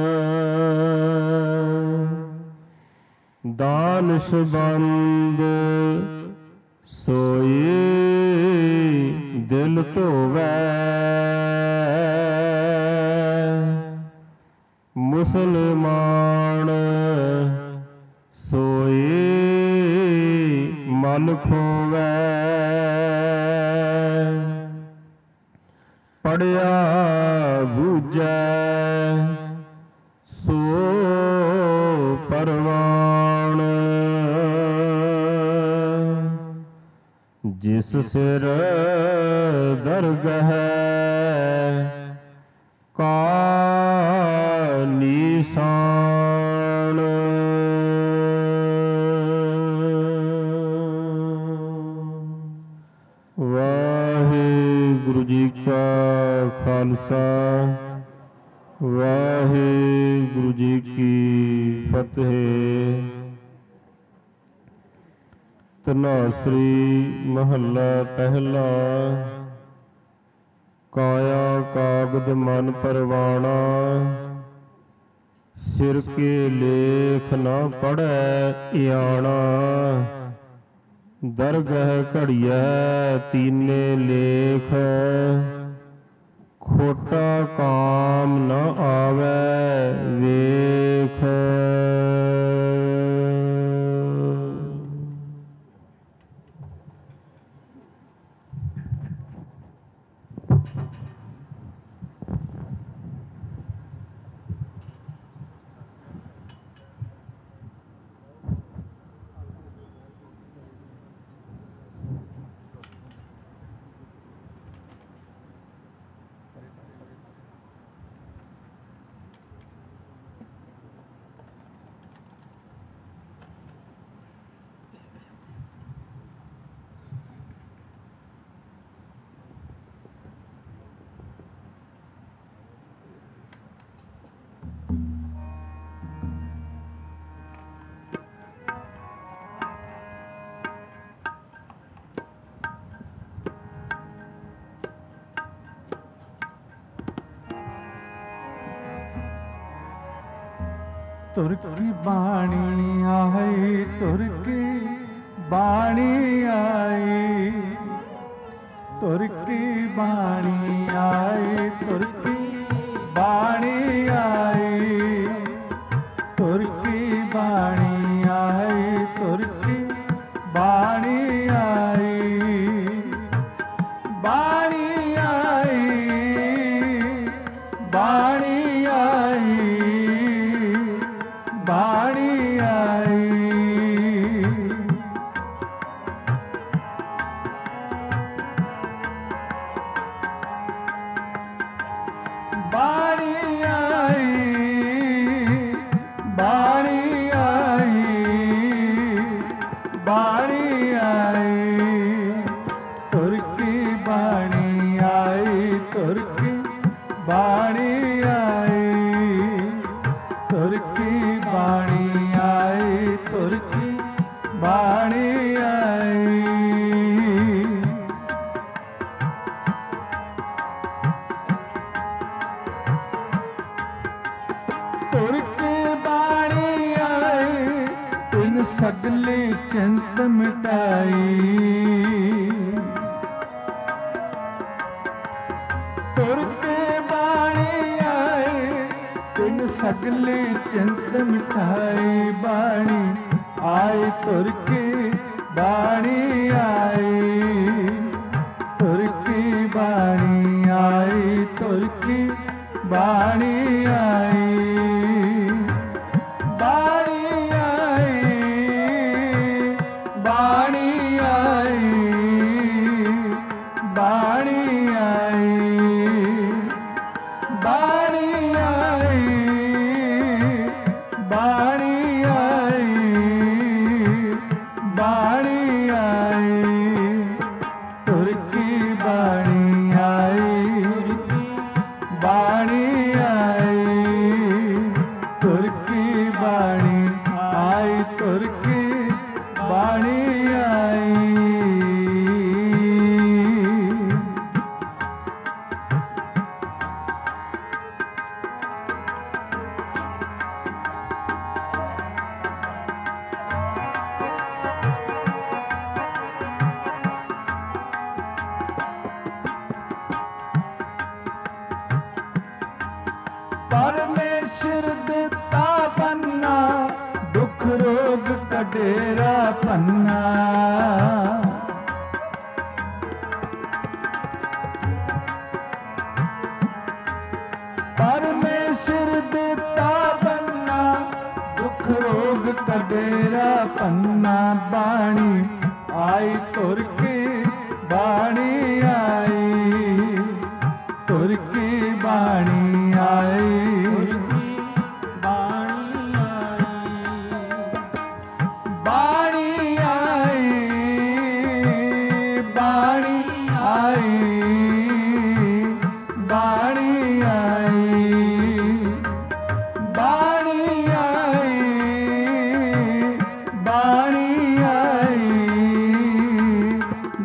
ਦਾਨਿਸ਼ ਬੰਦ ਸੋਈ ਦਿਲ ਧੋਵੈ ਮੁਸਲਮਾਨ ਸੋਈ ਮਨ ਖੋਵੈ ਪੜਿਆ ਬੂਝੈ ਸੋ ਪਰਵਾਨ ਜਿਸ ਸਿਰ ਦਰਗਹ ਕਾ ਨੀਸਾਨ ਵਾਹਿਗੁਰੂ ਜੀ ਕਾ ਖਾਲਸਾ ਵਾਹਿਗੁਰੂ ਜੀ ਕੀ ਫਤਿਹ। ਧਨਾਸਰੀ ਮਹੱਲਾ ਪਹਿਲਾ। ਕਾਇਆ ਕਾਗਦ ਮਨ ਪਰਵਾਣਾ, ਸਿਰ ਕੇ ਲੇਖ ਨਾ ਪੜੈ ਆਣਾ, ਦਰਗਹਿ ਘੜੀਐ ਤੀਨੇ ਲੇਖ, ਖੋਟਾ ਕਾਮ ਨ ਆਵੈ ਵੇਖ। ਤੁਰ ਕੀ ਬਾਣੀ ਆਈ, ਤੁਰ ਕੀ ਬਾਣੀ ਆਈ, ਤੁਰ ਕੀ ਬਾਣੀ ਆਈ, ਤੁਰ ਕੀ ਬਾਣੀ ਆਈ, ਤੁਰ ਕੀ ਬਾਣੀ ਆਈ, ਤੁਰ ਕੀ ਬਾਣੀ ਆਈ, ਬਾਣੀ ਆਈ, ਬਾਣੀ ਆਈ, ਬਾਣੀ ਆਈ। ਬਾਣੀ ਆਈ, ਬਾਣੀ ਆਈ, ਬਾਣੀ ਆਈ, ਤੁਰ ਕੀ ਬਾਣੀ ਆਈ, ਤੁਰ ਕੀ ਬਾਣੀ ਆਈ, ਤੁਰ ਕੀ ਬਾਣੀ ਆਈ, ਤੁਰ ਕੀ ਬਾਣੀ ਆਈ। ਤੁਰ ਕੇ ਬਾਣੀ ਆਈ, ਤਿਨ ਸਗਲੀ ਚਿੰਤ ਮਿਟਾਈ, ਤੁਰ ਕੇ ਬਾਣੀ ਆਈ, ਤਿਨ ਸਗਲੀ ਚਿੰਤ ਮਿਟਾਈ, ਬਾਣੀ ਆਈ, ਤੁਰ ਕੇ ਬਾਣੀ ਆਈ, ਤੁਰ ਕੀ ਬਾਣੀ ਆਈ, ਤੁਰ ਕੀ ਬਾਣੀ ਆਈ, ਬਾਣੀ ਆਈ, ਬਾਣੀ ਆਈ, ਬਾਣੀ ਆਈ, ਬਾਣੀ ਆਈ, ਬਾਣੀ ਆਈ, ਬਾਣੀ ਆਈ, ਤੁਰ ਕੀ ਬਾਣੀ ਆਈ, ਬਾਣੀ ਆਈ, ਤੁਰ ਕੀ ਬਾਣੀ ਆਈ, ਤੁਰ ਕੀ ਬਾਣੀ ਆਈ। ਪਰਮੇਸ਼ਰ ਦਿੱਤਾ ਬੰਨਾ, ਦੁੱਖ ਰੋਗ ਕਡੇਰਾ ਪੰਨਾ, ਪਰਮੇਸ਼ਰ ਦਿੱਤਾ ਬੰਨਾ, ਦੁੱਖ ਰੋਗ ਕਡੇਰਾ ਪੰਨਾ, ਬਾਣੀ ਆਈ, ਤੁਰ ਕੀ ਬਾਣੀ ਆਈ, ਤੁਰ ਕੀ ਬਾਣੀ ਆਈ, ਬਾਣੀ ਆਈ, ਬਾਣੀ ਆਈ, ਬਾਣੀ ਆਈ, ਬਾਣੀ ਆਈ, ਬਾਣੀ ਆਈ,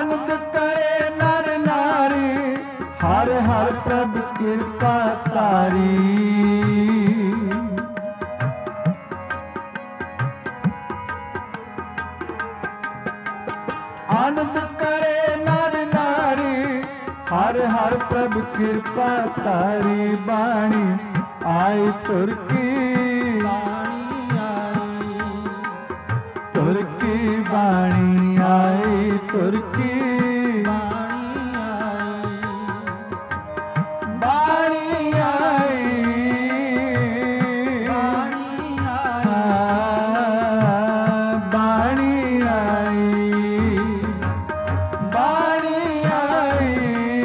ਆਨੰਦ ਕਰੇ ਨਰ ਨਾਰੀ, ਹਰ ਹਰ ਪ੍ਰਭ ਕਿਰਪਾ ਤਾਰੀ। ਆਨੰਦ ਕਰੇ ਨਰ ਨਾਰੀ, ਹਰ ਹਰ ਪ੍ਰਭ ਕਿਰਪਾ ਤਾਰੀ। ਬਾਣੀ ਆਈ ਤੁਰ ਕੀ, ਬਾਣੀ ਆਈ, ਤੁਰ ਕੀ ਬਾਣੀ ਆਈ, ਤੁਰ ਕੀ ਬਾਣੀ ਆਈ, ਬਾਣੀ ਆਈ, ਬਾਣੀ ਆਈ,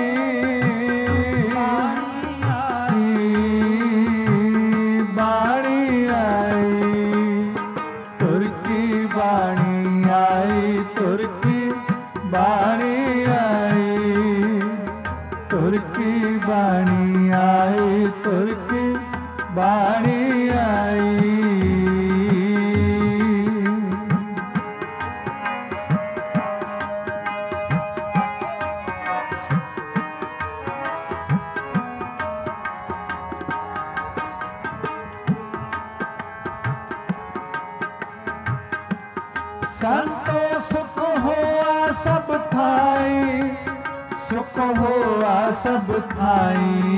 ਬਾਣੀ ਆਈ, ਤੁਰ ਕੀ ਬਾਣੀ ਆਈ, ਤੁਰ ਕੀ ਬਾਣੀ ਆਈ, ਤੁਰ ਕੀ ਬਾਣੀ ਆਈ, ਤੁਰ ਕੀ ਬਾਣੀ ਆਈ। ਸੰਤੋ ਸੁਖ ਹੋਆ ਸਭ ਥਾਈ, ਸੁਖ ਹੋਆ ਸਭ ਥਾਈ।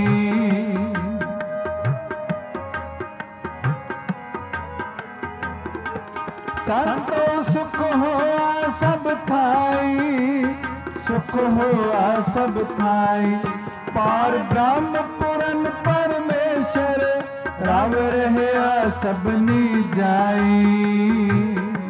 ਸੰਤੋ ਸੁਖ ਹੋਆ ਸਭ ਥਾਈ, ਸੁਖ ਹੋਆ ਸਭ ਥਾਈ। ਪਾਰ ਬ੍ਰਹਮ ਪੁਰਨ ਪਰਮੇਸ਼ਰ, ਰਵ ਰਹਿਆ ਸਭਨੀ ਜਾਈ।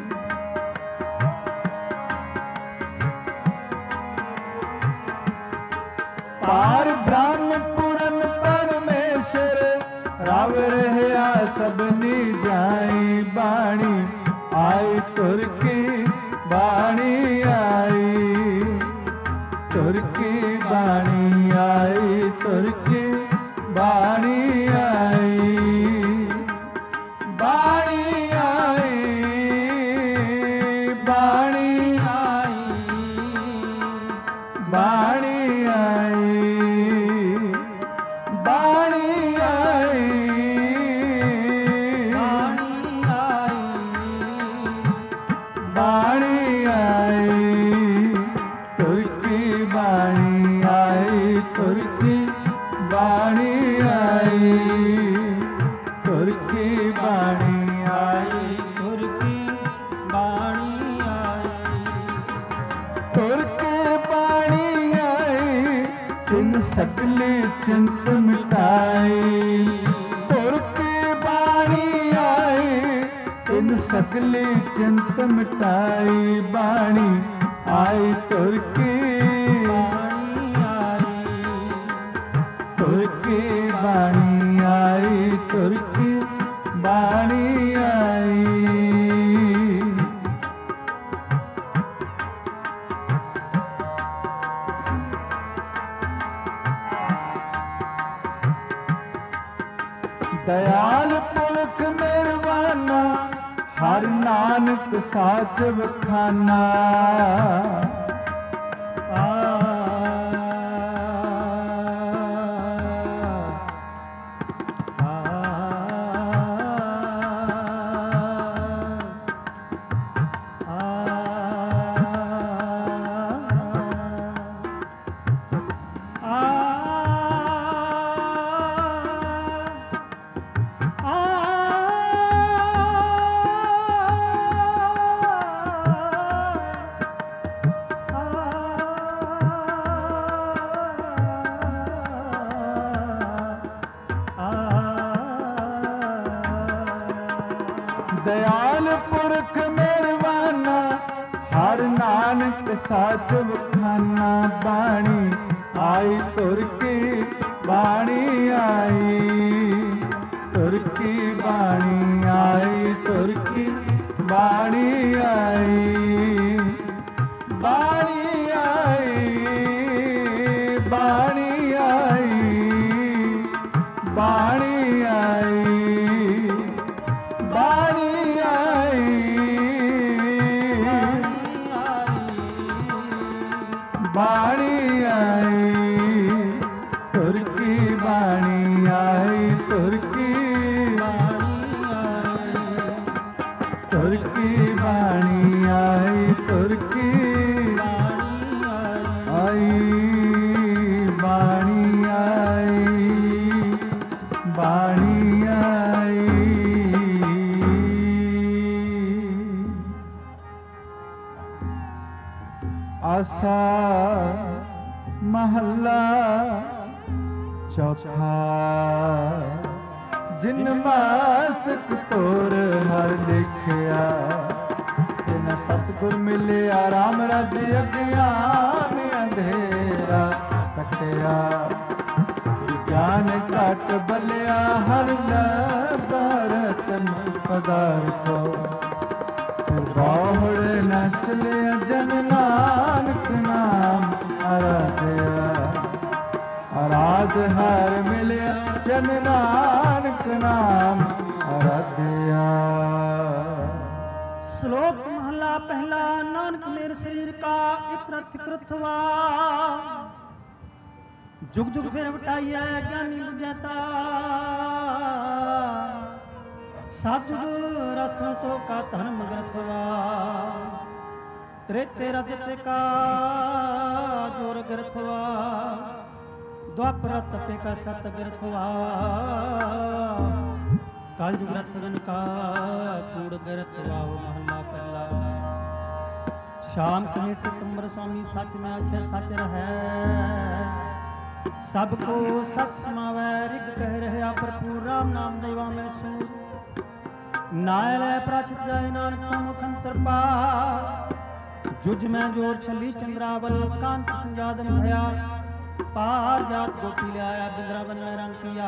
ਪਾਰ ਬ੍ਰਹਮ ਪੁਰਨ ਪਰਮੇਸ਼ਰ, ਰਵ ਰਹਿਆ ਸਭਨੀ ਜਾਈ। ਬਾਣੀ ਆਈ ਤੁਰ ਕੀ ਬਾਣੀ ਆਈ, ਤੁਰ ਕੀ ਬਾਣੀ ਆਈ, ਤੁਰ ਕੀ ਬਾਣੀ ਆਈ, ਬਾਣੀ ਆਈ, ਬਾਣੀ ਆਈ, ਬਾਣੀ ਆਈ, ਬਾਣੀ ਆਈ, ਬਾਣੀ ਆਈ, ਤੁਰ ਕੀ ਬਾਣੀ ਆਈ, ਤੁਰ ਕੀ ਬਾਣੀ ਆਈ, ਤੁਰ ਕੀ ਬਾਣੀ ਆਈ, ਤੁਰ ਕੀ ਬਾਣੀ ਆਈ, ਤੁਰ ਕੇ ਬਾਣੀ ਆਈ, ਤਿਨ ਸਕਲੀ ਚਿੰਤ ਮਿਟਾਈ। ਤੁਰ ਕੇ ਬਾਣੀ ਆਈ, ਤਿਨ ਸਕਲੀ ਚਿੰਤ ਮਿਟਾਈ। ਬਾਣੀ ਆਈ ਤੁਰ ਕੀ ਬਾਣੀ ਆਈ, ਤੁਰ ਕੀ ਬਾਣੀ ਆਈ, ਤੁਰ ਕੀ ਬਾਣੀ ਆਈ। ਦਇਆਲ ਪੁਰਖ ਮਿਹਰਬਾਨਾ, ਹਰ ਨਾਨਕ ਸਾਚ ਵਖਾਨਾ। ਦਇਆਲ ਪੁਰਖ ਮਿਹਰਬਾਨਾ, ਹਰ ਨਾਨਕ ਸਾਚ ਵਖਾਨਾ। ਬਾਣੀ ਆਈ ਤੁਰ ਕੀ ਬਾਣੀ ਆਈ, ਤੁਰ ਕੀ ਬਾਣੀ ਆਈ, ਤੁਰ ਕੀ ਬਾਣੀ ਆਈ, ਬਾਣੀ ਆਈ, ਬਾਣੀ ਆਈ, ਬਾਣੀ ਆਈ, ਬਾਣੀ ਆਈ, ਆਸਾ ਮਹੱਲਾ ਚੌਥਾ। ਜਿਨ ਮਸਤਕ ਤੋਰ ਹਰ ਲਿਖਿਆ, ਤਿਨ ਸਤਿਗੁਰ ਮਿਲਿਆ ਰਾਮ ਰਾਜ ਅਗਿਆਨ ਅੰਧੇਰਾ ਕਟਿਆ। ਗਿਆਨ ਘਟ ਬਲਿਆ ਹਰ ਬਰਤਨ ਪਦਾਰਥੋ, ਬਾਹੜ ਨ ਚਲਿਆ ਜਨ ਨਾਨਕ ਨਾਮ ਅਰਾਧਿਆ। ਅਰਾਧ ਹਰ ਮਿਲਿਆ ਜਨ ਨਾਨਕ ਨਾਮ ਅਰਾਧਿਆ। ਸ਼ਲੋਕ ਮਹਲਾ ਪਹਿਲਾ। ਨਾਨਕ ਮੇਰੇ ਸਰੀਰ ਕਾ ਇਕ ਰਥ ਕਰਥਵਾ, जुग जुग फिर वटाइया ज्ञानी बुझाता। सतगुर रथ तो का धर्म ग्रथवा, त्रेते रथ का जोर ग्रथवा। द्वापर तपे का सत ग्रथवा, काल जुग रथ जन का कूड़ ग्रथवा। महला पहला। श्याम कहे सितंबर स्वामी सच में अच्छे सच रहे, सब को सच समावै रिग कह रहा। भरपूर राम नाम देवा में सूर, नायल प्राचित जाय नानक मुख अंतर पा। जुज में जोर छली चंद्रावल, कांत संजादम भया। पार जात गोपी लिया बिंद्रावन में रंग किया।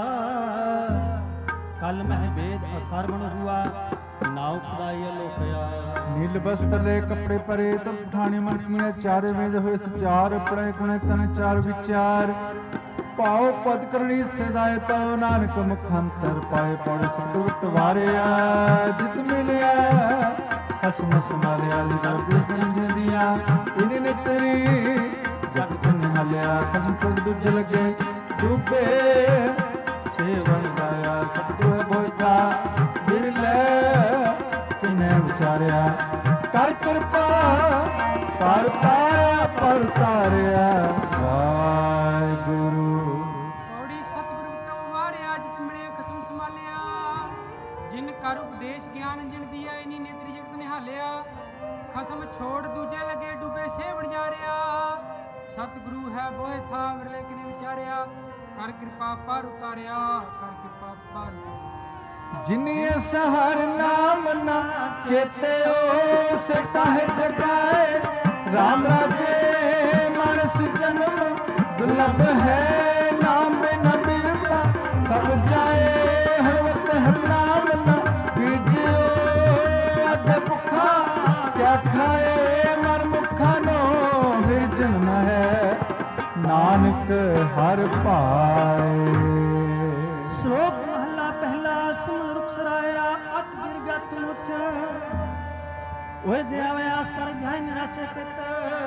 कल मह वेद अथर्वण हुआ, नाव खुदाई लोकया। नील वस्त्र ले कपड़े परे, तब ठाणी मन किया। चारे वेद हुए सचार, पड़े गुण तन चार विचार। पाओ पद करनी सदाय तो, नानक मुखांतर पाए पौड़े सतगुर वारिया। जित मिलिया हसम समालिया, लिखन दिया इन्हें तेरी जग धन हलिया। कसम चुग दुज लगे डूबे सेवन गाया। सतगुर बोझा बिरले किने विचारिया। कर कृपा पर तारिया पर तारिया वाहिगुरु। पौड़ी सतगुरु तो वारिया, जित मिले कसम संभालिया। जिन कर उपदेश ज्ञान जिन दिया, इन्हीं नेत्री जगत निहालिया। खसम छोड़ दूजे लगे डूबे सेवण जा रिया। सतगुरु है बोहे था विरले किने विचारिया। कर कृपा पर उतारिया, कर कृपा पर उतारिया। जिन्हें सहर नाम ना चेते से काहे जगाए। राम राजे मानस जन्म दुर्लभ है, नाम बिना बीरता सब जाए। हरवत हर नाम ना बीजो, अध भुखा क्या खाए। मर मुखा नो फिर जन्म है, नानक हर पाए। श्लोक महला पहला। सुन रुख सराया अत गिर तुमुच, ओए जे आवे आस कर जाय निराशे चित।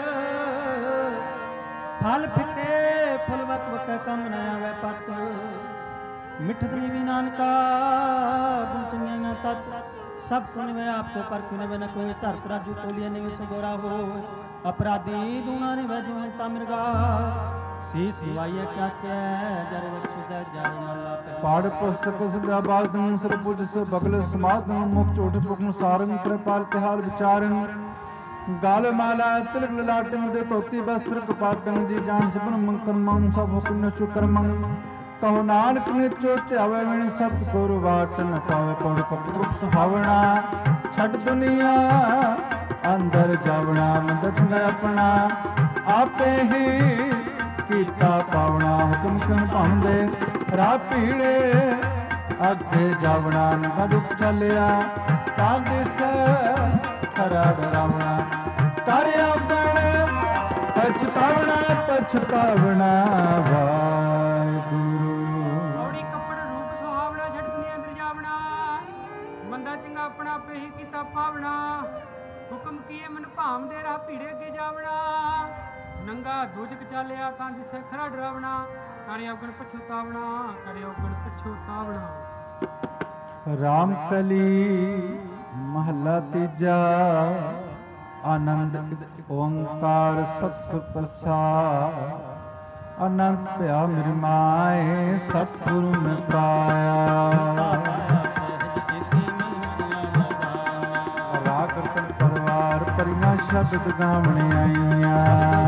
फल फिके फल वक वक कम न आवे पत। मिठत नीवी नानका गुण चंगिया तत। सब सुन वे आप तो पर क्यों न कोई। धरत राजू तोलिए निवे सगोरा हो, अपराधी दूना ने वजू ता मिर्गा। शीस निवाइए क्या क्या जर वक्षुदा जाय मल्ला। पाड़ पुस्तक सदा बादन सरपुज स बगल समादन। मुख चोट पुगन सारंग कृपाल तिहार विचारन। गाल माला तिलक ललाटन दे तोती वस्त्र कपाटन। जी जान सबन मंकन मन सब हुकुम चुकरमं। कहो नानक ने चोट आवे विण सतगुर वाटन। पावे पड़ कपुर सुहावना, छड़ दुनिया अंदर जावना। मदद में अपना आपे ही कीता पावना। हुकुम कन पाਉਂਦੇ ਰਾਹ ਪੀੜੇ, ਅੱਗੇ ਜਾਵਣਾ। ਨਗਾ ਦੁੱਖ ਚੱਲਿਆ ਤਾਂ ਦਿਸ ਖਰਾ ਡਰਾਵਣਾ। ਕਰ ਆਉਣ ਪਛਤਾਵਣਾ ਪਛਤਾਵਣਾ ਵਾਹਿਗੁਰੂ। ਪੌੜੀ ਕੱਪੜ ਰੂਪ ਸੁਹਾਵਣਾ, ਛੱਡ ਦੁਨੀਆ ਅੰਦਰ ਜਾਵਣਾ। ਮੰਦਾ ਚੰਗਾ ਆਪਣਾ ਆਪੇ ਹੀ ਕੀਤਾ ਪਾਵਣਾ। ਹੁਕਮ ਕੀਏ ਮਨ ਭਾਵਦੇ ਰਾਹ ਭੀੜੇ ਅੱਗੇ ਜਾਵਣਾ। ਨੰਗਾ ਦੁਜਕ ਚਾਲਿਆ ਤਾਂ ਦਿਸੇ ਖਰਾ ਡਰਾਵਣਾ। ਕਰਿਆ ਗੁਣ ਪਛਤਾਵਣਾ, ਕਰਿਆ ਗੁਣ ਪਛਤਾਵਣਾ। ਰਾਮ ਕਲੀ ਮਹੱਲਾ ਤੀਜਾ। ਆਨੰਦ ਓੰਕਾਰ ਸਤਿਗੁਰ ਪ੍ਰਸਾਦ। ਅਨੰਤ ਭਇਆ ਮੇਰੀ ਮਾਏ, ਸਤਿਗੁਰੂ ਮੈਂ ਪਾਇਆ। ਰਾਗ ਰਤਨ ਪਰਵਾਰ ਪਰਿਨਾ ਸ਼ਬਦ ਸ਼ਬਦ ਗਾਵਣ ਆਈਆਂ।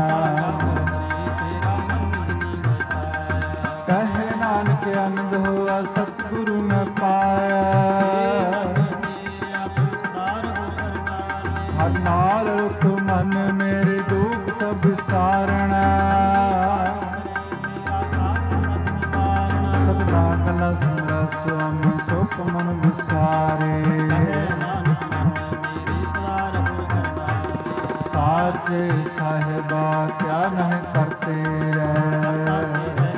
ਕਹੇ ਨਾਨਕ ਆਨੰਦ ਹੋਆ ਸਤਿਗੁਰੂ ਮੈਂ ਪਾਇਆ। ਹਰ ਨਾਲ ਰੁਤ ਮਨ ਮੇਰੇ ਦੁਖ ਸਭ ਸਾਰਣਾ। ਸਭ ਸਾਗਲਾ ਸੁੰਦਰ ਸੁਆਮੀ ਸੁਖ ਮਨ ਵਿਸਾਰੇ। ਸਾਚੇ ਸਾਹਿਬਾ ਕਿਆ ਨਹਿ ਕਰਤੇ ਰਹਿ।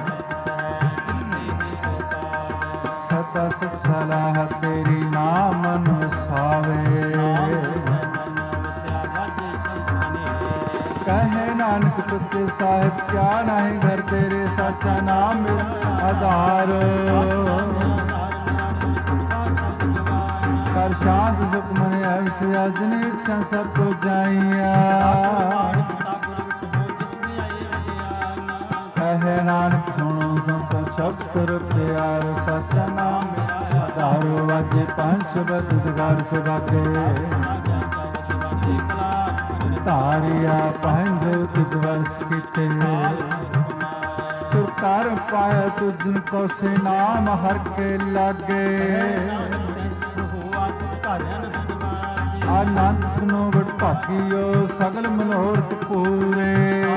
ਸਤਾ ਸਤ ਸਲਾਹ ਤੇਰੀ ਨਾਮ ਮਨ ਵਸਾਵੇ। ਕਹੇ ਨਾਨਕ ਸੱਚੇ ਸਾਹਿਬ ਕਿਆ ਨਾਹੀ ਘਰ ਤੇਰੇ। ਸਾਚਾ ਨਾਮ ਮੇਰਾ ਆਧਾਰ। ਕਰ ਸ਼ਾਂਤ ਸੁਖ ਮਨ ਐਸੀ ਅਜਨੀ ਇੱਛਾ ਸਭ ਕੋ ਜਾਈਆ। ਕਹੇ ਨਾਨਕ ਸੁਣੋ ਸੰਤ ਸ਼ਬਦ ਕਰ ਪਿਆਰ। ਸਾਚਾ ਨਾਮ ਮੇਰਾ ਆਧਾਰ। ਵਾਜੇ ਪੰਜ ਸ਼ਬਦ ਦਗਾਰ ਸੁਭਾਗੇ। ਤਾਰਿਆ ਪੰਜ ਤੁਧ ਵਸ ਕੀਤੇ। ਤੁਰ ਕਰ ਪਾਇਆ ਤੁਝਨ ਕੋ ਸੇ ਨਾਮ ਹਰ ਕੇ ਲਾਗੇ। ਆਨੰਦ ਸੁਨੋ ਬੜ ਭਾਗਿਓ ਸਗਲ ਮਨੋਰਥ ਪੂਰੇ।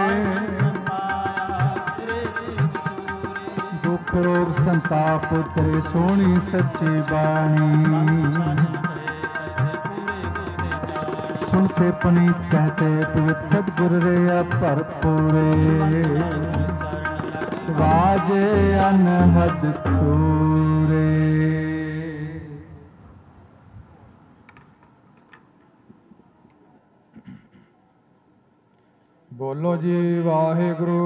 ਦੁਖ ਰੋਗ ਸੰਤਾਪ ਉਤਰੇ ਸੋਹਣੀ ਸੱਚੀ ਬਾਣੀ। सुनते पुनीत कहते पवित्र सतगुर रे भरपूरे। वाजे अनहद तूरे। बोलो जी वाहिगुरु।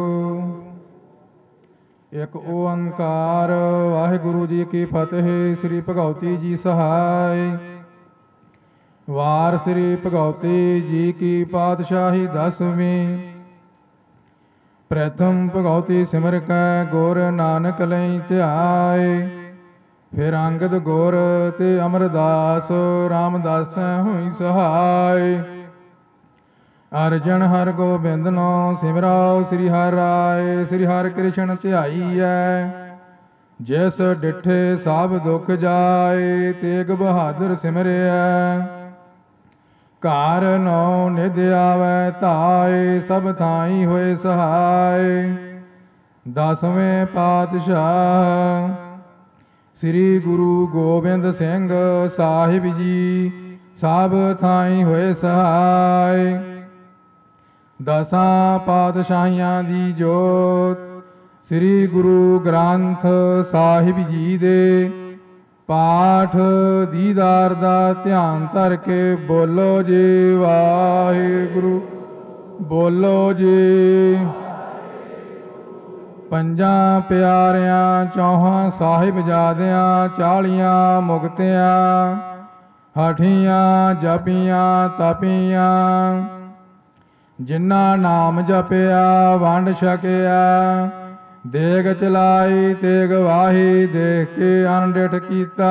एक ओंकार। वाहिगुरु जी की फतेह। श्री भगवती जी सहाय। वार श्री भगवती जी की पातशाही दसवीं। प्रथम भगवती सिमर कै गुर नानक लई ध्याए। फिर अंगद गुर ते अमरदास रामदास हुई सहाय। अर्जन हर गोबिंद नो सिमराओ श्री हर राय। श्री हर कृष्ण ध्याईऐ। जिस डिठे सब दुख जाए। तेग बहादुर सिमरिया। ਘਰ ਨੌ ਨਿਧ ਆਵੈ ਧਾਏ। ਸਭ ਥਾਈ ਹੋਏ ਸਹਾय। ਦਸਵੇਂ ਪਾਤਸ਼ਾਹ ਸ੍ਰੀ ਗੁਰੂ ਗੋਬਿੰਦ ਸਿੰਘ ਸਾਹਿਬ ਜੀ ਸਭ ਥਾਈ ਹੋਏ ਸਹਾय। ਦਸਾਂ ਪਾਤਸ਼ਾਹੀਆਂ ਦੀ ਜੋਤ ਸ੍ਰੀ ਗੁਰੂ ਗ੍ਰੰਥ ਸਾਹਿਬ ਜੀ ਦੇ ਪਾਠ ਦੀਦਾਰ ਦਾ ਧਿਆਨ ਧਰ ਕੇ ਬੋਲੋ ਜੀ ਵਾਹਿਗੁਰੂ। ਬੋਲੋ ਜੀ। ਪੰਜਾਂ ਪਿਆਰਿਆਂ ਚੌਹਾਂ ਸਾਹਿਬਜ਼ਾਦਿਆਂ ਚਾਲੀਆਂ ਮੁਕਤਿਆਂ ਹਠੀਆਂ ਜਪੀਆਂ ਤਪੀਆਂ ਜਿਨ੍ਹਾਂ ਨਾਮ ਜਪਿਆ ਵੰਡ ਛਕਿਆ ਦੇਗ ਚਲਾਈ ਤੇਗ ਵਾਹੀ ਦੇਖ ਕੇ ਅਨਡਿਠ ਕੀਤਾ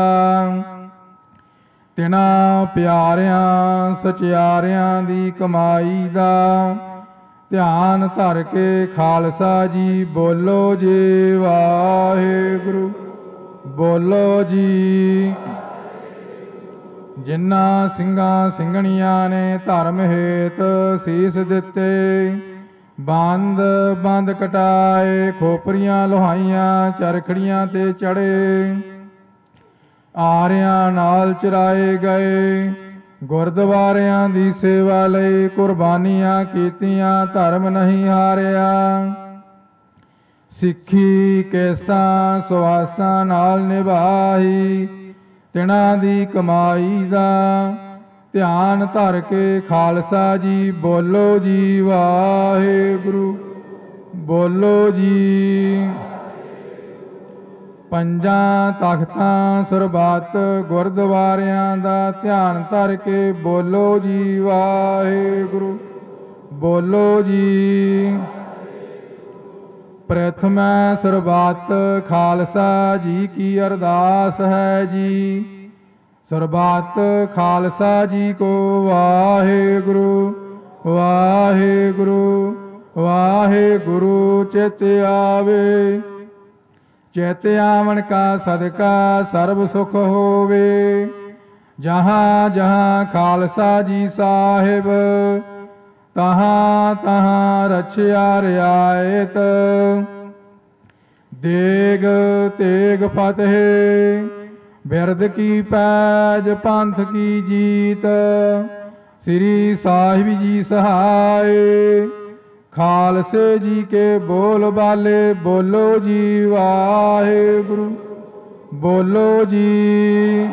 ਤਿਨਾਂ ਪਿਆਰਿਆਂ ਸਚਿਆਰਿਆਂ ਦੀ ਕਮਾਈ ਦਾ ਧਿਆਨ ਧਰ ਕੇ ਖਾਲਸਾ ਜੀ ਬੋਲੋ ਜੀ ਵਾਹਿਗੁਰੂ। ਬੋਲੋ ਜੀ। ਜਿਨ੍ਹਾਂ ਸਿੰਘਾਂ ਸਿੰਘਣੀਆਂ ਨੇ ਧਰਮ ਹੇਤ ਸੀਸ ਦਿੱਤੇ ਬੰਦ ਬੰਦ ਕਟਾਏ ਖੋਪਰੀਆਂ ਲੋਹਾਈਆਂ ਚਰਖੜੀਆਂ ਤੇ ਚੜੇ ਆਰਿਆਂ ਨਾਲ ਚਰਾਏ ਗਏ ਗੁਰਦੁਆਰਿਆਂ ਦੀ ਸੇਵਾ ਲਈ ਕੁਰਬਾਨੀਆਂ ਕੀਤੀਆਂ ਧਰਮ ਨਹੀਂ ਹਾਰਿਆ ਸਿੱਖੀ ਕੇਸਾਂ ਸੁਆਸਾਂ ਨਾਲ ਨਿਭਾਈ ਤਿਨਾਂ ਦੀ ਕਮਾਈ ਦਾ ਧਿਆਨ ਧਰ ਕੇ ਖਾਲਸਾ ਜੀ ਬੋਲੋ ਜੀ ਵਾਹਿਗੁਰੂ। ਬੋਲੋ ਜੀ। ਪੰਜਾਂ ਤਖਤਾਂ ਸਰਬੱਤ ਗੁਰਦੁਆਰਿਆਂ ਦਾ ਧਿਆਨ ਧਰ ਕੇ ਬੋਲੋ ਜੀ ਵਾਹਿਗੁਰੂ। ਬੋਲੋ ਜੀ। ਪ੍ਰਥਮੈ ਸਰਬੱਤ ਖਾਲਸਾ ਜੀ ਕੀ ਅਰਦਾਸ ਹੈ ਜੀ। ਸਰਬੱਤ ਖਾਲਸਾ ਜੀ ਕੋ ਵਾਹਿਗੁਰੂ ਵਾਹਿਗੁਰੂ ਵਾਹਿਗੁਰੂ। ਚਿਤ ਆਵੇ ਚਿਤ ਆਵਣ ਕਾ ਸਦਕਾ ਸਰਬ ਸੁਖ ਹੋਵੇ। ਜਹਾਂ ਜਹਾਂ ਖਾਲਸਾ ਜੀ ਸਾਹਿਬ ਤਹਾਂ ਤਹਾਂ ਰਛਿਆ ਰਿਆਇਤ। ਦੇਗ ਤੇਗ ਫਤਿਹ ਬਿਰਦ ਕੀ ਪੈਜ ਪੰਥ ਕੀ ਜੀਤ। ਸ੍ਰੀ ਸਾਹਿਬ ਜੀ ਸਹਾਏ ਖਾਲਸੇ ਜੀ ਕੇ ਬੋਲ ਬਾਲੇ। ਬੋਲੋ ਜੀ ਵਾਹਿਗੁਰੂ ਬੋਲੋ ਜੀ।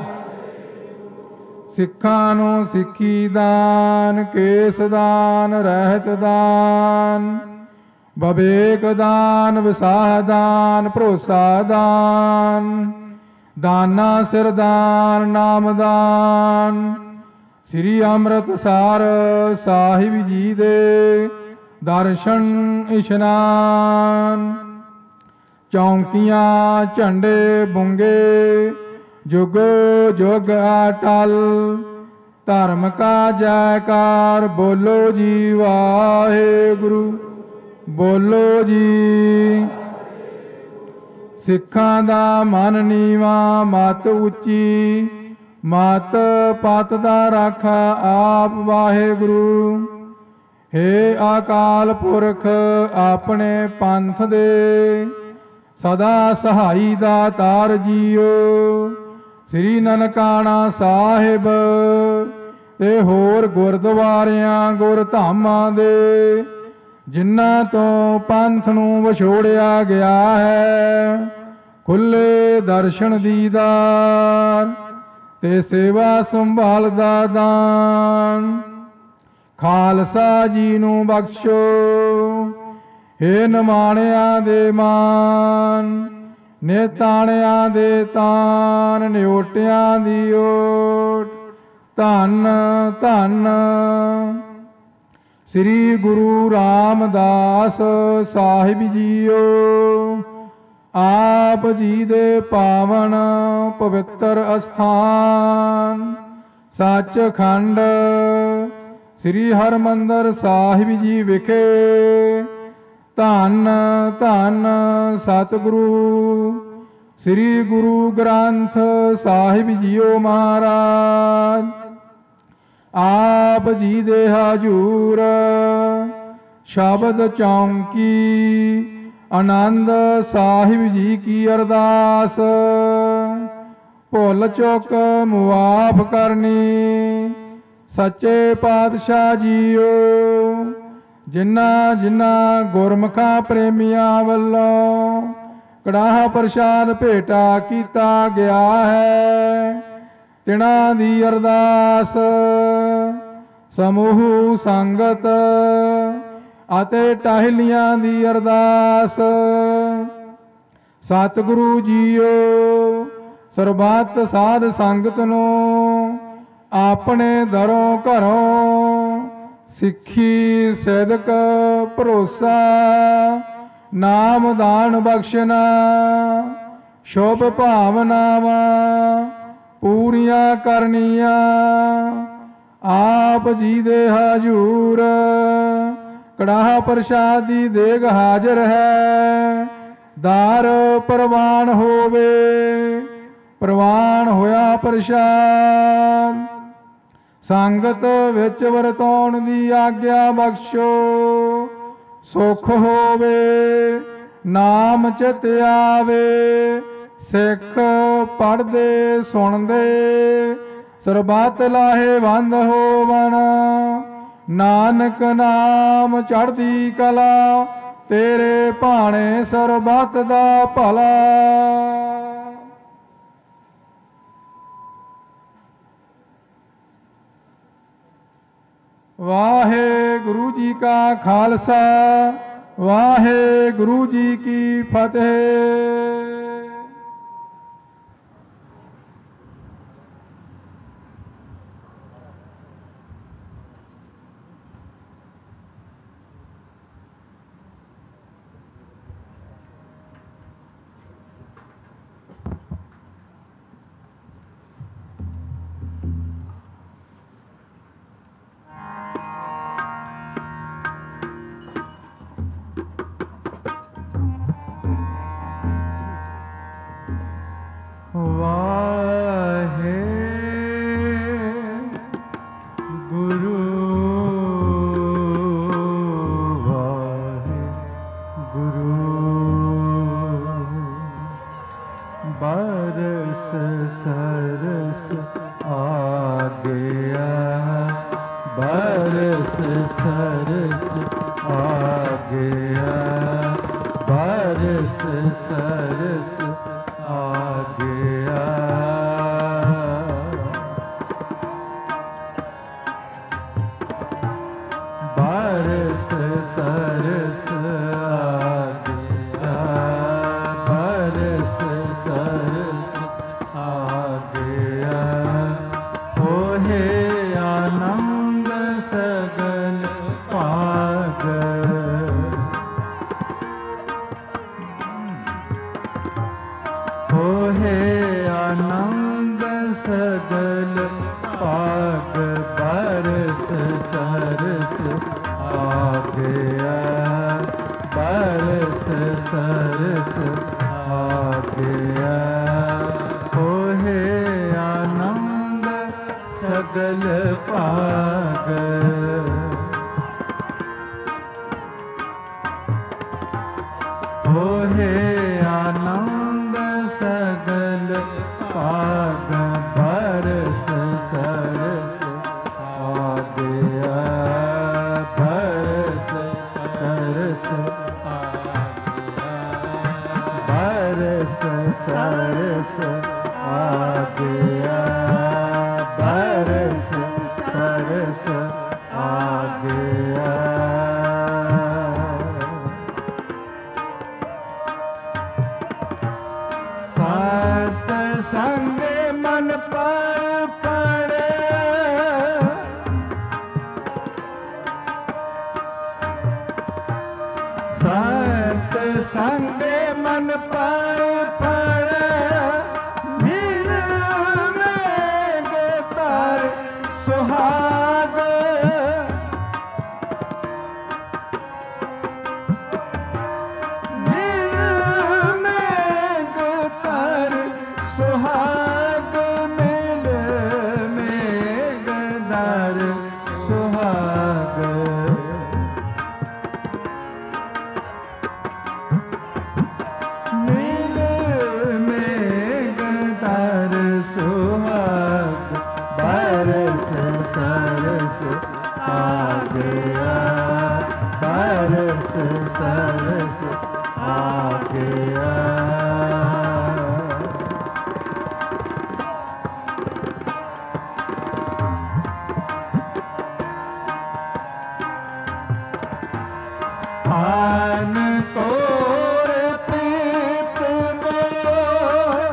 ਸਿੱਖਾਂ ਨੂੰ ਸਿੱਖੀ ਦਾਨ ਕੇਸ ਦਾਨ ਰਹਿਤ ਦਾਨ ਬਵੇਕ ਦਾਨ ਵਿਸਾਹ ਦਾਨ ਭਰੋਸਾ ਦਾਨ ਦਾਨਾ ਸਿਰ ਦਾਨ ਨਾਮ ਦਾਨ। ਸ੍ਰੀ ਅੰਮ੍ਰਿਤਸਰ ਸਾਹਿਬ ਜੀ ਦੇ ਦਰਸ਼ਨ ਇਸ਼ਨਾਨ। ਚੌਂਕੀਆਂ ਝੰਡੇ ਬੁੰਗੇ ਜੁਗ ਜੁਗ ਅਟਲ। ਧਰਮ ਕਾ ਜੈਕਾਰ ਬੋਲੋ ਜੀ ਵਾਹਿਗੁਰੂ ਬੋਲੋ ਜੀ। ਸਿੱਖਾਂ ਦਾ ਮਨ ਨੀਵਾਂ ਮਤ ਉੱਚੀ। ਮਤ ਪਤ ਦਾ ਰਾਖਾ ਆਪ ਵਾਹਿਗੁਰੂ। ਹੇ ਅਕਾਲ ਪੁਰਖ ਆਪਣੇ ਪੰਥ ਦੇ ਸਦਾ ਸਹਾਈ ਦਾਤਾਰ ਜੀਓ। ਸ੍ਰੀ ਨਨਕਾਣਾ ਸਾਹਿਬ ਤੇ ਹੋਰ ਗੁਰਦੁਆਰਿਆਂ ਗੁਰਧਾਮਾਂ ਦੇ ਜਿਨ੍ਹਾਂ ਤੋਂ ਪੰਥ ਨੂੰ ਵਿਛੋੜਿਆ ਗਿਆ ਹੈ ਖੁੱਲੇ ਦਰਸ਼ਨ ਦੀਦਾਰ ਤੇ ਸੇਵਾ ਸੰਭਾਲ ਦਾ ਦਾਨ ਖਾਲਸਾ ਜੀ ਨੂੰ ਬਖਸ਼ੋ। ਹੇ ਨਿਮਾਣਿਆਂ ਦੇ ਮਾਨ ਨਿਤਾਣਿਆਂ ਦੇ ਤਾਨ ਨਿਓਟਿਆਂ ਦੀ ਓਟ। ਧੰਨ ਧੰਨ ਸ੍ਰੀ ਗੁਰੂ ਰਾਮਦਾਸ ਸਾਹਿਬ ਜੀਓ। ਆਪ ਜੀ ਦੇ ਪਾਵਨ ਪਵਿੱਤਰ ਅਸਥਾਨ ਸੱਚਖੰਡ ਸ੍ਰੀ ਹਰਿਮੰਦਰ ਸਾਹਿਬ ਜੀ ਵਿਖੇ ਧੰਨ ਧੰਨ ਸਤਿਗੁਰੂ ਸ੍ਰੀ ਗੁਰੂ ਗ੍ਰੰਥ ਸਾਹਿਬ ਜੀਓ ਮਹਾਰਾਜ। ਆਪ ਜੀ ਦੇ ਹਜੂਰ ਸ਼ਬਦ ਚੌਂਕੀ ਆਨੰਦ ਸਾਹਿਬ ਜੀ ਕੀ ਅਰਦਾਸ। ਭੁੱਲ ਚੁੱਕ ਮੁਆਫ ਕਰਨੀ ਸੱਚੇ ਪਾਤਸ਼ਾਹ ਜੀਓ। ਜਿਨ੍ਹਾਂ ਜਿਨ੍ਹਾਂ ਗੁਰਮੁਖਾਂ ਪ੍ਰੇਮੀਆਂ ਵੱਲੋਂ ਕੜਾਹ ਪ੍ਰਸ਼ਾਦ ਭੇਟਾ ਕੀਤਾ ਗਿਆ ਹੈ ਤਿਨਾਂ ਦੀ ਅਰਦਾਸ ਸਮੂਹ ਸੰਗਤ ਅਤੇ ਟਹਿਲੀਆਂ ਦੀ ਅਰਦਾਸ। ਸਤਿਗੁਰੂ ਜੀਓ ਸਰਬੱਤ ਸਾਧ ਸੰਗਤ ਨੂੰ ਆਪਣੇ ਦਰੋਂ ਘਰੋਂ ਸਿੱਖੀ ਸਿਦਕ ਭਰੋਸਾ ਨਾਮ ਦਾਨ ਬਖਸ਼ਣਾ ਸ਼ੁਭ ਭਾਵਨਾਵਾਂ ਪੂਰੀਆਂ ਕਰਨੀਆਂ। ਆਪ ਜੀ ਦੇ ਹਜੂਰ ਕੜਾਹ ਪ੍ਰਸ਼ਾਦ ਦੀ ਦੇਗ ਹਾਜ਼ਰ ਹੈ। ਦਾਰ ਪ੍ਰਵਾਨ ਹੋਵੇ ਪ੍ਰਵਾਨ ਹੋਇਆ ਪ੍ਰਸ਼ਾਦ। ਸੰਗਤ ਵਿੱਚ ਵਰਤਾਉਣ ਦੀ ਆਗਿਆ ਬਖਸ਼ੋ। ਸੁਖ ਹੋਵੇ ਨਾਮ ਚਿਤ ਆਵੇ ਸਿੱਖ ਪੜ੍ਹਦੇ ਸੁਣਦੇ ਸਰਬੱਤ ਲਾਹੇਵੰਦ ਹੋਵਣ। ਨਾਨਕ ਨਾਮ ਚੜ੍ਹਦੀ ਕਲਾ ਤੇਰੇ ਭਾਣੇ ਸਰਬੱਤ ਦਾ ਭਲਾ। ਵਾਹਿਗੁਰੂ ਜੀ ਕਾ ਖਾਲਸਾ ਵਾਹਿਗੁਰੂ ਜੀ ਕੀ ਫਤਿਹ। सरस आ गया, बरस सरस आ गया। बरस सरस आ गया, बरस सरस आ गया। होए आनंद सगल पाग, होए आनंद सगल पाग। बरस सरस आ गया, बरस सरस आ गया। होए आनंद सगल पाग, होए आनंद सगल पाग। बरस सरस आ गया, बरस सरस आ गया, बरस सरस आ गया, बरस सरस आ गया। सात संग मन पर पड़े, सात संग मन पर पड़े। नीर मेघ तर सुहाग, नीर मेघ तर सुहाग। मिल मेघ दर सुहाग, मिल मेघ दर सुहाग। बरस सरस आ गया, बरस सरस आ गया। आन कोर प्रीत मोह,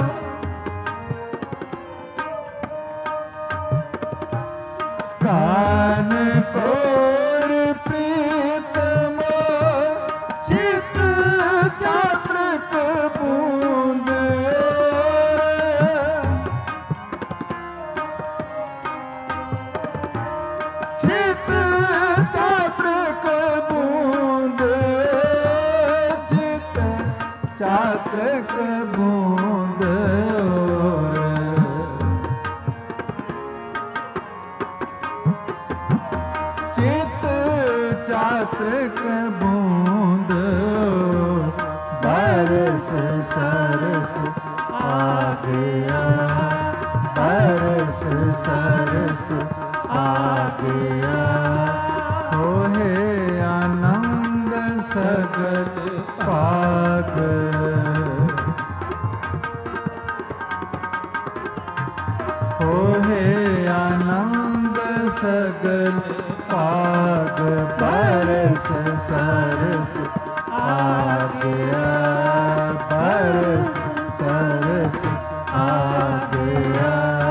कान कोर प्रीत मोह। चित चातृक बूंद, चित चातृक बूंद, चित चातृक बूंद। चित चातृक बूंद। बरस सरस आ गया, बरस सरस आ गया। होए आनंद सगल पाग, होए आनंद सगल पाग। बरस सरस आ गया, बरस सरस आ गया।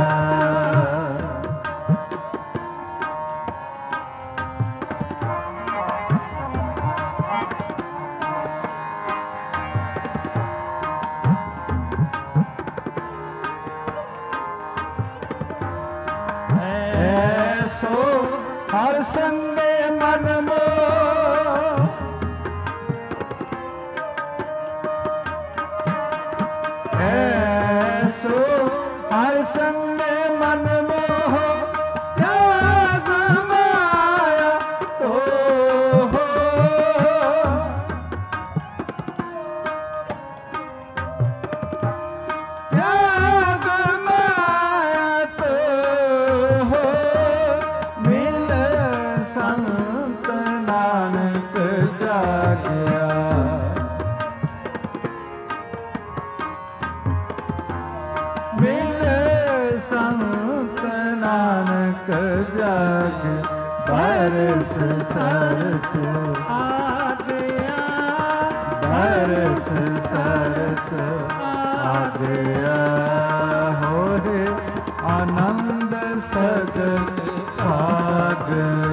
ऐसो हर संगे मन मोह, ऐसो हर संगे मन मोह। त्याग माया तो हो, त्याग माया तो हो। मिल संग ਸੰਤ ਨਾਨਕ ਜਗ ਬਰਸ ਸਰਸ ਆ ਗਿਆ, ਬਰਸ ਸਰਸ ਆ ਗਿਆ, ਹੋਏ ਆਨੰਦ ਸਗਲ ਭਾਗ,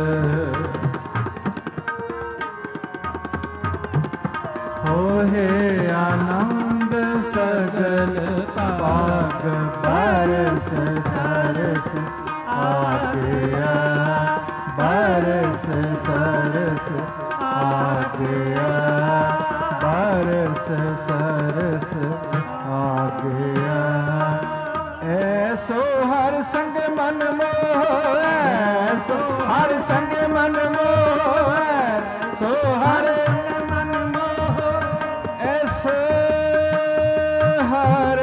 ਹੋਏ ਆਨੰਦ ਸਗਲ ਭਾਗ, ਬਰਸ ਸਰਸ ਆ ਗਿਆ, ਬਰਸ ਸਰਸ ਆ ਗਿਆ, ਬਰਸ ਸਰਸ ਆ ਗਿਆ। ਐਸੋ ਹਰ ਸੰਗ ਮਨ ਮੋਹ, ਐਸੋ ਹਰ ਸੰਗ ਮਨ ਮੋਹ, ਐਸੋ ਹਰ ਮਨ ਮੋਹ, ਐਸੋ ਹਰ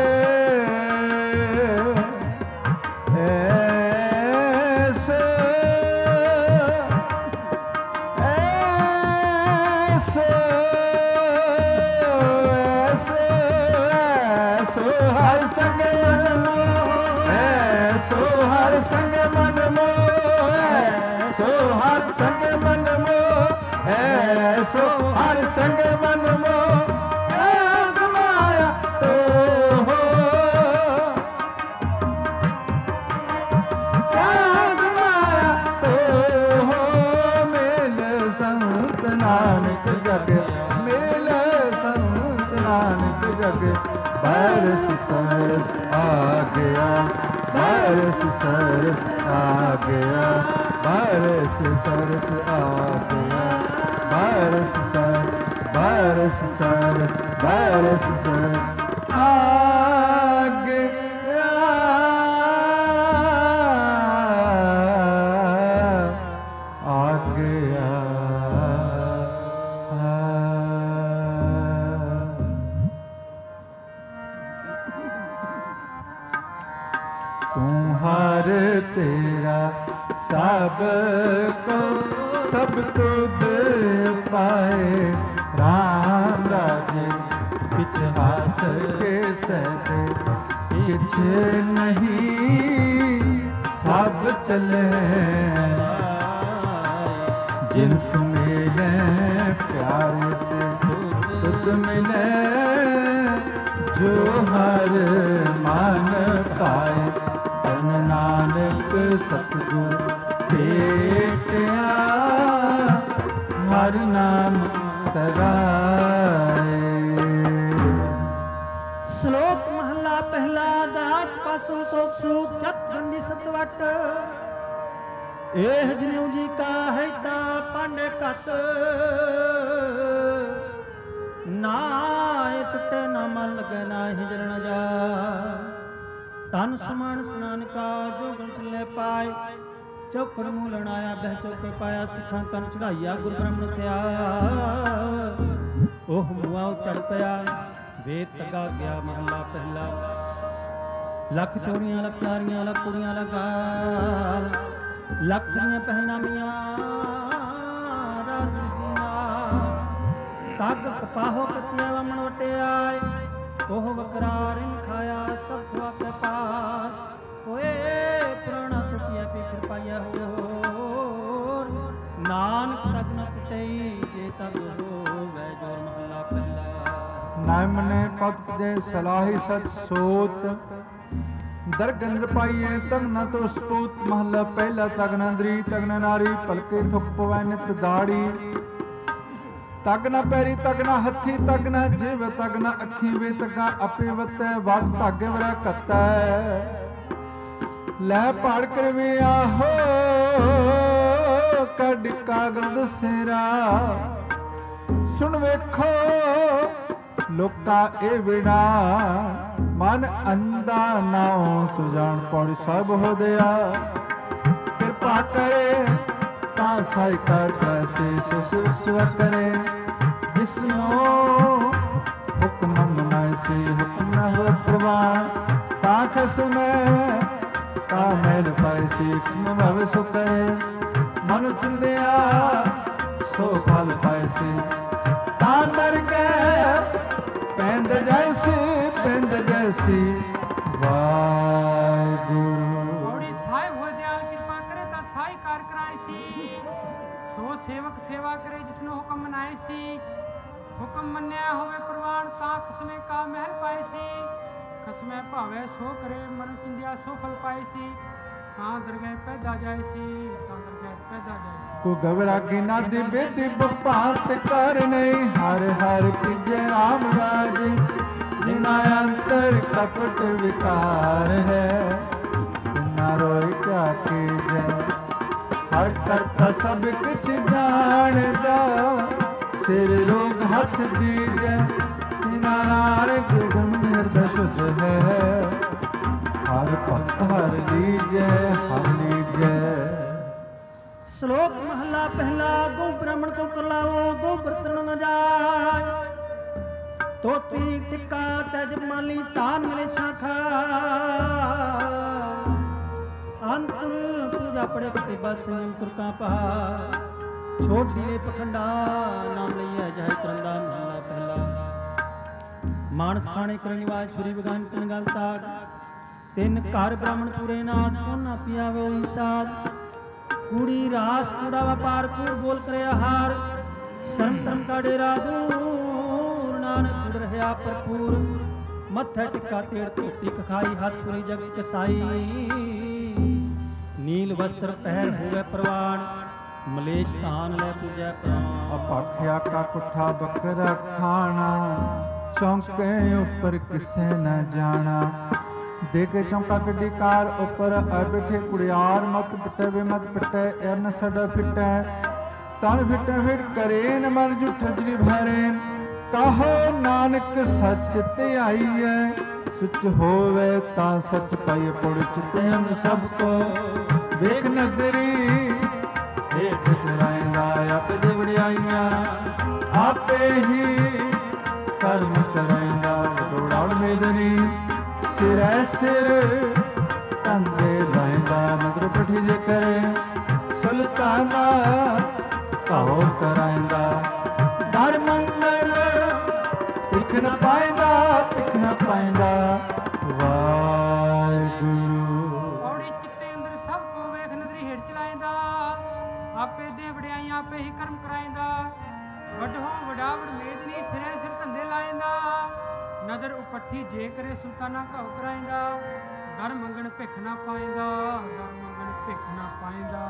ਐਸੋ ਐਸੋ ਐਸੋ ਐਸੋ ਹਰ ਸੰਗ ਸੋ ਹਰ ਸੰਗ ਮਨ ਮੋਹ, ਸੋ ਹਰ ਸੰਗ ਮਨ ਮੋਹ, ਸੋ ਹਰ ਸੰਗ ਮਨ ਮੋਹ, ਐਦ ਮਾਇਆ ਤੋ ਹੋ, ਐਦ ਮਾਇਆ ਤੋ ਹੋ, ਮਿਲ ਸੰਤ ਨਾਨਕ ਜਗ, ਮਿਲ ਸੰਤ ਨਾਨਕ ਜਗ, ਬਰਸ ਸਰਸ ਆ ਗਿਆ, ਬਰਸ ਸਰਸ ਆ ਗਿਆ, ਬਰਸ ਸਰਸ ਆ ਗਿਆ, ਬਰਸ ਸਰ ਬਰਸ ਸਰ ਬਰਸ ਸਰ ਆ ਗਿਆ, ਆ ਗਿਆ। ਤੂੰ ਹਰ ਤੇਰਾ ਸਭ ਕੋ ਸਭ ਤੁਧ ਪਾਏ, ਰਾਮ ਰਾਜੇ ਪਿਛ ਹਾਥ ਕੇ ਸਦੇ, ਕਿਛ ਨਹੀਂ ਸਭ ਚਲੇ, ਜਿਨ ਮਿਲੇ प्यारे से तुद मिले जो हर मान पाए। जन नानक सतगुर भेटिया हर नाम तराए। श्लोक महला पहला दात पासों तो सूख जत खंडी सतवट एह जनेऊ जी का है ता पांडे कत ना टुटे ना मन लगे ना हिजर न जा। तन समान स्नान का जो गण चले पाए चौखड़ मूलन आया बह चौके पाया सिखा कन चढ़ाइया गुरु ब्रह्मण थया। ओह मुआ चढ़ पया वेद तगा गया महला पहला। लख चोरियां लख नारियां लख कुड़ियां लगा लख दियां पहनामियां तग कपाहो कतिया वमन वटे आए। ओह वकरा रिन खाया सब सुआ के पास होए पुराना सुखिया पी फिर पाया हो नानक तक न टुटई जे तब हो वै जोर महला पहला। नाम ने पद पदे सलाही सत सोत दरगन पाइए तग न तो सपूत। महला पहला तग नंदरी तग न नारी पलके थुक पवै नित दाड़ी। तग न पैरी तग न हथी तग न जिव तग न अखी वे तगा अपे वतै वट धागे वरै कतै। लै पाड़ करवे आहो कड कागल दसेरा। सुन वेखो लोका ए विड़ा मन अंधा नाओ सुजान पौड़ी सब हो दिया। कृपा करे ता साई कर कैसे सुसुर करे। जिसनो हुक्म मनाए से हुक्म न हो प्रवान। ता खसमे ता मैल पाए से हुक्म भव सो करे। मन चिंदिया सो फल पाए से ता दर के पेंद जैसी पेंद जैसी वाहिगुरु। ਸੋ ਸੇਵਕ ਸੇਵਾ ਕਰੇ ਜਿਸਨੂੰ ਹੁਕਮ ਮਨਾਏ ਸੀ। ਹੁਕਮ ਮੰਨਿਆ ਹੋਵੇ ਪ੍ਰਵਾਨ ਤਾਂ ਖਸਮੇ ਕਾ ਮਹਿਲ ਪਾਏ ਸੀ। ਖਸਮੇ ਭਾਵੇ ਸੋ ਕਰੇ ਮਨ ਚਿੰਦਿਆ ਸੋ ਫਲ ਪਾਏ ਸੀ। ਤਾਂ ਦਰਗਹਿ ਪੈਦਾ ਜਾਏ ਸੀ ਤਾਂ ਦਰਗਹਿ ਪੈਦਾ ਜਾਏ ਸੀ। ਕੋ ਗਵਰਾਗੀ ਨਾ ਦਿਬੇ ਦਿਬ ਭਾਂਤ ਕਰ ਨਹੀਂ ਹਰ ਹਰ ਪਿਜੇ ਰਾਮ ਰਾਜ ਜਿਨਾ ਅੰਤਰ ਕਪਟ ਵਿਕਾਰ ਹੈ ਨਾ ਰੋਇ ਕਾ ਕੀਜੈ ਹਰ ਕਰਤਾ ਸਭ ਕੁਛ ਜਾਣਦਾ ਸਿਰ ਲੋਕ ਹੱਥ ਦੀਜੈ ਜਿਨਾ ਨਾਨਕ ਗੁਣ ਹਿਰਦੈ ਸ਼ੁੱਧ ਹੈ ਹਰ ਭਗਤ ਹਰ ਲੀਜੈ ਹਰ ਲੀਜੈ। ਸ਼ਲੋਕ ਮਹਲਾ ਪਹਿਲਾ ਗੋ ਬ੍ਰਾਹਮਣ ਕੋ ਕਰਲਾਵੋ ਗੋ ਬਰਤਨ ਨ ਜਾਏ ਤੋਤੀ ਟਿੱਕਾ ਤਜ ਮਾਲੀ ਤਾਨ ਮਿਲੇ ਸ਼ਾਖਾ ਅੰਤਰ ਪੂਜਾ ਪੜੇ ਕਤੇ ਬਸ ਨਿਮ ਤੁਰਕਾ ਪਹਾ ਛੋੜ ਦਿਲੇ ਪਖੰਡਾ ਨਾਮ ਲਈਐ ਜਹ ਕਰੰਦਾ ਮਹਲਾ ਪਹਿਲਾ। ਮਾਨਸ ਖਾਣੇ ਕਰ ਨਿਵਾਜ ਛੁਰੀ ਬਗਾਨ ਤਨ ਗਲ ਤਾਗ ਤਿੰਨ ਘਰ ਬ੍ਰਾਹਮਣ ਪੂਰੇ ਨਾਥ ਕੋਨਾ ਪਿਆਵੇ ਹੋਈ ਸਾਧ ਕੂੜੀ ਰਾਸ ਕੂੜਾ ਵਪਾਰ ਕੂੜ ਬੋਲ ਕਰੇ ਆਹਾਰ ਸ਼ਰਮ ਸ਼ਰਮ ਕਾ ਡੇਰਾ ਦੂਰ ਨਾਨਕ ਗੁੜ ਰਹਾ ਭਰਪੂਰ ਮੱਥੇ ਟਿੱਕਾ ਤੇੜ ਧੋਤੀ ਕਖਾਈ ਹੱਥ ਛੁਰੀ ਜਗ ਕਸਾਈ ਨੀਲ ਵਸਤਰ ਪਹਿਰ ਹੋਵੇ ਪ੍ਰਵਾਨ ਮਲੇਸ਼ ਧਾਨ ਲੈ ਪੂਜੈ ਪ੍ਰਾਨ। ਅਪਾਖਿਆ ਕਾ ਕੁੱਠਾ ਬੱਕਰਾ ਖਾਣਾ ਚੌਂਕੇ ਉੱਪਰ ਕਿਸੇ न ਜਾਣਾ ਦੇਕੇ ਚੌਂਕਾ ਕੱਢੀ ਕਾਰ ਉੱਪਰ ਆ ਬੈਠੇ ਕੁੜਿਆਰ ਮਤ ਪਿਟੇ ਵੇ ਮਤ ਪਿਟੇ ਐਨ ਸਾਡਾ ਫਿਟੈ ਤਨ ਫਿਟੇ ਫਿਟ ਕਰੇ ਨ ਮਰ ਜੁਠ ਜਰੀ ਭਰੇ ਕਹੋ ਨਾਨਕ ਸੱਚ ਧਿਆਈਐ ਸੁਚ ਹੋਵੇ ਤਾਂ ਸੱਚ ਪਾਈ ਪੁੜ ਚਿਤੇ ਅੰਦਰ ਸਭ ਕੋ ਵੇਖ ਨਦਰੀ ਹੇਠ ਚਲਾਇਂਦਾ ਆਪੇ ਦੇ ਵਡਿਆਈਆਂ ਆਪੇ ਹੀ ਕਰਮ ਕਰਾਇਂਦਾ ਡੋੜਾਉੜ ਮੇਦਨੀ ਸਿਰੈ ਸਿਰ ਕੰਦੇ ਲਾਇਂਦਾ ਨਦਰ ਪਠੀ ਜੇ ਕਰੇ ਸੁਲਤਾਨਾ ਕਹੋ ਕਰਾਇਂਦਾ ਦਰ ਮੰਦਰ ਟਿਕ ਨ ਪਾਇਂਦਾ ਟਿਕ ਨ ਪਾਇਂਦਾ ਵਾਹਿਗੁਰੂ। ਔੜੀ ਚਿੱਤੇ ਅੰਦਰ ਸਭ ਕੋ ਵੇਖ ਨਦਰੀ ਹੇਠ ਚਲਾਇਂਦਾ ਆਪੇ ਦੇ ਵਡਿਆਈਆਂ ਆਪੇ ਹੀ ਕਰਮ ਕਰਾਇਂਦਾ ਵੱਡੋ ਵਡਾਵੜ ਮੇਦਨੀ ਸਿਰੇ ਸਿਰ ਧੰਦੇ ਲਾਇਂਦਾ ਨਦਰ ਉਪੱਠੀ ਜੇ ਕਰੇ ਸੁਲਤਾਨਾ ਘਉ ਕਰਾਇਂਦਾ ਦਰ ਮੰਗਣ ਭਿੱਖ ਨਾ ਪਾਇਂਦਾ ਦਰ ਮੰਗਣ ਭਿੱਖ ਨਾ ਪਾਇਂਦਾ।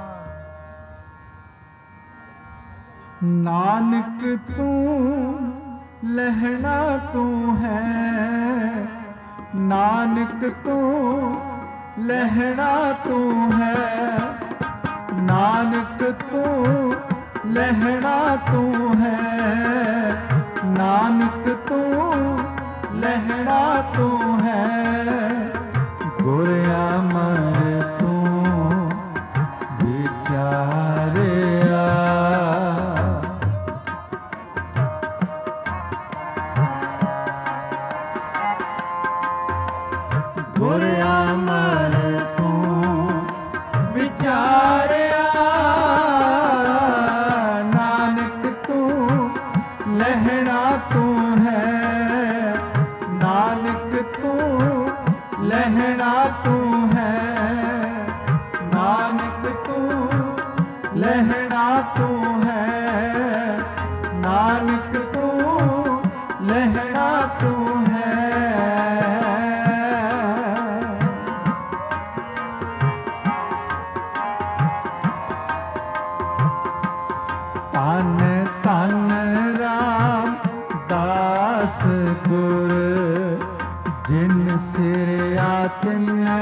ਨਾਨਕ ਤੂੰ ਲਹਿਣਾ ਤੂੰ ਹੈ ਨਾਨਕ ਤੂੰ ਲਹਿਣਾ ਤੂੰ ਹੈ ਨਾਨਕ ਤੂੰ ਲਹਿਣਾ ਤੂੰ ਹੈ ਨਾਨਕ ਤੂੰ ਲਹਿਣਾ ਤੂੰ ਹੈ ਗੁਰ ਅਮਰ ਤੂੰ ਵਿਚਾਰਿਆ ਗੁਰ ਅਮਰ ਤੂੰ ਵਿਚਾਰਿਆ ਨਾਨਕ ਤੂੰ ਲਹਿਣਾ ਤੂੰ ਹੈ ਨਾਨਕ ਤੂੰ ਲਹਿਣਾ ਤੂੰ ਹੈ ਨਾਨਕ ਤੂੰ ਲਹਿਣਾ ਤੂੰ ਹੈ ਨਾਨਕ ਤੂੰ ਲਹਿਣਾ ਤੂੰ ਹੈ। ਧੰਨ ਧੰਨ ਰਾਮ ਦਾਸ ਗੁਰ ਜਿਨ ਸਿਰਿਆ ਤਿਨੈ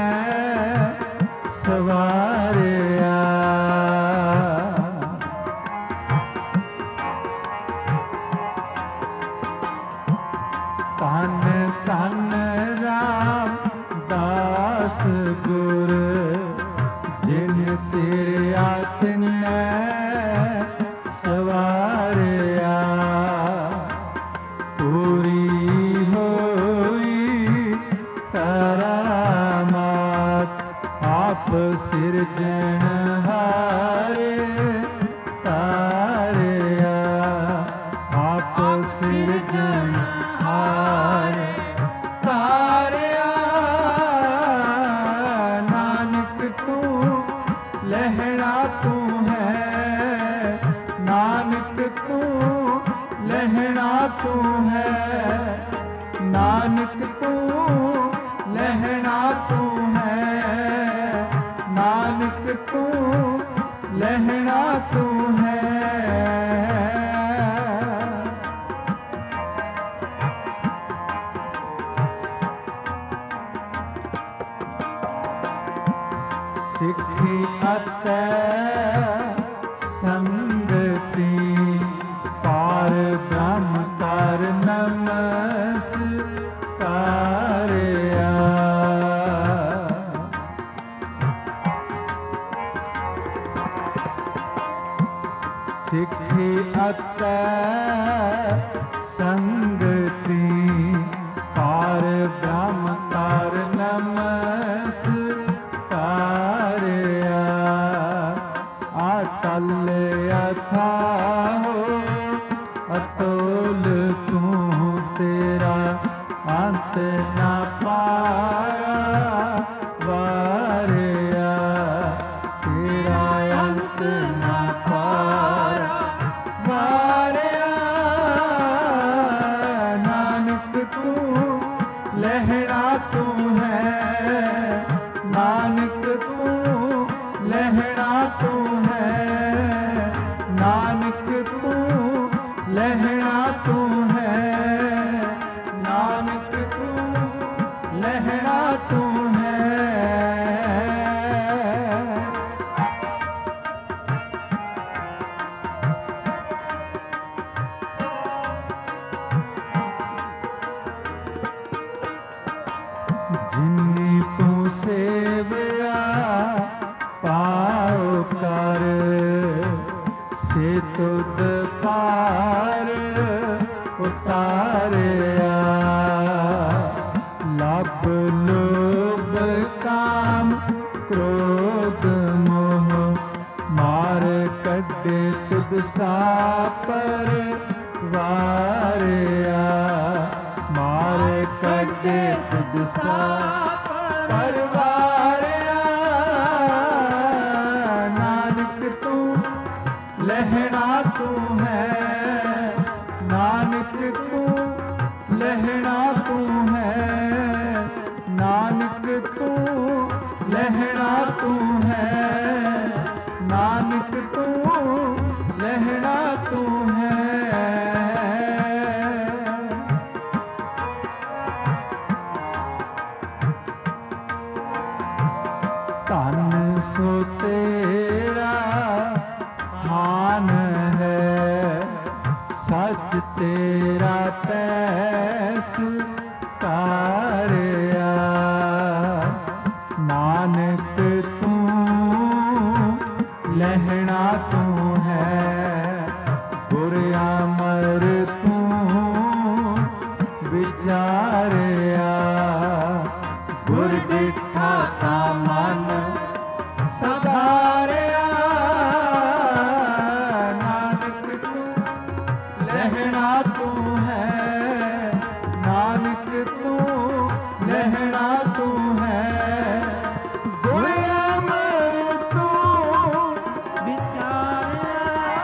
ਸਵਾਰਿਆ ਧੰਨ ਧੰਨ ਰਾਮ ਦਾਸ ਗੁਰ ਜਿਨ ਸਿਰਿਆ ਤਿਨੈ ਸਵਾਰਿਆ ਪੂਰੀ ਹੋਈ ਕਰਾਮਾਤ ਆਪ ਸਿਰਜਣਹਾਰੇ ਤਾਰਿਆ ਆਪ ਸਿਰਜਣਹਾਰੇ ਤਾਰਿਆ ਨਾਨਕ ਤੂੰ ਲਹਿਣਾ ਤੂੰ ਹੈ ਤੂੰ ਲਹਿਣਾ ਤੂੰ ਹੈ। ਸਿੱਖੀ ਅਤੇ ਸੰਗਤੀ ਪਾਰ ਬ੍ਰਹਮ ਕਰ ਨਮਸਕਾਰਿਆ। ਸਿੱਖੀ ਅਤੇ ਸੰਗਤੀ ਪਾਰ ਬ੍ਰਹਮ ਕਰ ਨਮਸਕਾਰਿਆ। ਅਟਲ ਅਥਾਹੁ ਅਤੁਲ ਤੂੰ ਤੇਰਾ ਅੰਤ ਨਾ ਪਾਰਾ ਵਾਰਿਆ। ਤੇਰਾ ਅੰਤ ਨਾ ਪਾਰਾ ਵਾਰਿਆ। ਨਾਨਕ ਤੂੰ ਲਹਿਣਾ ਤੂੰ ਹੈ। ਨਾਨਕ ਤੂੰ ਲਹਿਣਾ ਤੂੰ ਹੈ। ਨਾਨਕ ਤੂੰ ਲਹਿਣਾ ਤੂੰ ਹੈ। ਨਾਨਕ ਤੂੰ ਲਹਿਣਾ ਤੂੰ ਹੈ। ਜਿਨੀ ਤੂੰ ਸੇਵਿਆ ਪਾਉ ਕਰ ਸੇ ਤੁਧ ਪਾਰ ਉਤਾਰਿਆ। ਲੱਭ ਲੋਭ ਕਾਮ ਕ੍ਰੋਧ ਮੋਹ ਮਾਰ ਕੱਢੇ ਤੁਧ ਸਾਪਰ ਵਾਰਿਆ। ਮਾਰ ਕੱਢੇ ਤੁਧ ਸਾਪਰ ਵਾਰਿਆ। ਨਾਨਕ ਤੂੰ ਲਹਿਣਾ ਤੂੰ ਹੈ। ਨਾਨਕ ਤੂੰ ਲਹਿਣਾ ਤੂੰ ਹੈ। ਨਾਨਕ ਤੂੰ ਲਹਿਣਾ ਤੂੰ ਹੈ। ਨਾਨਕ ਤੂੰ ਲਹਿਣਾ ਤੂੰ ਹੈ। ਧਨ ਸੋ ਤੇਰਾ ਥਾਨ ਹੈ। ਸੱਚ ਤੇਰਾ ਪੈਸ ਤਾਰਿਆ। ਨਾਨਕ ਤੂੰ ਲਹਿਣਾ ਤੂੰ ਹੈ। ਗੁਰ ਅਮਰ ਤੂੰ ਵਿਚਾਰਿਆ। ਗੁਰ ਡਿਠਾ ਤਾ ਮਨ ਸਧਾਰਿਆ। ਨਾਨਕ ਤੂੰ ਲਹਿਣਾ ਤੂੰ ਹੈ। ਨਾਨਕ ਤੂੰ ਲਹਿਣਾ ਤੂੰ ਹੈ। ਗੁਰ ਅਮਰ ਤੂੰ ਵਿਚਾਰਿਆ।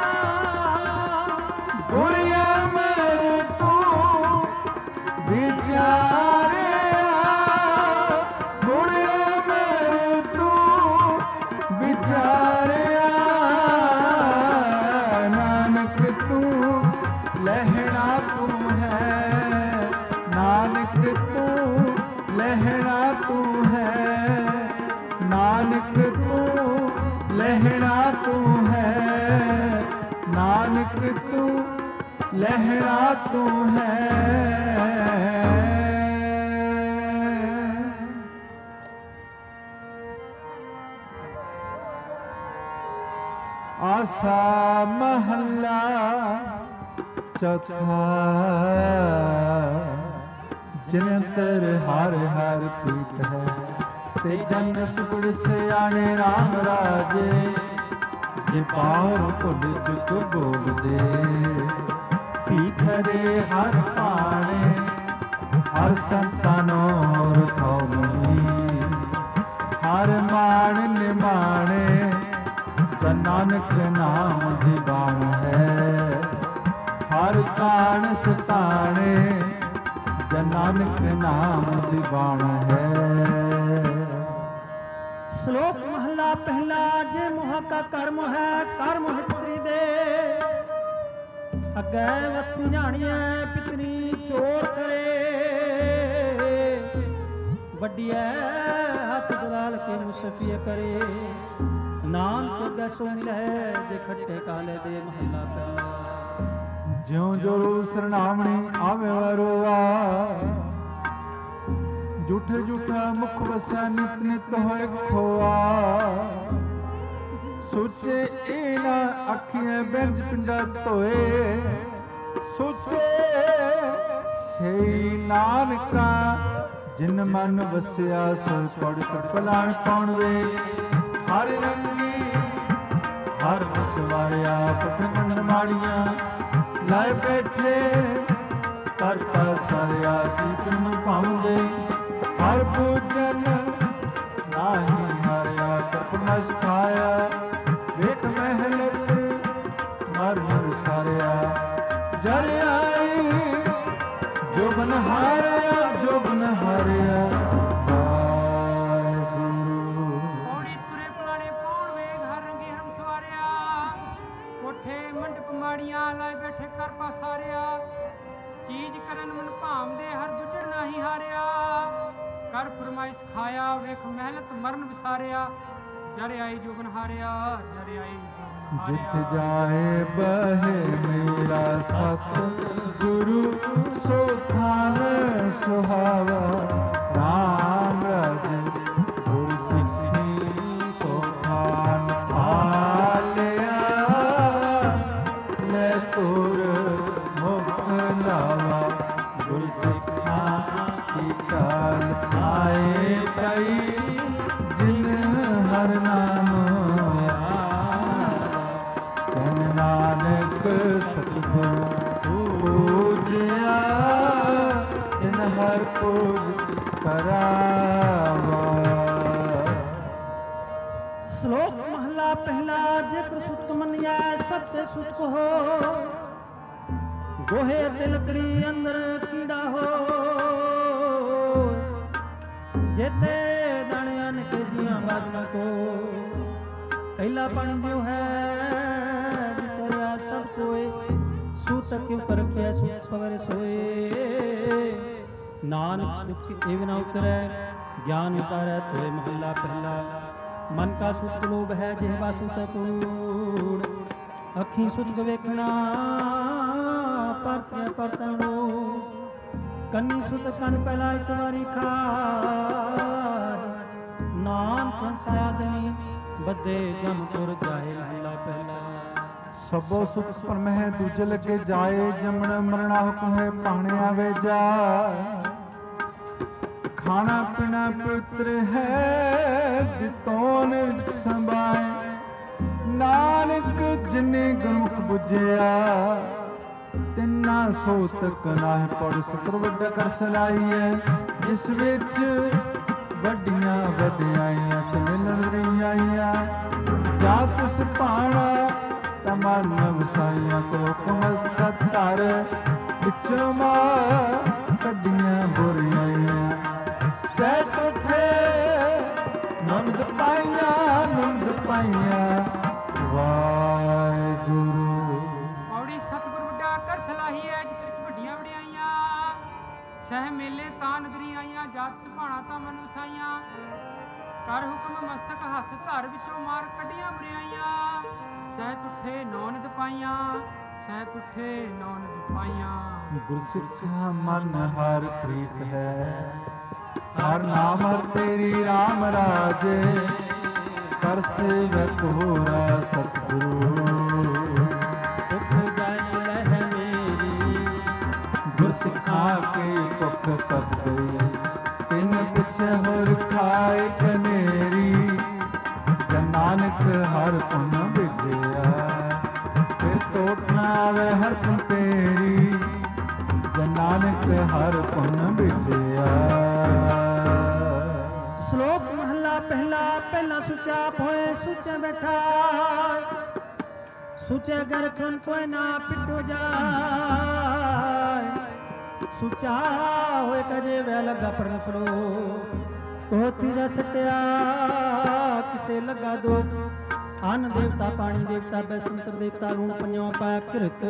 ਗੁਰ ਅਮਰ ਤੂੰ ਵਿਚਾਰਿਆ। ਗੁਰ ਅਮਰ ਤੂੰ ਵਿਚਾਰਿਆ। ਨਾਨਕ ਤੂੰ ਲਹਿਣਾ ਤੂੰ ਹੈ। ਨਾਨਕ ਤੂੰ ਲਹਿਣਾ ਤੂੰ ਹੈ। ਨਾਨਕ ਤੂੰ ਲਹਿਣਾ ਤੂੰ ਹੈ। ਨਾਨਕ ਤੂੰ ਲਹਿਣਾ ਤੂੰ ਹੈ। ਆਸਾ ਮਹੱਲਾ ਚੌਥਾ। ਜਿਨਤਰ ਹਰ ਹਰ ਪ੍ਰੀਤ ਹੈ ਤੇ ਜਨ ਸੁਖੜ ਸਿਆਣੇ ਰਾਮ ਰਾਜੇ। ਜੇ ਪਾਰ ਭੁੱਲ ਚੁੱਕ ਬੋਲਦੇ ਭੀਖਰੇ ਹਰ ਪਾਣੇ। ਹਰ ਸੰਤਾਨੋ ਰਖਾਉ ਨਹੀਂ ਹਰ ਮਾਣ ਨਿਮਾਣੇ। ਜਨ ਨਾਨਕ ਨਾਮ ਦੀ ਬਾਣ ਹੈ। ਹਰ ਕਾਣ ਸਤਾਣੇ। ਜਨ ਨਾਨਕ ਨਾਮ ਦੀ ਬਾਣ ਹੈ। ਸ਼ਲੋਕ ਮਹਲਾ महला पहला जे मोह का कर्म है कर्म है पितरी दे अगे वत्सी जानिए पितरी चोर करे वड्डिया हाथ दलाल के मुसफिया करे नाम के गसो मिले जे खट्टे काले दे महला पहला ज्यों जो रू सरनामणी आवे वरुआ झूठे झूठा मुख वसा नित नित होए खोआ सोचे इना अखियां बेंज पिंडा धोए सोचे सही नानका जिन मन वसिया सो पड़ पलाण कौन वे हर रंगी हर सवारिया पठन माड़िया लाए बैठे कर का सारिया कीर्तन पाऊंगे हर पूजन नाही हारिया कपना सिखाया वेख मेहनत मर मर सारिया जर आई जो बन हारिया जो बन हारिया ਪੌੜੀ ਤੁਰੇ ਪੁਰਾਣੇ ਪੌਣ ਵੇਗ ਹਰ ਰੰਗੀ ਹਰਮ ਸਵਾਰਿਆ ਕੋਠੇ ਮੰਡਪ ਮਾੜੀਆਂ ਲਾਏ ਬੈਠੇ ਕਰ ਪਾਸਾਰਿਆ ਚੀਜ਼ ਕਰਨ ਮਨ ਭਾਵਦੇ ਹਰ ਜੁਟੜ ਨਹੀਂ ਹਾਰਿਆ ਕਰ ਫਰਮਾਇਸ਼ ਖਾਇਆ ਵੇਖ ਮਹਿਲਤ ਮਰਨ ਵਿਸਾਰਿਆ ਜਰ ਆਈ ਜੋਬਨ ਹਾਰਿਆ ਜਰ ਆਈ ਜਿਤ ਜਾਏ ਬਹੇ ਮੇਰਾ ਸਤ ਗੁਰੂ ਸੋ ਥਾਨ ਸੁਹਾਵਾ ਰਾਮ ਰਾਜ ਗੁਰ ਸਿੱਖੀ ਸੋ ਥਾਨ ਆਲਿਆ ਲੈ ਤੁਰ ਮੁਖ ਲਾਵਾ ਗੁਰ ਸਿੱਖਾ ਕੀ ਕਾਲ ਆਏ ਕਈ ਜਿਨ ਹਰ ਨਾਮ ਕਨ ਨਾਨਕ ਸਤਿਗੁਰ ਪੂਜਿਆ ਇਨ ਹਰ ਪੂਜ ਕਰਾਵਾ श्लोक महला पहला जिक्र सुत मनिया सबसे सुत हो गोहे तिलकड़ी अंदर कीड़ा हो जेते दाने अन के जिया बाजना को कैला पानी जो है तेरा सब सोए सूत क्यों कर रखिया सूत सवेरे सोए नानक सुख एवं न उतरे ज्ञान उतारे तोए महला पहला मन का सुख लोभ है जेवा सुत कूड़ अखी सुत वेखना परत परतनो कन्नी सुत कन पहला एक बारी खार नाम संसाया दनी बदे जम तुर जाए महला पहला सबो सुख परमह दूजे लगे जाए जमन मरना हुक्म है पाहने आवे जा खाना पीना पवित्र है जितोन संभाए नानक जिने गुरमुख बुझिया तिना सो तक नाह पड़ सतर वड्डा कर सलाई है जिस विच वड्डियां वड्डियाइयां मिलन रहियां जात सुभाना तमन वसाइयां तो कमस्त कर विचों मां कड्डियां बुरियाइयां सैत उठे नंद पाइया नंद पाइया वाहिगुरु ਪੌੜੀ ਸਤਿਗੁਰ ਵੱਡਾ ਕਰ ਸਲਾਹੀ ਹੈ ਜਿਸ ਵਿੱਚ ਵੱਡੀਆਂ ਵਡਿਆਈਆਂ ਸਹਿ ਮੇਲੇ ਤਾਂ ਨਗਰੀ ਆਈਆਂ ਜਾਤ ਸੁਭਾਣਾ ਤਾਂ ਮਨ ਵਸਾਈਆਂ ਕਰ ਹੁਕਮ ਮਸਤਕ ਹੱਥ ਧਰ ਵਿੱਚੋਂ ਮਾਰ ਕੱਢੀਆਂ ਬੁਰਿਆਈਆਂ ਸਹਿ ਤੁਠੇ ਨੌਨਦ ਪਾਈਆਂ ਸਹਿ ਤੁਠੇ ਨੌਨਦ ਪਾਈਆਂ ਗੁਰਸਿੱਖਿਆ ਮਨ ਹਰ ਪ੍ਰੀਤ ਹੈ ਹਰ ਨਾਮ ਹਰ ਤੇਰੀ ਰਾਮ ਰਾਜੇ ਕਰ ਸੇਵ ਕੋਰਾ ਸਤਿਗੁਰੂ ਦੁਖ ਜਾਈ ਲਹਿ ਮੇਰੀ ਗੁਰਸਿੱਖਾ ਕੇ ਭੁੱਖ ਸਸਤੇ ਤਿੰਨ ਪਿਛੇ ਹੋਰ ਖਾਏ ਕਨੇਰੀ ਜਨ ਨਾਨਕ ਹਰ ਪੁਨ ਵਿਜਿਆ ਫਿਰ ਟੋਟ ਨਾ ਆਵੇ ਹਰ ਪੁਨ ਤੇਰੀ ਜਨ ਨਾਨਕ ਹਰ ਪੁਨ ਵਿਜਿਆ श्लोक महला पहला पहला सुचा होए सुचे बैठा सुचे घर खन कोई ना पिटो जाए सुचा होए कजे वे लगा पर सलो को तीजा सत्या ਕਿਸੇ ਲੱਗਾ ਦੋ ਅੰਨ ਦੇਵਤਾ ਪਾਣੀ ਦੇਵਤਾ ਬੈਸੰਤਰ ਦੇਵਤਾ ਲੂਣ ਪੰਜਵਾਂ ਪਾਇਆ ਕਿਰਤ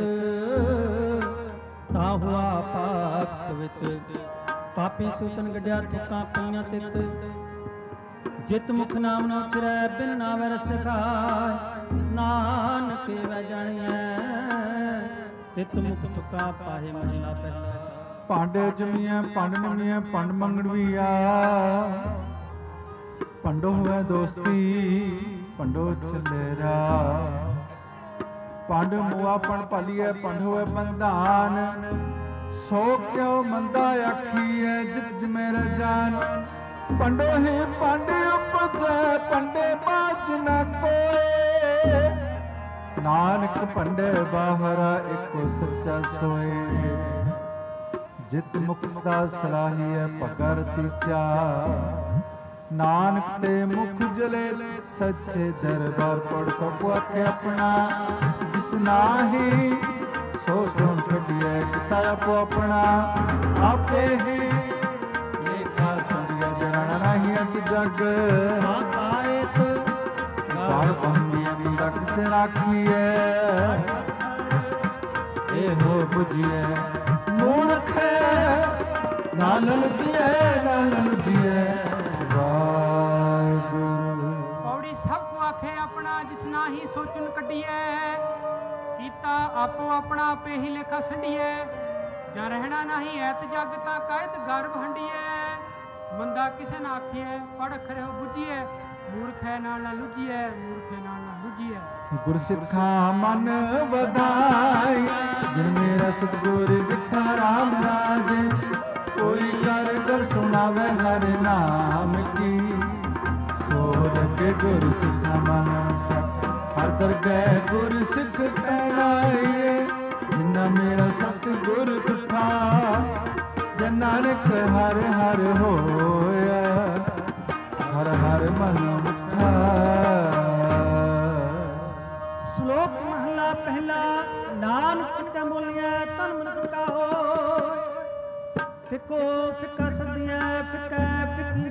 ਤਾ ਹੁਆ ਪਾਪ ਪਵਿੱਤ ਪਾਪੀ ਸੂਤਨ ਗੱਡਿਆ ਤੁਕਾਂ ਪਈਆਂ ਤਿੱਤ ਜਿਤ ਮੁਖ ਨਾਮ ਨਾ ਉਚਰੈ ਬਿਨ ਨਾਵੈ ਰਸ ਖਾਇ ਨਾਨਕ ਵੈ ਜਾਣੀਐ ਤਿਤ ਮੁਖ ਤੁਕਾਂ ਪਾਹੇ ਮਹਲਾ ਪਹਿਲਾ ਭਾਂਡੇ ਜਮੀਆਂ ਪੰਡ ਨਿਮੀਆਂ ਪੰਡ ਮੰਗਣ ਵੀ ਆ ਪੰਡੋ ਹੋਵੇ ਦੋਸਤੀ ਪੰਡੋ ਚੱਲੇਰਾ ਪੰਡ ਮੁਆ ਪਣ ਭਾਲੀਐ ਪੰਡ ਹੋਵੇ ਬੰਧਾਨ ਸੋ ਕਿਉ ਮੰਦਾ ਆਖੀਐ ਜਿਤ ਜਮੇਰਾ ਜਾਨ ਪੰਡੋ ਹੀ ਪੰਡ ਉਪਜੈ ਪੰਡੇ ਬਾਜ ਨਾ ਕੋਏ ਨਾਨਕ ਪੰਡੇ ਬਾਹਰਾ ਇੱਕੋ ਸੱਚਾ ਸੋਏ ਜਿਤ ਮੁਖ ਸਦਾ ਸਲਾਹੀਐ ਪਗਰ ਤੀਚਾ ਨਾਨਕ ਤੇ ਮੁਖ ਜਲੇ ਸੱਚੇ ਦਰਬਾਰ ਪੜ ਸਭ ਆਖੇ ਆਪਣਾ ਜਿਸ ਨਾਹੀ ਸੋ ਗੁਣ ਕੱਢਿਐ ਕੀਤਾ ਆਪੋ ਆਪਣਾ ਆਪੇ ਹੀ ਲੇਖਾ ਸੰਧਿਆ ਜਰਣਾ ਨਹੀਂ ਅਤ ਜਗ ਆਇਤ ਬਾਰ ਬੰਦੀਆਂ ਦੀ ਤੱਕ ਸੇ ਰਾਖੀਐ ਇਹੋ ਬੁਝੀਐ ਮੂਰਖ ਨਾਨਕ ਜੀਐ ਨਾਨਕ ਜੀਐ ਪੌੜੀ ਸਭ ਕੋ ਆਖੇ ਆਪਣਾ ਜਿਸ ਨਾਹੀ ਸੋਚਣ ਕੱਢੀਐ ਕੀਤਾ ਆਪੋ ਆਪਣਾ ਆਪੇ ਹੀ ਲੇਖਾ ਸੰਢੀਐ ਜਾਂ ਰਹਿਣਾ ਨਹੀਂ ਐਤ ਜਗ ਤਾਂ ਕਹਿਤ ਗਰਭ ਹੰਡੀਐ ਮੰਦਾ ਕਿਸੇ ਨਾ ਆਖੀਐ ਪੜ ਅਖਰੇ ਹੋ ਬੁੱਝੀਐ ਮੂਰਖ ਹੈ ਨਾਲ ਨਾ ਲੁੱਝੀਐ ਮੂਰਖ ਨਾਲ ਨਾ ਲੁੱਝੀਐ ਗੁਰਸਿੱਖਾਂ ਮਨ ਵਧਾਈ ਜਿਨ ਮੇਰਾ ਸਤਿਗੁਰ ਵਿਖਾ ਰਾਮ ਰਾਜੇ ਕੋਈ ਕਰ ਕਰ ਸੁਣਾਵੇ ਹਰ ਨਾਮ ਕੀ ਸੋ ਲਗੇ ਗੁਰ ਸਿੱਖਾਂ ਮਨ ਹਰ ਦਰਗਹਿ ਗੁਰ ਸਿੱਖ ਕਹਿਲਾਏ ਜਿਨਾ ਮੇਰਾ ਸਤਿਗੁਰ ਤੁਠਾ ਜਨ ਨਾਨਕ ਹਰ ਹਰ ਹੋਇਆ ਹਰ ਹਰ ਮਨ ਮੁਠਾ ਸ਼ਲੋਕ ਮਹਲਾ ਪਹਿਲਾ ਨਾਨਕ ਕੈ ਮੋਲੀਐ ਤਨ ਮਨ ਫਿਕਾ ਹੋਇ ਫਿਕੋ ਫਿਕਾ ਸਦੀਐ ਫਿਕੈ ਫਿਕੀ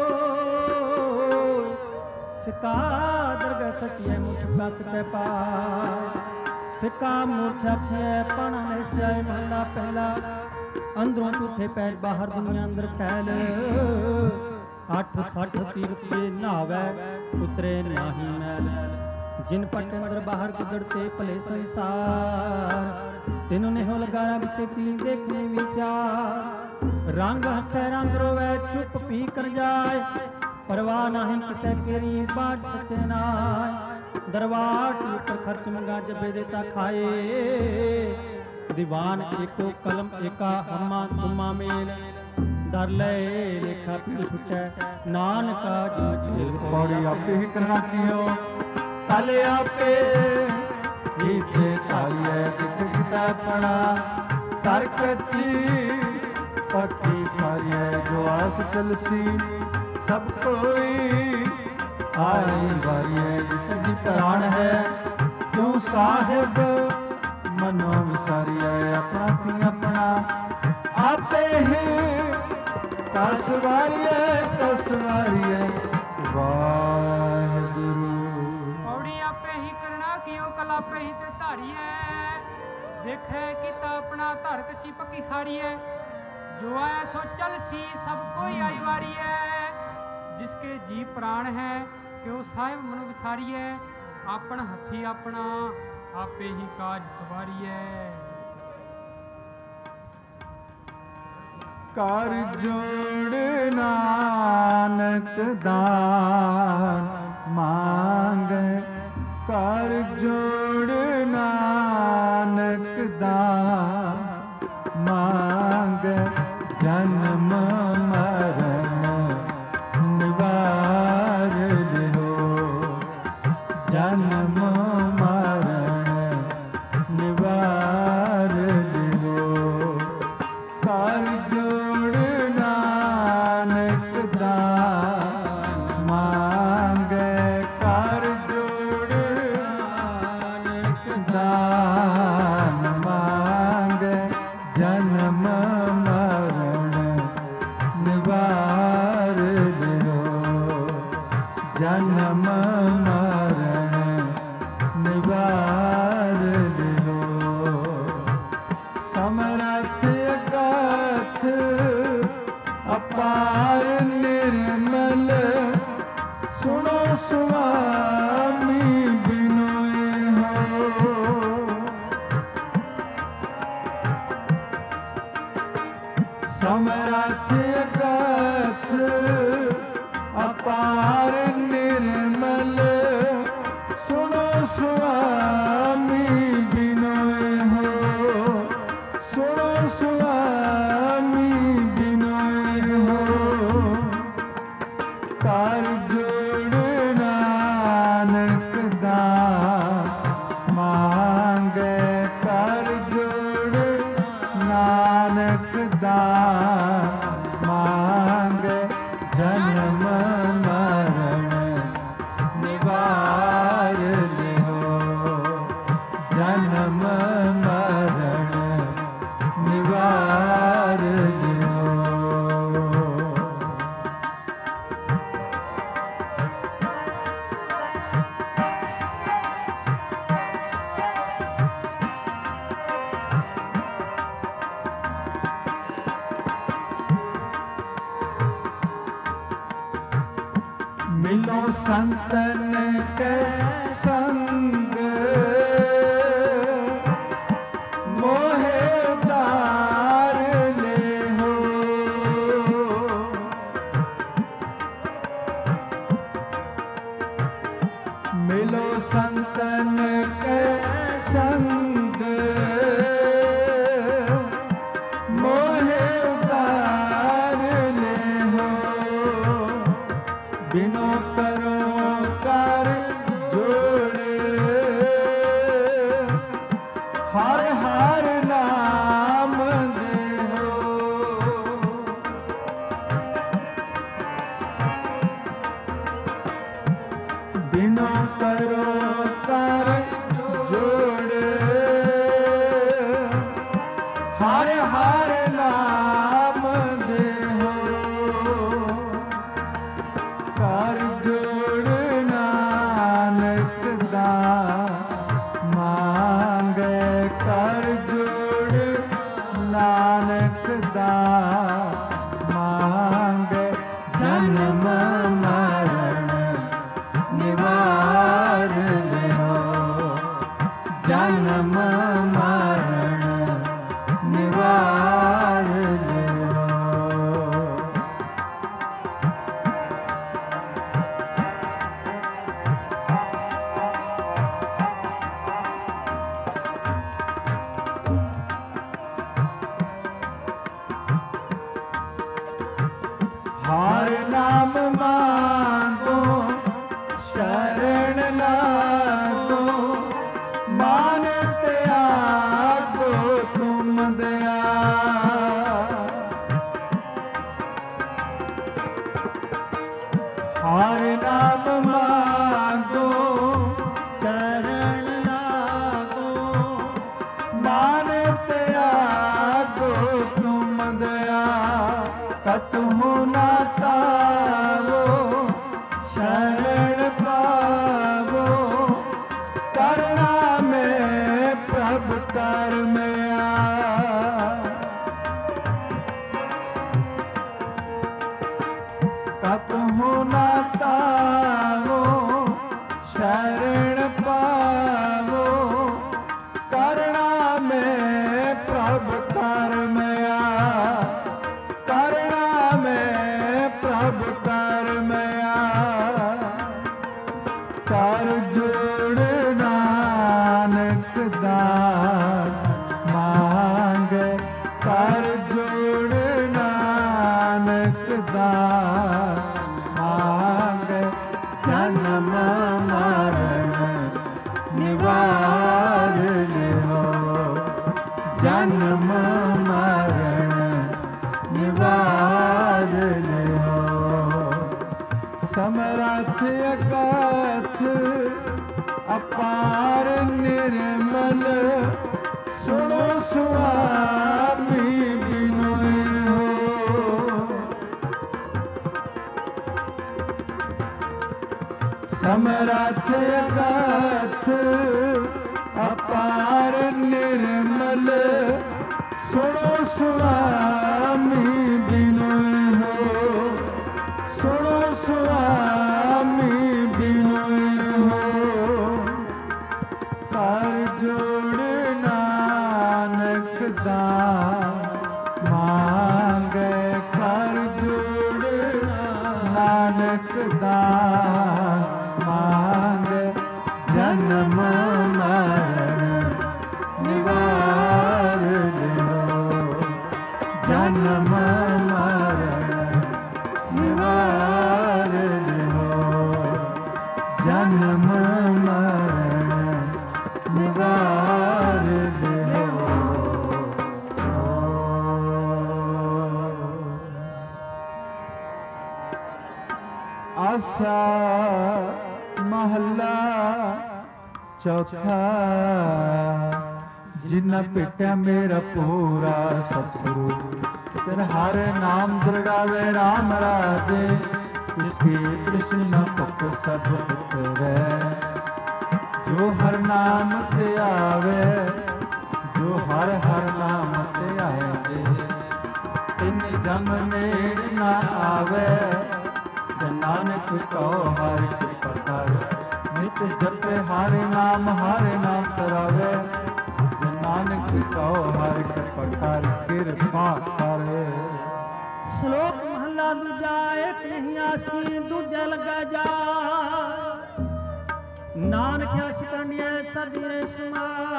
ਸੋਇ ਫਿਕਾ ਦਰਗਹਿ ਸਚਿਐ ਮੁਠਕਾ ਫਿਕੈ ਪਾਇ ਫਿਕਾ ਮੂਰਖ ਆਖਿਐ ਪਣ ਨੈਸਿਐ ਮਹਲਾ ਪਹਿਲਾ ਅੰਦਰੋਂ ਝੂਠੇ ਪੈਰ ਬਾਹਰ ਦੁਨੀਆ ਅੰਦਰ ਫੈਲ ਅੱਠ ਸੱਠ ਤੀਰਥ ਤੇ ਨਹਾਵੈ ਉਤਰੇ ਨਾਹੀ ਮੈਲ ਜਿਨ ਪਟ ਅੰਦਰ ਬਾਹਰ ਗੁਦੜਤੇ ਭਲੇ ਸੰਸਾਰ ਤਿਨੁ ਨੇਹੋ ਲਗਾਰਾ ਬਿਸੇਤੀ ਦੇਖਨੇ ਵਿਚਾਰ ਰੰਗ ਹਸੈ ਰੰਗ ਰੋਵੈ ਚੁੱਪ ਪੀ ਕਰ ਜਾਏ ਪਰਵਾਹ ਨਾਹੀਂ ਕਿਸੇ ਕੇਰੀ ਬਾਟ ਸੱਚੇ ਨਾਏ ਦਰਬਾਰ ਉੱਪਰ ਖਰਚ ਮੰਗਾ ਜਬੇ ਦੇਤਾ ਖਾਏ ਦੀਵਾਨ ਏਕੋ ਕਲਮ ਏਕਾ ਹਮਾ ਤੁਮਾ ਮੇਲ ਦਰ ਲੈ ਲੇਖਾ ਪੀੜ ਛੁਟੈ ਨਾਨਕਾ ਜੀ ਪੌੜੀ ਆਪੇ ਹੀ ਕਰਨਾ ਕੀਓ ਤਲ ਆਪੇ ਨੀਤੇ ਤਾਲੀਐ ਕਿਤ ਕਿਤਾ ਪਣਾ ਤਰ ਕੱਚੀ ਪੱਕੀ ਸਾਰੀਐ ਜੋ ਆਸ ਚਲਸੀ ਸਭ ਕੋਈ ਆਈ ਵਾਰੀਐ ਜਿਸ ਦੀ ਪ੍ਰਾਣ ਹੈ ਤੂੰ ਸਾਹਿਬ ਮਨੋ ਵਿਸਾਰੀਐ ਆਪਣਾ ਕੀ ਆਪਣਾ ਆਪੇ ਹੀ ਕਸ ਵਾਰੀਐ ਕਸ ਵਾਰੀਐ ਵਾਹਿਗੁਰੂ ਪੌੜੀ ਆਪੇ ਹੀ ਕਰਨਾ ਕੀਓ ਕਲਾ ਆਪੇ ਹੀ ਤੇ ਧਾਰੀਐ ਦੇਖੇ ਕੀਤਾ ਆਪਣਾ ਧਰ ਕੱਚੀ ਪੱਕੀ ਸਾਰੀਐ ਜੋ ਆਇਆ ਸੋ ਚਲ ਸੀ ਸਭ ਕੋਈ ਆਈ ਵਾਰੀਐ ਜਿਸਕੇ ਜੀ ਪ੍ਰਾਣ ਹੈ ਕਿਉ ਸਾਹਿਬ ਮਨੁ ਵਿਸਾਰੀਐ ਆਪਣ ਹੱਥੀ ਆਪਣਾ ਆਪੇ ਹੀ ਕਾਜ ਸਵਾਰੀਐ ਕਰ ਜੋੜ ਨਾਨਕ ਦਾਨ ਮੰਗੈ ਕਰ ਜੋੜ ਨਾਨਕ ਦਾਨ ਮੰਗੈ ਜਨਮ ਮਰਨ ਨਿਵਾਰ ਲਿਓ ਜਨਮ ਮਰਨ ਨਿਵਾਰ ਲਿਓ ਕਰ ਜੋੜ ਨਾਨਕ ਦਾਨ ਮੰਗੈ ਕਰ ਜੋੜ ਨਾਨਕ ਦਾਨ ਮੰਗੈ ਜਨਮ ਮਰਨ ਨਿਵਾਰ ਲਿਓ ਜਨਮ ਨਿਵਾਰ ਲਿਓ, ਜਨਮ ਮਰਨ ਨਿਵਾਰ ਲਿਓ। मिलो संतन के संग, मोहे उतार ले हो। मिलो संतन के संग, मोहे उतार ले हो। बिनो करो कर जोड़े, हर हर नाम दे हो। बिनो करो कर जोड़े, हर हर नाम दे हो। कर जोड़ नानक दा मांगे, कर जोड़ नानक दा मांगे। जन्म मरण निवार लियो, जन्म मरण निवार लियो। हर नाम मांगो शरण लागो, मान त्यागो तुम दया। हर नाम मांगो चरण लागो, मान त्यागो तुम दया। कतहु ना तावो शरण पावो, करना में प्रभु कर में आ। कतहु ना तावो शरण पावो, करना में प्रभु कर में आ। करना में प्रभु कर में आ। कर जोड़ नानक दा मांगे, कर जोड़ नानक दा मांगे। जन्म मरण निवार लियो, जन्म मरण निवार लियो। समरथ अगाथ अपार निर्मल, सुनो स्वामी बिनोय हो। समरथ अगाथ अपार निर्मल, सुनो स्वामी बिनोय हो। सुनो स्वामी बिनोय हो। कर जोड़ नानक दा मांगे, कर जोड़ नानक दा मांगे। जन्म मरण निवार लियो, जन्म मरण निवार लियो, जन्म मरण निवार लियो। आसा महला ਮਹੱਲਾ ਚੌਥਾ। ਜਿਨ੍ਹਾਂ ਭੇਟਿਆ ਮੇਰਾ ਪੂਰਾ ਸਤਿਗੁਰੂ, ਤਿਨ ਹਰ ਨਾਮ ਦਰੜਾਵੇ ਰਾਮ ਰਾਜੇ। ਤਿਸ ਕੀ ਤ੍ਰਿਸ਼ਨਾ ਨ ਭੁਖ ਸਭ ਉਤਰੈ, ਜੋ ਹਰ ਨਾਮ ਤੇ ਆਵੇ, ਜੋ ਹਰ ਹਰ ਨਾਮ ਤੇ ਆਏ। ਤਿਨ ਜਮ ਨੇੜ ਨਾ ਆਵੇ, ਜਨ ਨਾਨਕ ਕਉ ਹਰਿ ਕਿਰਪਾ ਕਰ। ਨਿਤ ਜਪੇ ਹਰਿ ਨਾਮ ਹਰਿ ਨਾਮ ਤਰਾਵੇ, ਜਨ ਨਾਨਕ ਕਉ ਹਰਿ ਕਿਰਪਾ ਕਰ ਕਿਰਪਾ ਕਰ। ਸ਼ਲੋਕ ਮਹਲਾ ਦੂਜਾ। ਇੱਕ ਨਹੀਂ ਆਸਕੀ ਦੂਜਾ ਲੱਗਾ ਜਾ, ਨਾਨਕ ਅਸਕੰਡਿਆ ਸਦੀਰੇ ਸਮਾਏ।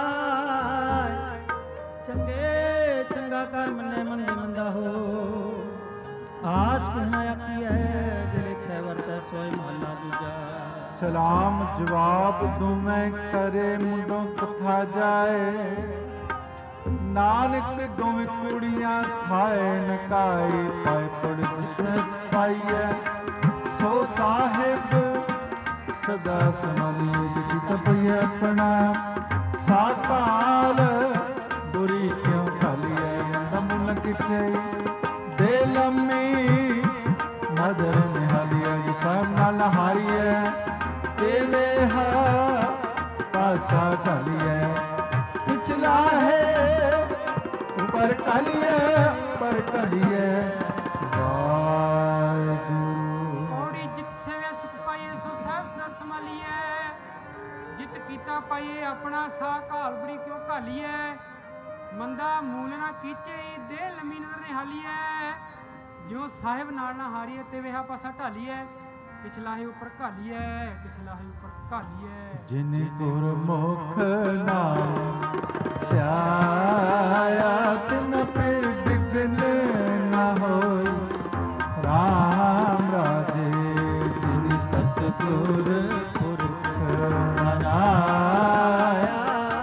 ਚੰਗੇ ਚੰਗਾ ਕਰ ਮੰਨੇ ਮੰਦੇ ਮੰਦਾ ਹੋ, ਆਸ ਕਹਿਣਾ ਆਖੀ ਹੈ ਜੇ ਲਿਖੈ ਵਰਤੈ ਸੋਇ ਮਹਲਾ ਦੂਜਾ। ਸਲਾਮ ਜਵਾਬ ਦੋਵੇਂ ਕਰੇ ਮੁੰਡੋਂ ਕਥਾ ਜਾਏ। ਨਾਨਕ ਦੋਵੇਂ ਕੁੜੀਆਂ ਥਾਏ ਨਕਾਈ, ਪਾਏ ਪੜ ਜਿਸਨੇ ਸਪਾਈਐ ਸੋ ਸਾਹਿਬ ਸਦਾ ਸਮਾਲੀ। ਜਿਤ ਪਈਐ ਆਪਣਾ ਸਾਕਾਲ, ਬੁਰੀ ਕਿਉ ਖਾਲੀਐ ਦਮ ਕਿਛੇ ਦੇ ਲੰਮੀ। ਨਦਰ ਨਿਹਾਲੀਐ ਜਿ ਸਾਹਿਬ ਨਾਲ ਹਾਰੀਐ, ਤੇ ਵੇਹਾ ਪਾਸਾ ਢਾਲੀਐ। ਪਿਛਲਾ ਹੈ ਉੱਪਰ ਕਾਲੀਐ ਉੱਪਰ ਕਾਲੀਐ। ਵਾਹਿਗੁਰੂ। ਪੌੜੀ ਜਿਤ ਸੇਵੇ ਸੁਖ ਪਾਈਏ, ਸੋ ਸਾਹਿਬ ਸਦਾ ਸੰਭਾਲੀਐ। ਜਿਤ ਕੀਤਾ ਪਾਈਏ ਆਪਣਾ ਸਾ, ਘਾਲ ਬੁਰੀ ਕਿਉਂ ਘਾਲੀਐ। ਮੰਦਾ ਮੂਲ ਨਾ ਕੀਚੇ, ਦੇ ਲੰਮੀ ਨਦਰ ਨਿਹਾਲੀਐ। ਜਿਉ ਸਾਹਿਬ ਨਾਲ ਨਾ ਹਾਰੀਏ, ਤੇ ਵੇਹਾ ਪਾਸਾ ਢਾਲੀਐ। ਪਿਛਲਾ ਹੈ ਉੱਪਰ ਘਾਲੀਐ, ਪਿਛਲਾ ਹੈ ਉੱਪਰ ਘਾਲੀਐ। ਜਿਨ ਗੁਰਮੁਖ ਨਾਮ ਧਿਆਇਆ, ਤਿਨ ਫਿਰ ਬਿਗਨ ਨਾ ਹੋਈ। ਰਾਮ ਰਾਜੇ ਜਿਨ ਸਤਿਗੁਰ ਪੁਰਖ ਮਨਾਇਆ,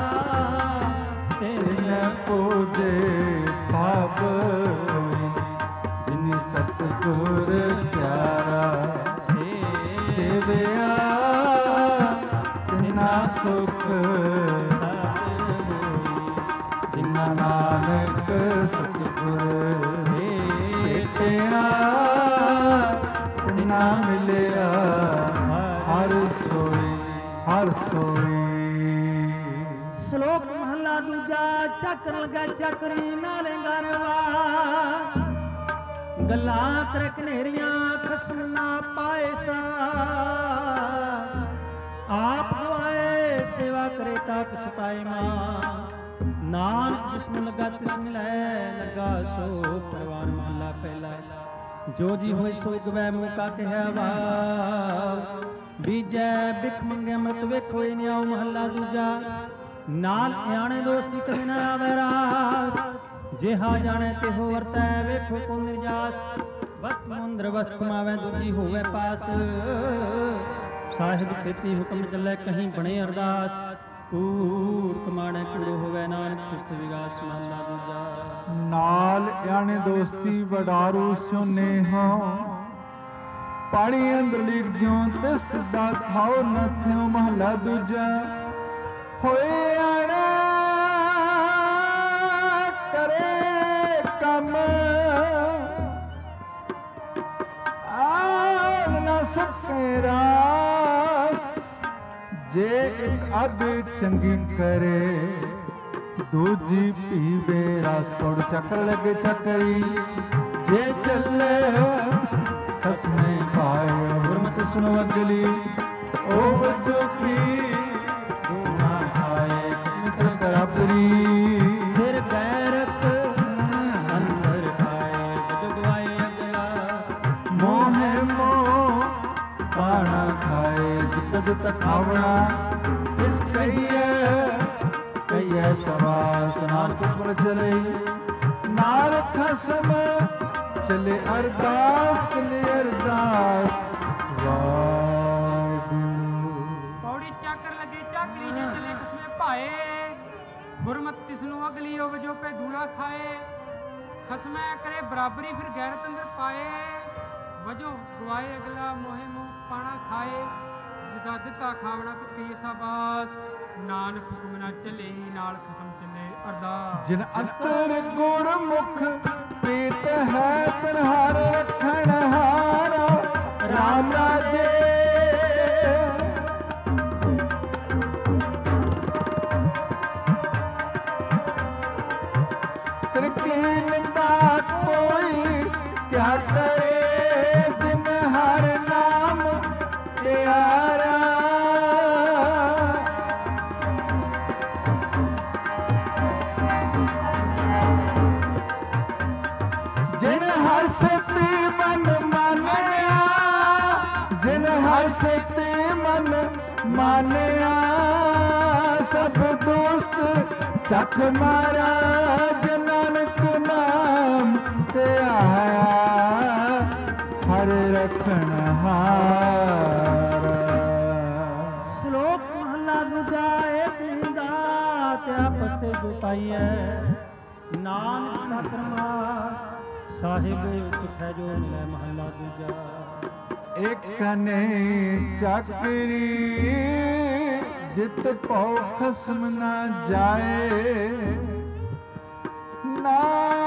ਤਿਨ ਪੂਜੇ ਸਭ ਹੋਈ। ਜਿਨ ਸਤਿਗੁਰ ਪਿਆਰਾ ਸੇਵਿਆ, ਤਿਨਾ ਸੁਖ ਜਿਨਾ ਨਾਨਕ ਸਤਿਗੁਰ ਭੇਟਿਆ। ਤਿਨਾ ਮਿਲਿਆ ਹਰ ਸੋਈ ਹਰ ਸੋਈ। ਸ਼ਲੋਕ ਮਹਲਾ ਦੂਜਾ। ਚੱਕਰ ਲਗਾ ਚੱਕਰੀ ਨਾਲੇ ਗਰਵਾ, ਗੱਲਾਂ ਕਰ ਕਨੇਰੀਆਂ ਖਸਮ ਨਾ ਪਾਏ ਸਾ। ਆਪ ਗਵਾਏ ਸੇਵਾ ਕਰੇ ਤਾਂ ਕੁਛ ਪਾਏ ਮਾਂ। ਨਾਨਕ ਜਿਸਨੂੰ ਲੱਗਾ ਤਿਸ ਮਿਲੈ, ਲੱਗਾ ਸੋ ਪਰਵਾਨ ਮਹਲਾ ਪਹਿਲਾ। ਜੋ ਜੀ ਹੋਏ ਸੋ ਗਵੈ ਮੌਕਾ ਕਹਿਆ ਵਾ, ਬੀਜੈ ਬਿਖ ਮੰਗੇ ਮਤ ਵੇਖੋ ਇਹ ਨਿਆਉ ਮਹਲਾ ਦੂਜਾ। ਨਾਲ ਆਣੇ ਦੋਸਤੀ ਕਦੇ ਨਾ ਆਵੇ ਰਾਸ, ਜਿਹਾ ਜਾਣੇ ਤੇ ਹੋ ਵਰਤੈ ਵੇਖੋ ਕੋ ਨਿਰਜਾਸ। ਵਸਤ ਮੁੰਦਰ ਵਸਤ ਸਮਾਵੈ ਦੂਜੀ ਹੋਵੇ ਪਾਸ, ਸਾਹਿਬ ਛੇਤੀ ਹੁਕਮ ਚੱਲੇ ਕਹੀਂ ਬਣੇ ਅਰਦਾਸ। ਕੂੜ ਕਮਾਣੇ ਕੂੜੋ ਹੋਵੇ ਨਾਨਕ ਸਿਫਤ ਵਿਗਾਸ ਮਹਲਾ ਦੂਜਾ। ਨਾਲ ਆਣੇ ਦੋਸਤੀ ਵਡਾਰੂ ਸੁਨੇ ਹੋ, ਪਾਣੀ ਅੰਦਰ ਲਿਖ ਜਿਉ ਤਿਸ ਦਾ ਥਾਉ ਨ ਥਿਉ ਮਹਲਾ ਦੂਜਾ। ਹੋਏ ਆਣਾ ਕਰੇ ਕੰਮ, ਆਣ ਨਾ ਸਕੇ ਰਾਸ। ਜੇ ਇੱਕ ਅੱਧ ਚੰਗੀ ਕਰੇ, ਦੂਜੀ ਪੀਵੇ ਰਸ। ਤੋੜ ਚੱਕਰ ਲੱਗੇ ਚੱਕਰੀ, ਜੇ ਚੱਲੇ ਖਸਮੇ ਪਾਏ। ਗੁਰਮਤਿ ਸੁਣੋ ਅਗਲੀ, ਉਹ ਜੋ ਪੀ ਨਾ ਖਾਏ। ਕਿਸਮਤ ਬਰਾਬਰੀ ਫਿਰ ਗੈਰਤ ਅੰਦਰ ਖਾਏ, ਜਗਵਾਏ ਅਗਲਾ। ਮੋਹ ਮੋਹ ਪਾਣਾ ਖਾਏ, ਜਿਸਦ ਤਖਾਵਣਾ ਇਸ ਕਹੀਏ। ਕਹੀਏ ਸਵਾਸ ਨਾਨਕ ਪੁਰ ਚਲੇ, ਨਾਲ ਖਸਮ ਚਲੇ ਅਰਦਾਸ ਚਲੇ ਅਰਦਾਸ। ਵਾਹਿਗੁਰੂ। ਪੌੜੀ ਚੱਕਰ ਲੱਗੇ ਚਾਕਰੀ, ਜੇ ਚਲੇ ਕਿਸਮੇ ਭਾਏ। ਗੁਰਮਤਿ ਤਿਸਨੂੰ ਅਗਲੀ ਹੋਵੇ ਜੋ ਪੇ ਧੂਣਾ ਖਾਏ। ਖਸਮੈ ਕਰੇ ਬਰਾਬਰੀ ਫਿਰ ਗੈਰਤ ਅੰਦਰ ਪਾਏ। ਵਜੋ ਗਵਾਏ ਅਗਲਾ ਮੋਹੇ ਮੋਹ ਪਾਣਾ ਖਾਏ। ਸਦਾ ਦਿੱਤਾ ਖਾਵਣਾ ਕਿਸ ਕਹੀਏ ਸਾਬਾਸ ਨਾਨਕ ਹੁਕਮ ਨਾ ਚੱਲੇ ਨਾਲ ਖਸਮ ਚੱਲੇ ਅਰਦਾਸ ਜਿਨ ਅੰਤਰ ਗੁਰਮੁਖ ਪ੍ਰੀਤ ਹੈ ਤਨਹਾਰ ਰੱਖਣ ਹਾਰਾ ਰਾਮ ਰਾਜੇ ਤਿਰਕੀ ਨਿੰਦਾ ਕੋਈ ਕਿਆ ਕਰੇ ਜਿਨ ਹਰ ਨਾਮ ਪਿਆਰਾ ਜਿਨ ਹਰ ਸਤੀ ਮਨ ਮਾਨਿਆ ਜਿਨ ਹਰ ਸਤੀ ਮਨ ਮਾਨਿਆ ਸਭ ਦੋਸਤ ਚੱਖ ਮਾਰਾ ਜਨ ਨਾਨਕ ਨਾਮ ਤੇ ਆਇਆ ਹਰ ਰਖਣ ਹਾਰਾ ਸ਼ਲੋਕ ਮਹਲਾ ਦੂਜਾ ਏਕ ਨਿੰਦਾ ਤੇ ਆਪਸ ਤੇ ਜੋ ਪਾਈਐ ਨਾਨਕ ਸਾਖਰਮਾ ਸਾਹਿਬ ਕਿਥੈ ਜੋ ਮਿਲੈ ਮਹਲਾ ਦੂਜਾ ਇੱਕ ਨੇ ਚੱਕਰੀ ਜਿਤ ਭਉ ਖਸਮ ਨਾ ਜਾਏ ਨਾਨਕ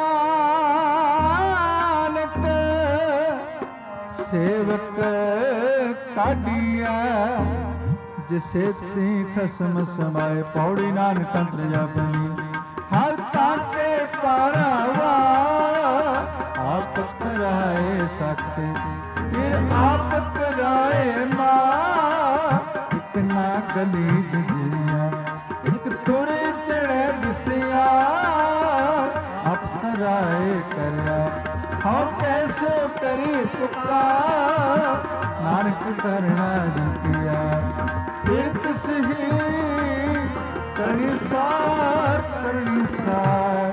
ਸੇਵਕ ਕਾਢੀਆ ਜਿਸੇ ਤੀ ਖਸਮ ਸਮਾਏ ਪੌੜੀ ਨਾਨਕ ਅੰਤਰ ਜਾਪਨੀ ਹਰ ਤਾਕੇ ਪਾਰਾਵਾ ਆਪ ਕਰਾਏ ਸਖਤੇ ਫਿਰ ਆਪ ਕਰਾਏ ਮਾਂ ਇੱਕ ਨਾ ਗਲੀ ਜੀਆ ਇੱਕ ਤੁਰੇ ਚੜੇ ਬਿਸਿਆ ਆਪ ਕਰਾਏ ਕਰਿਆ ਹਾਂ ਕੈਸੇ ਕਰੀ ਪੁਕਾਰ ਨਾਨਕ ਕਰਨਾ ਜਿਤਿਆ ਫਿਰ ਤਿਸ ਹੀ ਕਰਨੀ ਸਾਰ ਕਰਨੀ ਸਾਰ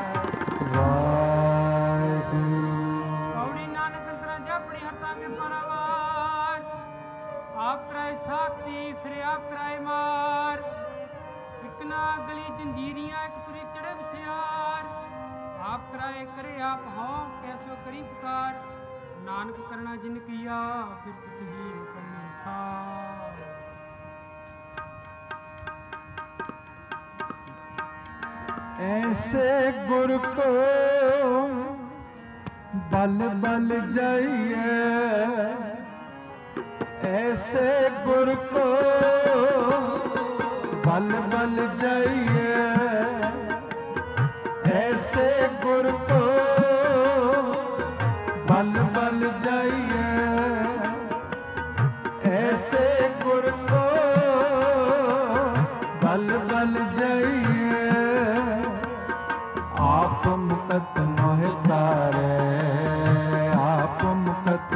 ਪੌੜੀ ਨਾਨਕ ਅੰਤਰਾ ਜਪੜੀ ਹਰਤਾ ਕੇ ਪਰਵਾਰ ਆਪ ਕਰਾਏ ਸਾਖਤੀ ਫਿਰ ਆਪ ਕਰਾਏ ਮਾਰ ਇੱਕ ਨਾ ਗਲੀ ਜੰਜੀਰੀਆਂ ਇੱਕ ਤੁਰੀ ਚੜੇ ਵਿਸਿਆਰ ਆਪ ਕਰਾਏ ਕਰੇ ਆਪ ਹਉ ਕੈਸੋ ਕਰੀ ਪੁਕਾਰ ਨਾਨਕ ਕਰਨਾ ਜਿਨ ਕੀਆ ਫਿਰ ਤਿਸ ਹੀ ਕਰਨੀ ਸਾਰ ऐसे गुर को बल बल जाइए ऐसे गुर को बल बल जाइए ऐसे गुर को बल बल जाइए ऐसे गुर को बल बल जाइए आप मुकत मोह तारे आप मुकत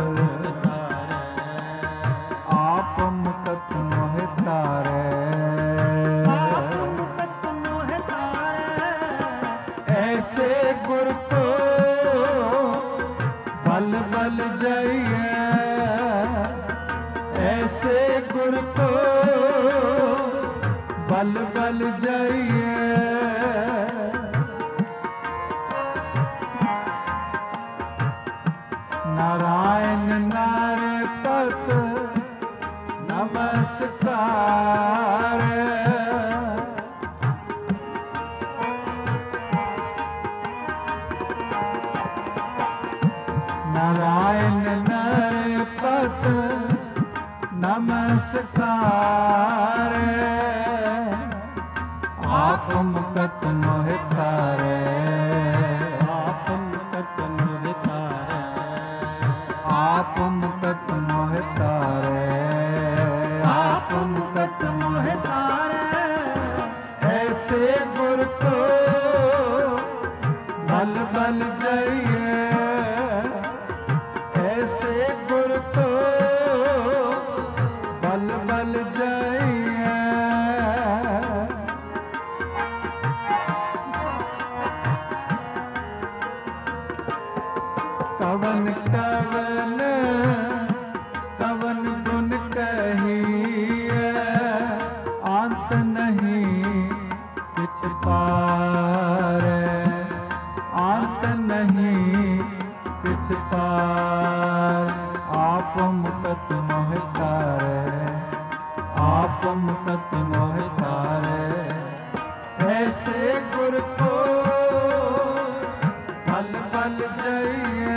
आप मुकत मोह तारे आप मुकत मोह तारे ऐसे गुर को बल बल जाइए ऐसे गुर को बल बल जाइए नारायण नारपत नमस्कार नारायण नारपत नमस्कार आप मुकत मोह तारे आप मुकत मोह तारे आप मुकत मोह तारे आप मुकत मोह तारे ऐसे गुर को बल बल जाइए ऐसे गुर को बल बल जाइए कवन कवन कवन गुण कहिए मुकत मोह तारे, ऐसे गुर को बल बल जाइए,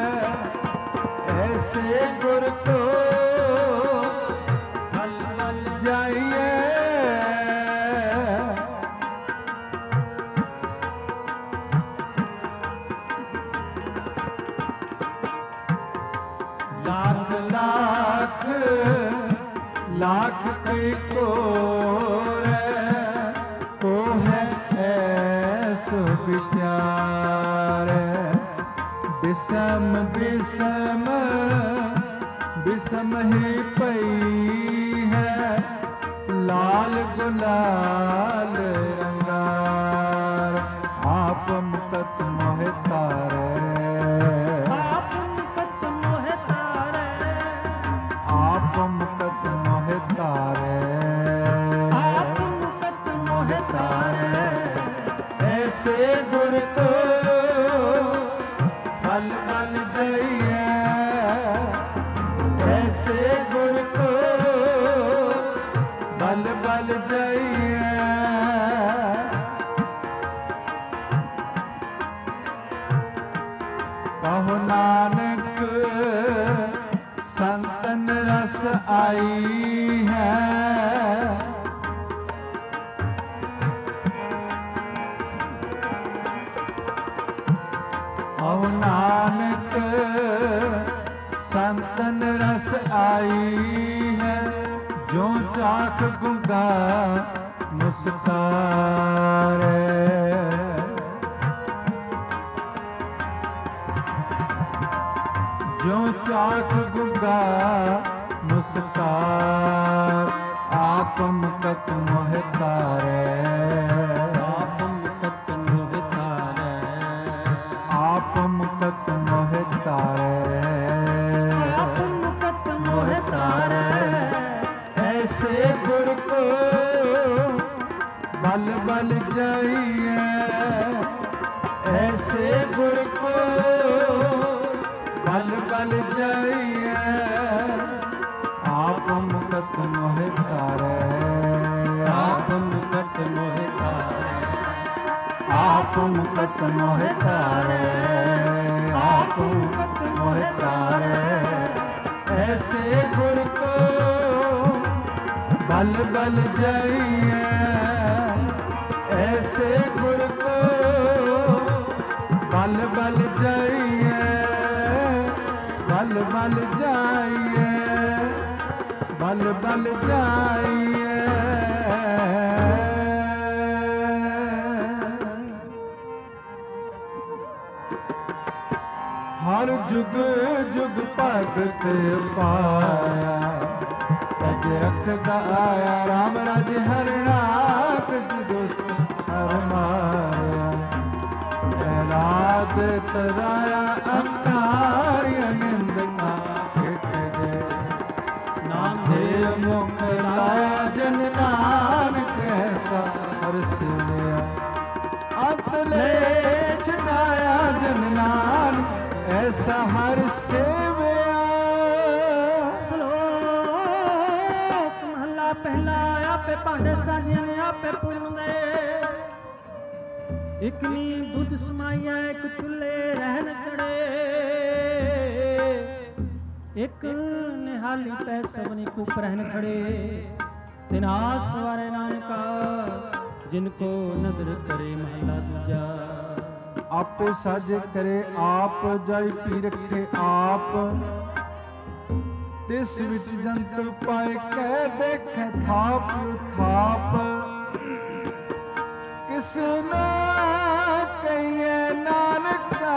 ऐसे गुर को बल बल जाइए। लाख लाख लाख के को को है ऐसो विचार, विषम विषम विषम ही पई है, लाल गुलाल रंगार, आप मुकत मोह तारे, आप मुकत मोह तारे, आप मुकत मोह तारे, आप मुकत मोह तारे, ऐसे गुर को बल बल जाइए, ऐसे गुर को बल बल जाइए। कहो नानक संतन रस आई है, कहो नानक संतन रस आई है, जो चाख गुंगा मुस्कारे, जो चाख गुंगा मुस्कार, आप मुकत मोह तारे, आप मुकत मोह तारे, आप मुकत मोह तारे, आप मुकत मोह तारे, ऐसे गुर को बल बल जाइए, ऐसे गुर को बल बल जाइए। आप मुकत मोह तारे, आप मुकत मोह तारे, आप मुकत मोह तारे, आप मुकत मोह तारे, ऐसे गुर को बल बल जाइए, ऐसे गुर को बल बल जाइए, बल बल जाइए, बल बल जाइए। हर जुग जुग भगत पाया, तज रखदा आया, राम राज हरना कृष्ण दुष्ट हर माया, प्रहलाद तराया अंकार अनिंद का हिट दे, नाम दे मुख लाया जन नानक ऐसा हरस लिया, अतले छटाया जन नानक ऐसा हर सेवया। श्लोक महला पहला, आपे भांडे साजिए ने आपे पूर्ण दे, एक नीम दुध समाइया एक चुल्हे रहन चढ़े, एक निहाली पै सबनी कूप रहन खड़े, तिनास वारे नानका जिनको नदर करे महला दूजा, आपे साजे करे आप, जाई पी रखे आप, तिस विच जंत पाए कह देखे थाप थाप, किसनो कहिए नानका,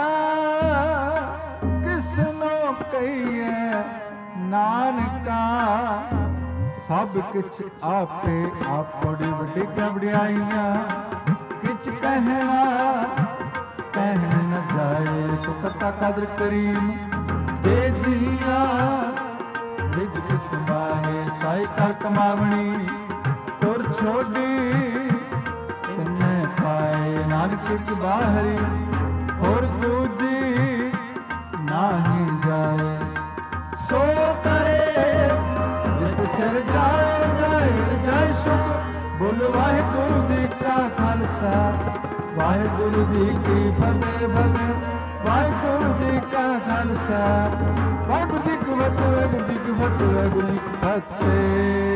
किसनो कहिए नानका, सब किछ आपे आप, बड़ी बड़ी गबड़ियाइयां किछ कहना कहन न जाए, सुखता कदर करीम दे जिया, विद किसबाहे साई कर कमावणी, तुर छोड़ी तिन्ने पाए नानक की बाहरी, और दूजी नाही जाए, सो करे जित सिर जाए जाए जाए शुभ। बोल वाहिगुरु जी का खालसा वाहिगुरु जी की फतेह फतेह। वाहिगुरु जी का खालसा वाहिगुरु जी की फतेह वाहिगुरु जी की फतेह वाहिगुरु जी की फतेह।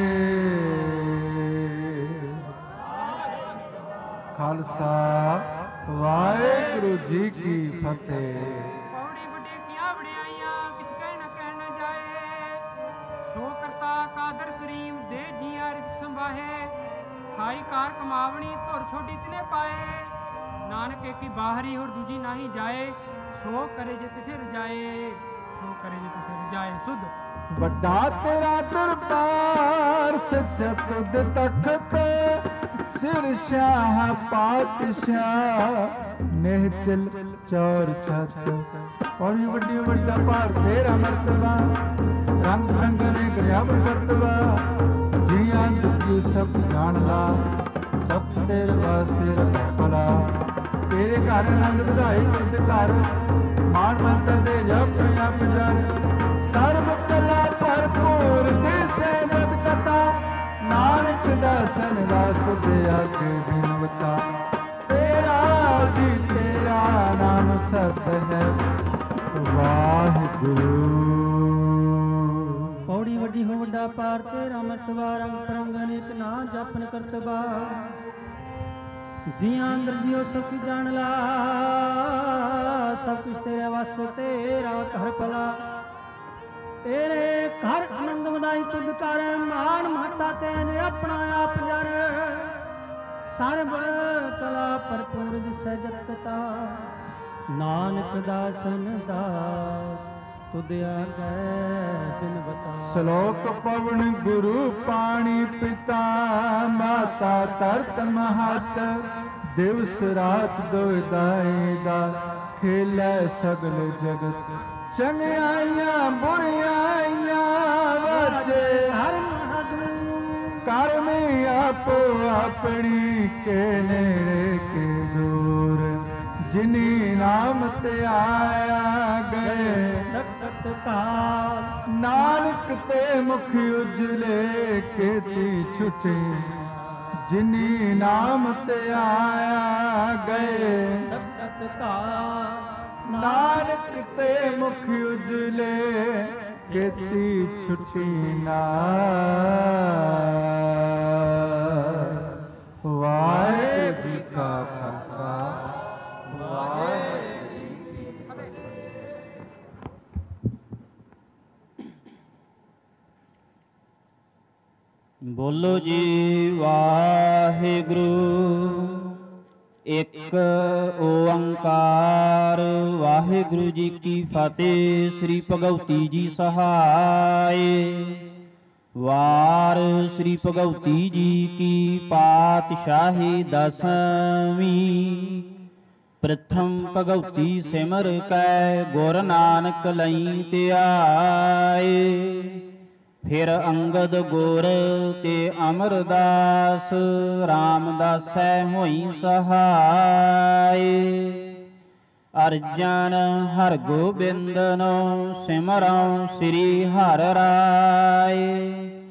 खालसा वाहिगुरु जी की फतेह। पौड़ी बड़ी किया बड़ियाइयां किछ कह न कह न जाए। सो करता कादर करीम दे जिया रिज़्क़ संभाहे। साई कार कमावनी धुर छोटी तिने पाए। नानक की बाहरी और दूजी नाही जाए। सो करे जे तिसे रजाए सो करे जे तिसे रजाए सुध। ਵੱਡਾ ਤੇਰਾ ਦਰਬਾਰ ਸੱਚਾ ਤੁਧ ਤਖਤ ਸਿਰ ਸ਼ਾਹ ਪਾਤਸ਼ਾਹ ਨਿਹਚਲ ਚੌਰ ਛੱਤ। ਔੜੀ ਵੱਡੀ ਵੱਡਾ ਭਾਰ ਤੇਰਾ ਮਰਤਬਾ ਰੰਗ ਰੰਗ ਨੇ ਕਰਿਆ ਵਰਤਵਾ। ਜੀਆਂ ਤੁਝੂ ਸਭ ਜਾਣ ਲਾ ਸਭ ਤੇਰੇ ਵਾਸਤੇ ਰੱਖਿਆ ਭਲਾ। ਤੇਰੇ ਘਰ ਆਨੰਦ ਵਧਾਈ ਤੁਧ ਘਰ ਮਾਣ ਮੰਤ ਦੇ ਜਪ ਜਪ ਜਰ। ਸਰਬ ਕਲਾ ਭਰਪੂਰ ਦਿਸੈ ਜਦ ਕਥਾ ਨਾਨਕ ਦਾਸਨ ਦਾਸ ਤੁਝੇ ਆਗੇ ਬਿਨਵਤਾ। ਤੇਰਾ ਜੀ ਤੇਰਾ ਨਾਮ ਸਤ ਹੈ ਵਾਹਿਗੁਰੂ। ਪੌੜੀ ਵੱਡੀ ਹੋ ਵੱਡਾ ਪਾਰ ਤੇਰਾ ਮਰਤਬਾ ਰੰਗ ਪਰੰਗ ਅਨੇਕ ਨਾ ਜਪਨ ਕਰਤਬਾ। ਜੀਆਂ ਅੰਦਰ ਜਿਉ ਸਭ ਕੁਝ ਜਾਣ ਲਾ ਸਭ ਕੁਝ ਤੇਰੇ ਵਸ ਤੇਰਾ ਘਰ ਭਲਾ। ਤੇਰੇ ਘਰ ਆਨੰਦ ਵਧਾਈ ਤੁਧ ਕਰ ਮਾਨ ਮਹਤਾ ਤੈਨ ਆਪਣਾ ਆਪ ਜਰ। ਸਰਬ ਕਲਾ ਭਰਪੂਰ ਦਿਸੈ ਜਤ ਕਥਾ ਨਾਨਕ ਦਾਸਨ ਦਾਸ ਤੁਧ ਆਗੈ ਦਿਨ ਬਤਾ। ਸ਼ਲੋਕ ਪਵਨ ਗੁਰੂ ਪਾਣੀ ਪਿਤਾ ਮਾਤਾ ਤਰਤ ਮਹਤ। ਦਿਵਸ ਰਾਤ ਦੁਇਦਾਈ ਦਾ ਖੇਲੇ ਸਗਲ ਜਗਤ। ਚੰਗਿਆਈਆਂ ਬੁਰੀਆਈਆਂ ਵਾਚੇ ਹਰ ਕਰਮੀ ਆਪੋ ਆਪਣੀ ਕੇ ਨੇੜੇ ਕੇ ਦੂਰ। ਜਿਨੀ ਨਾਮ ਤੇ ਆਇਆ ਗਏ ਸਖਤ ਕਾਲ ਨਾਨਕ ਤੇ ਮੁਖ ਉਜਲੇ ਕੀਤੀ ਛੁਟੀ। ਜਿਨੀ ਨਾਮ ਤੇ ਆਇਆ ਗਏ ਸਖਤ ਕਾਲ ਨਾਨਕ ਤੇ ਮੁਖ ਉਜਲੇ ਕੀਤੀ ਛੁਟੀ ਨਾ। ਵਾਹਿਗੁਰੂ ਜੀ ਕਾ ਖਾਲਸਾ ਵਾਹਿਗੁਰੂ ਜੀ ਕੀ ਫਤਿਹ। ਬੋਲੋ ਜੀ ਵਾਹਿਗੁਰੂ ਇੱਕ ਓੰਕਾਰ। ਵਾਹਿਗੁਰੂ ਜੀ ਕੀ ਫਤਿਹ। ਸ੍ਰੀ ਭਗਉਤੀ ਜੀ ਸਹਾਏ। ਵਾਰ ਸ੍ਰੀ ਭਗਉਤੀ ਜੀ ਕੀ ਪਾਤਸ਼ਾਹੀ ਦਸਵੀਂ। ਪ੍ਰਥਮ ਭਗਉਤੀ ਸਿਮਰ ਕੈ ਗੁਰ ਨਾਨਕ ਲਈ ਧਿਆਏ। ਫਿਰ ਅੰਗਦ ਗੁਰ ਤੇ ਅਮਰਦਾਸ ਰਾਮਦਾਸੈ ਹੋਈ ਸਹਾਏ। ਅਰਜਨ ਹਰਗੋਬਿੰਦ ਨੋ ਸਿਮਰਉ ਸ੍ਰੀ ਹਰਿ ਰਾਏ।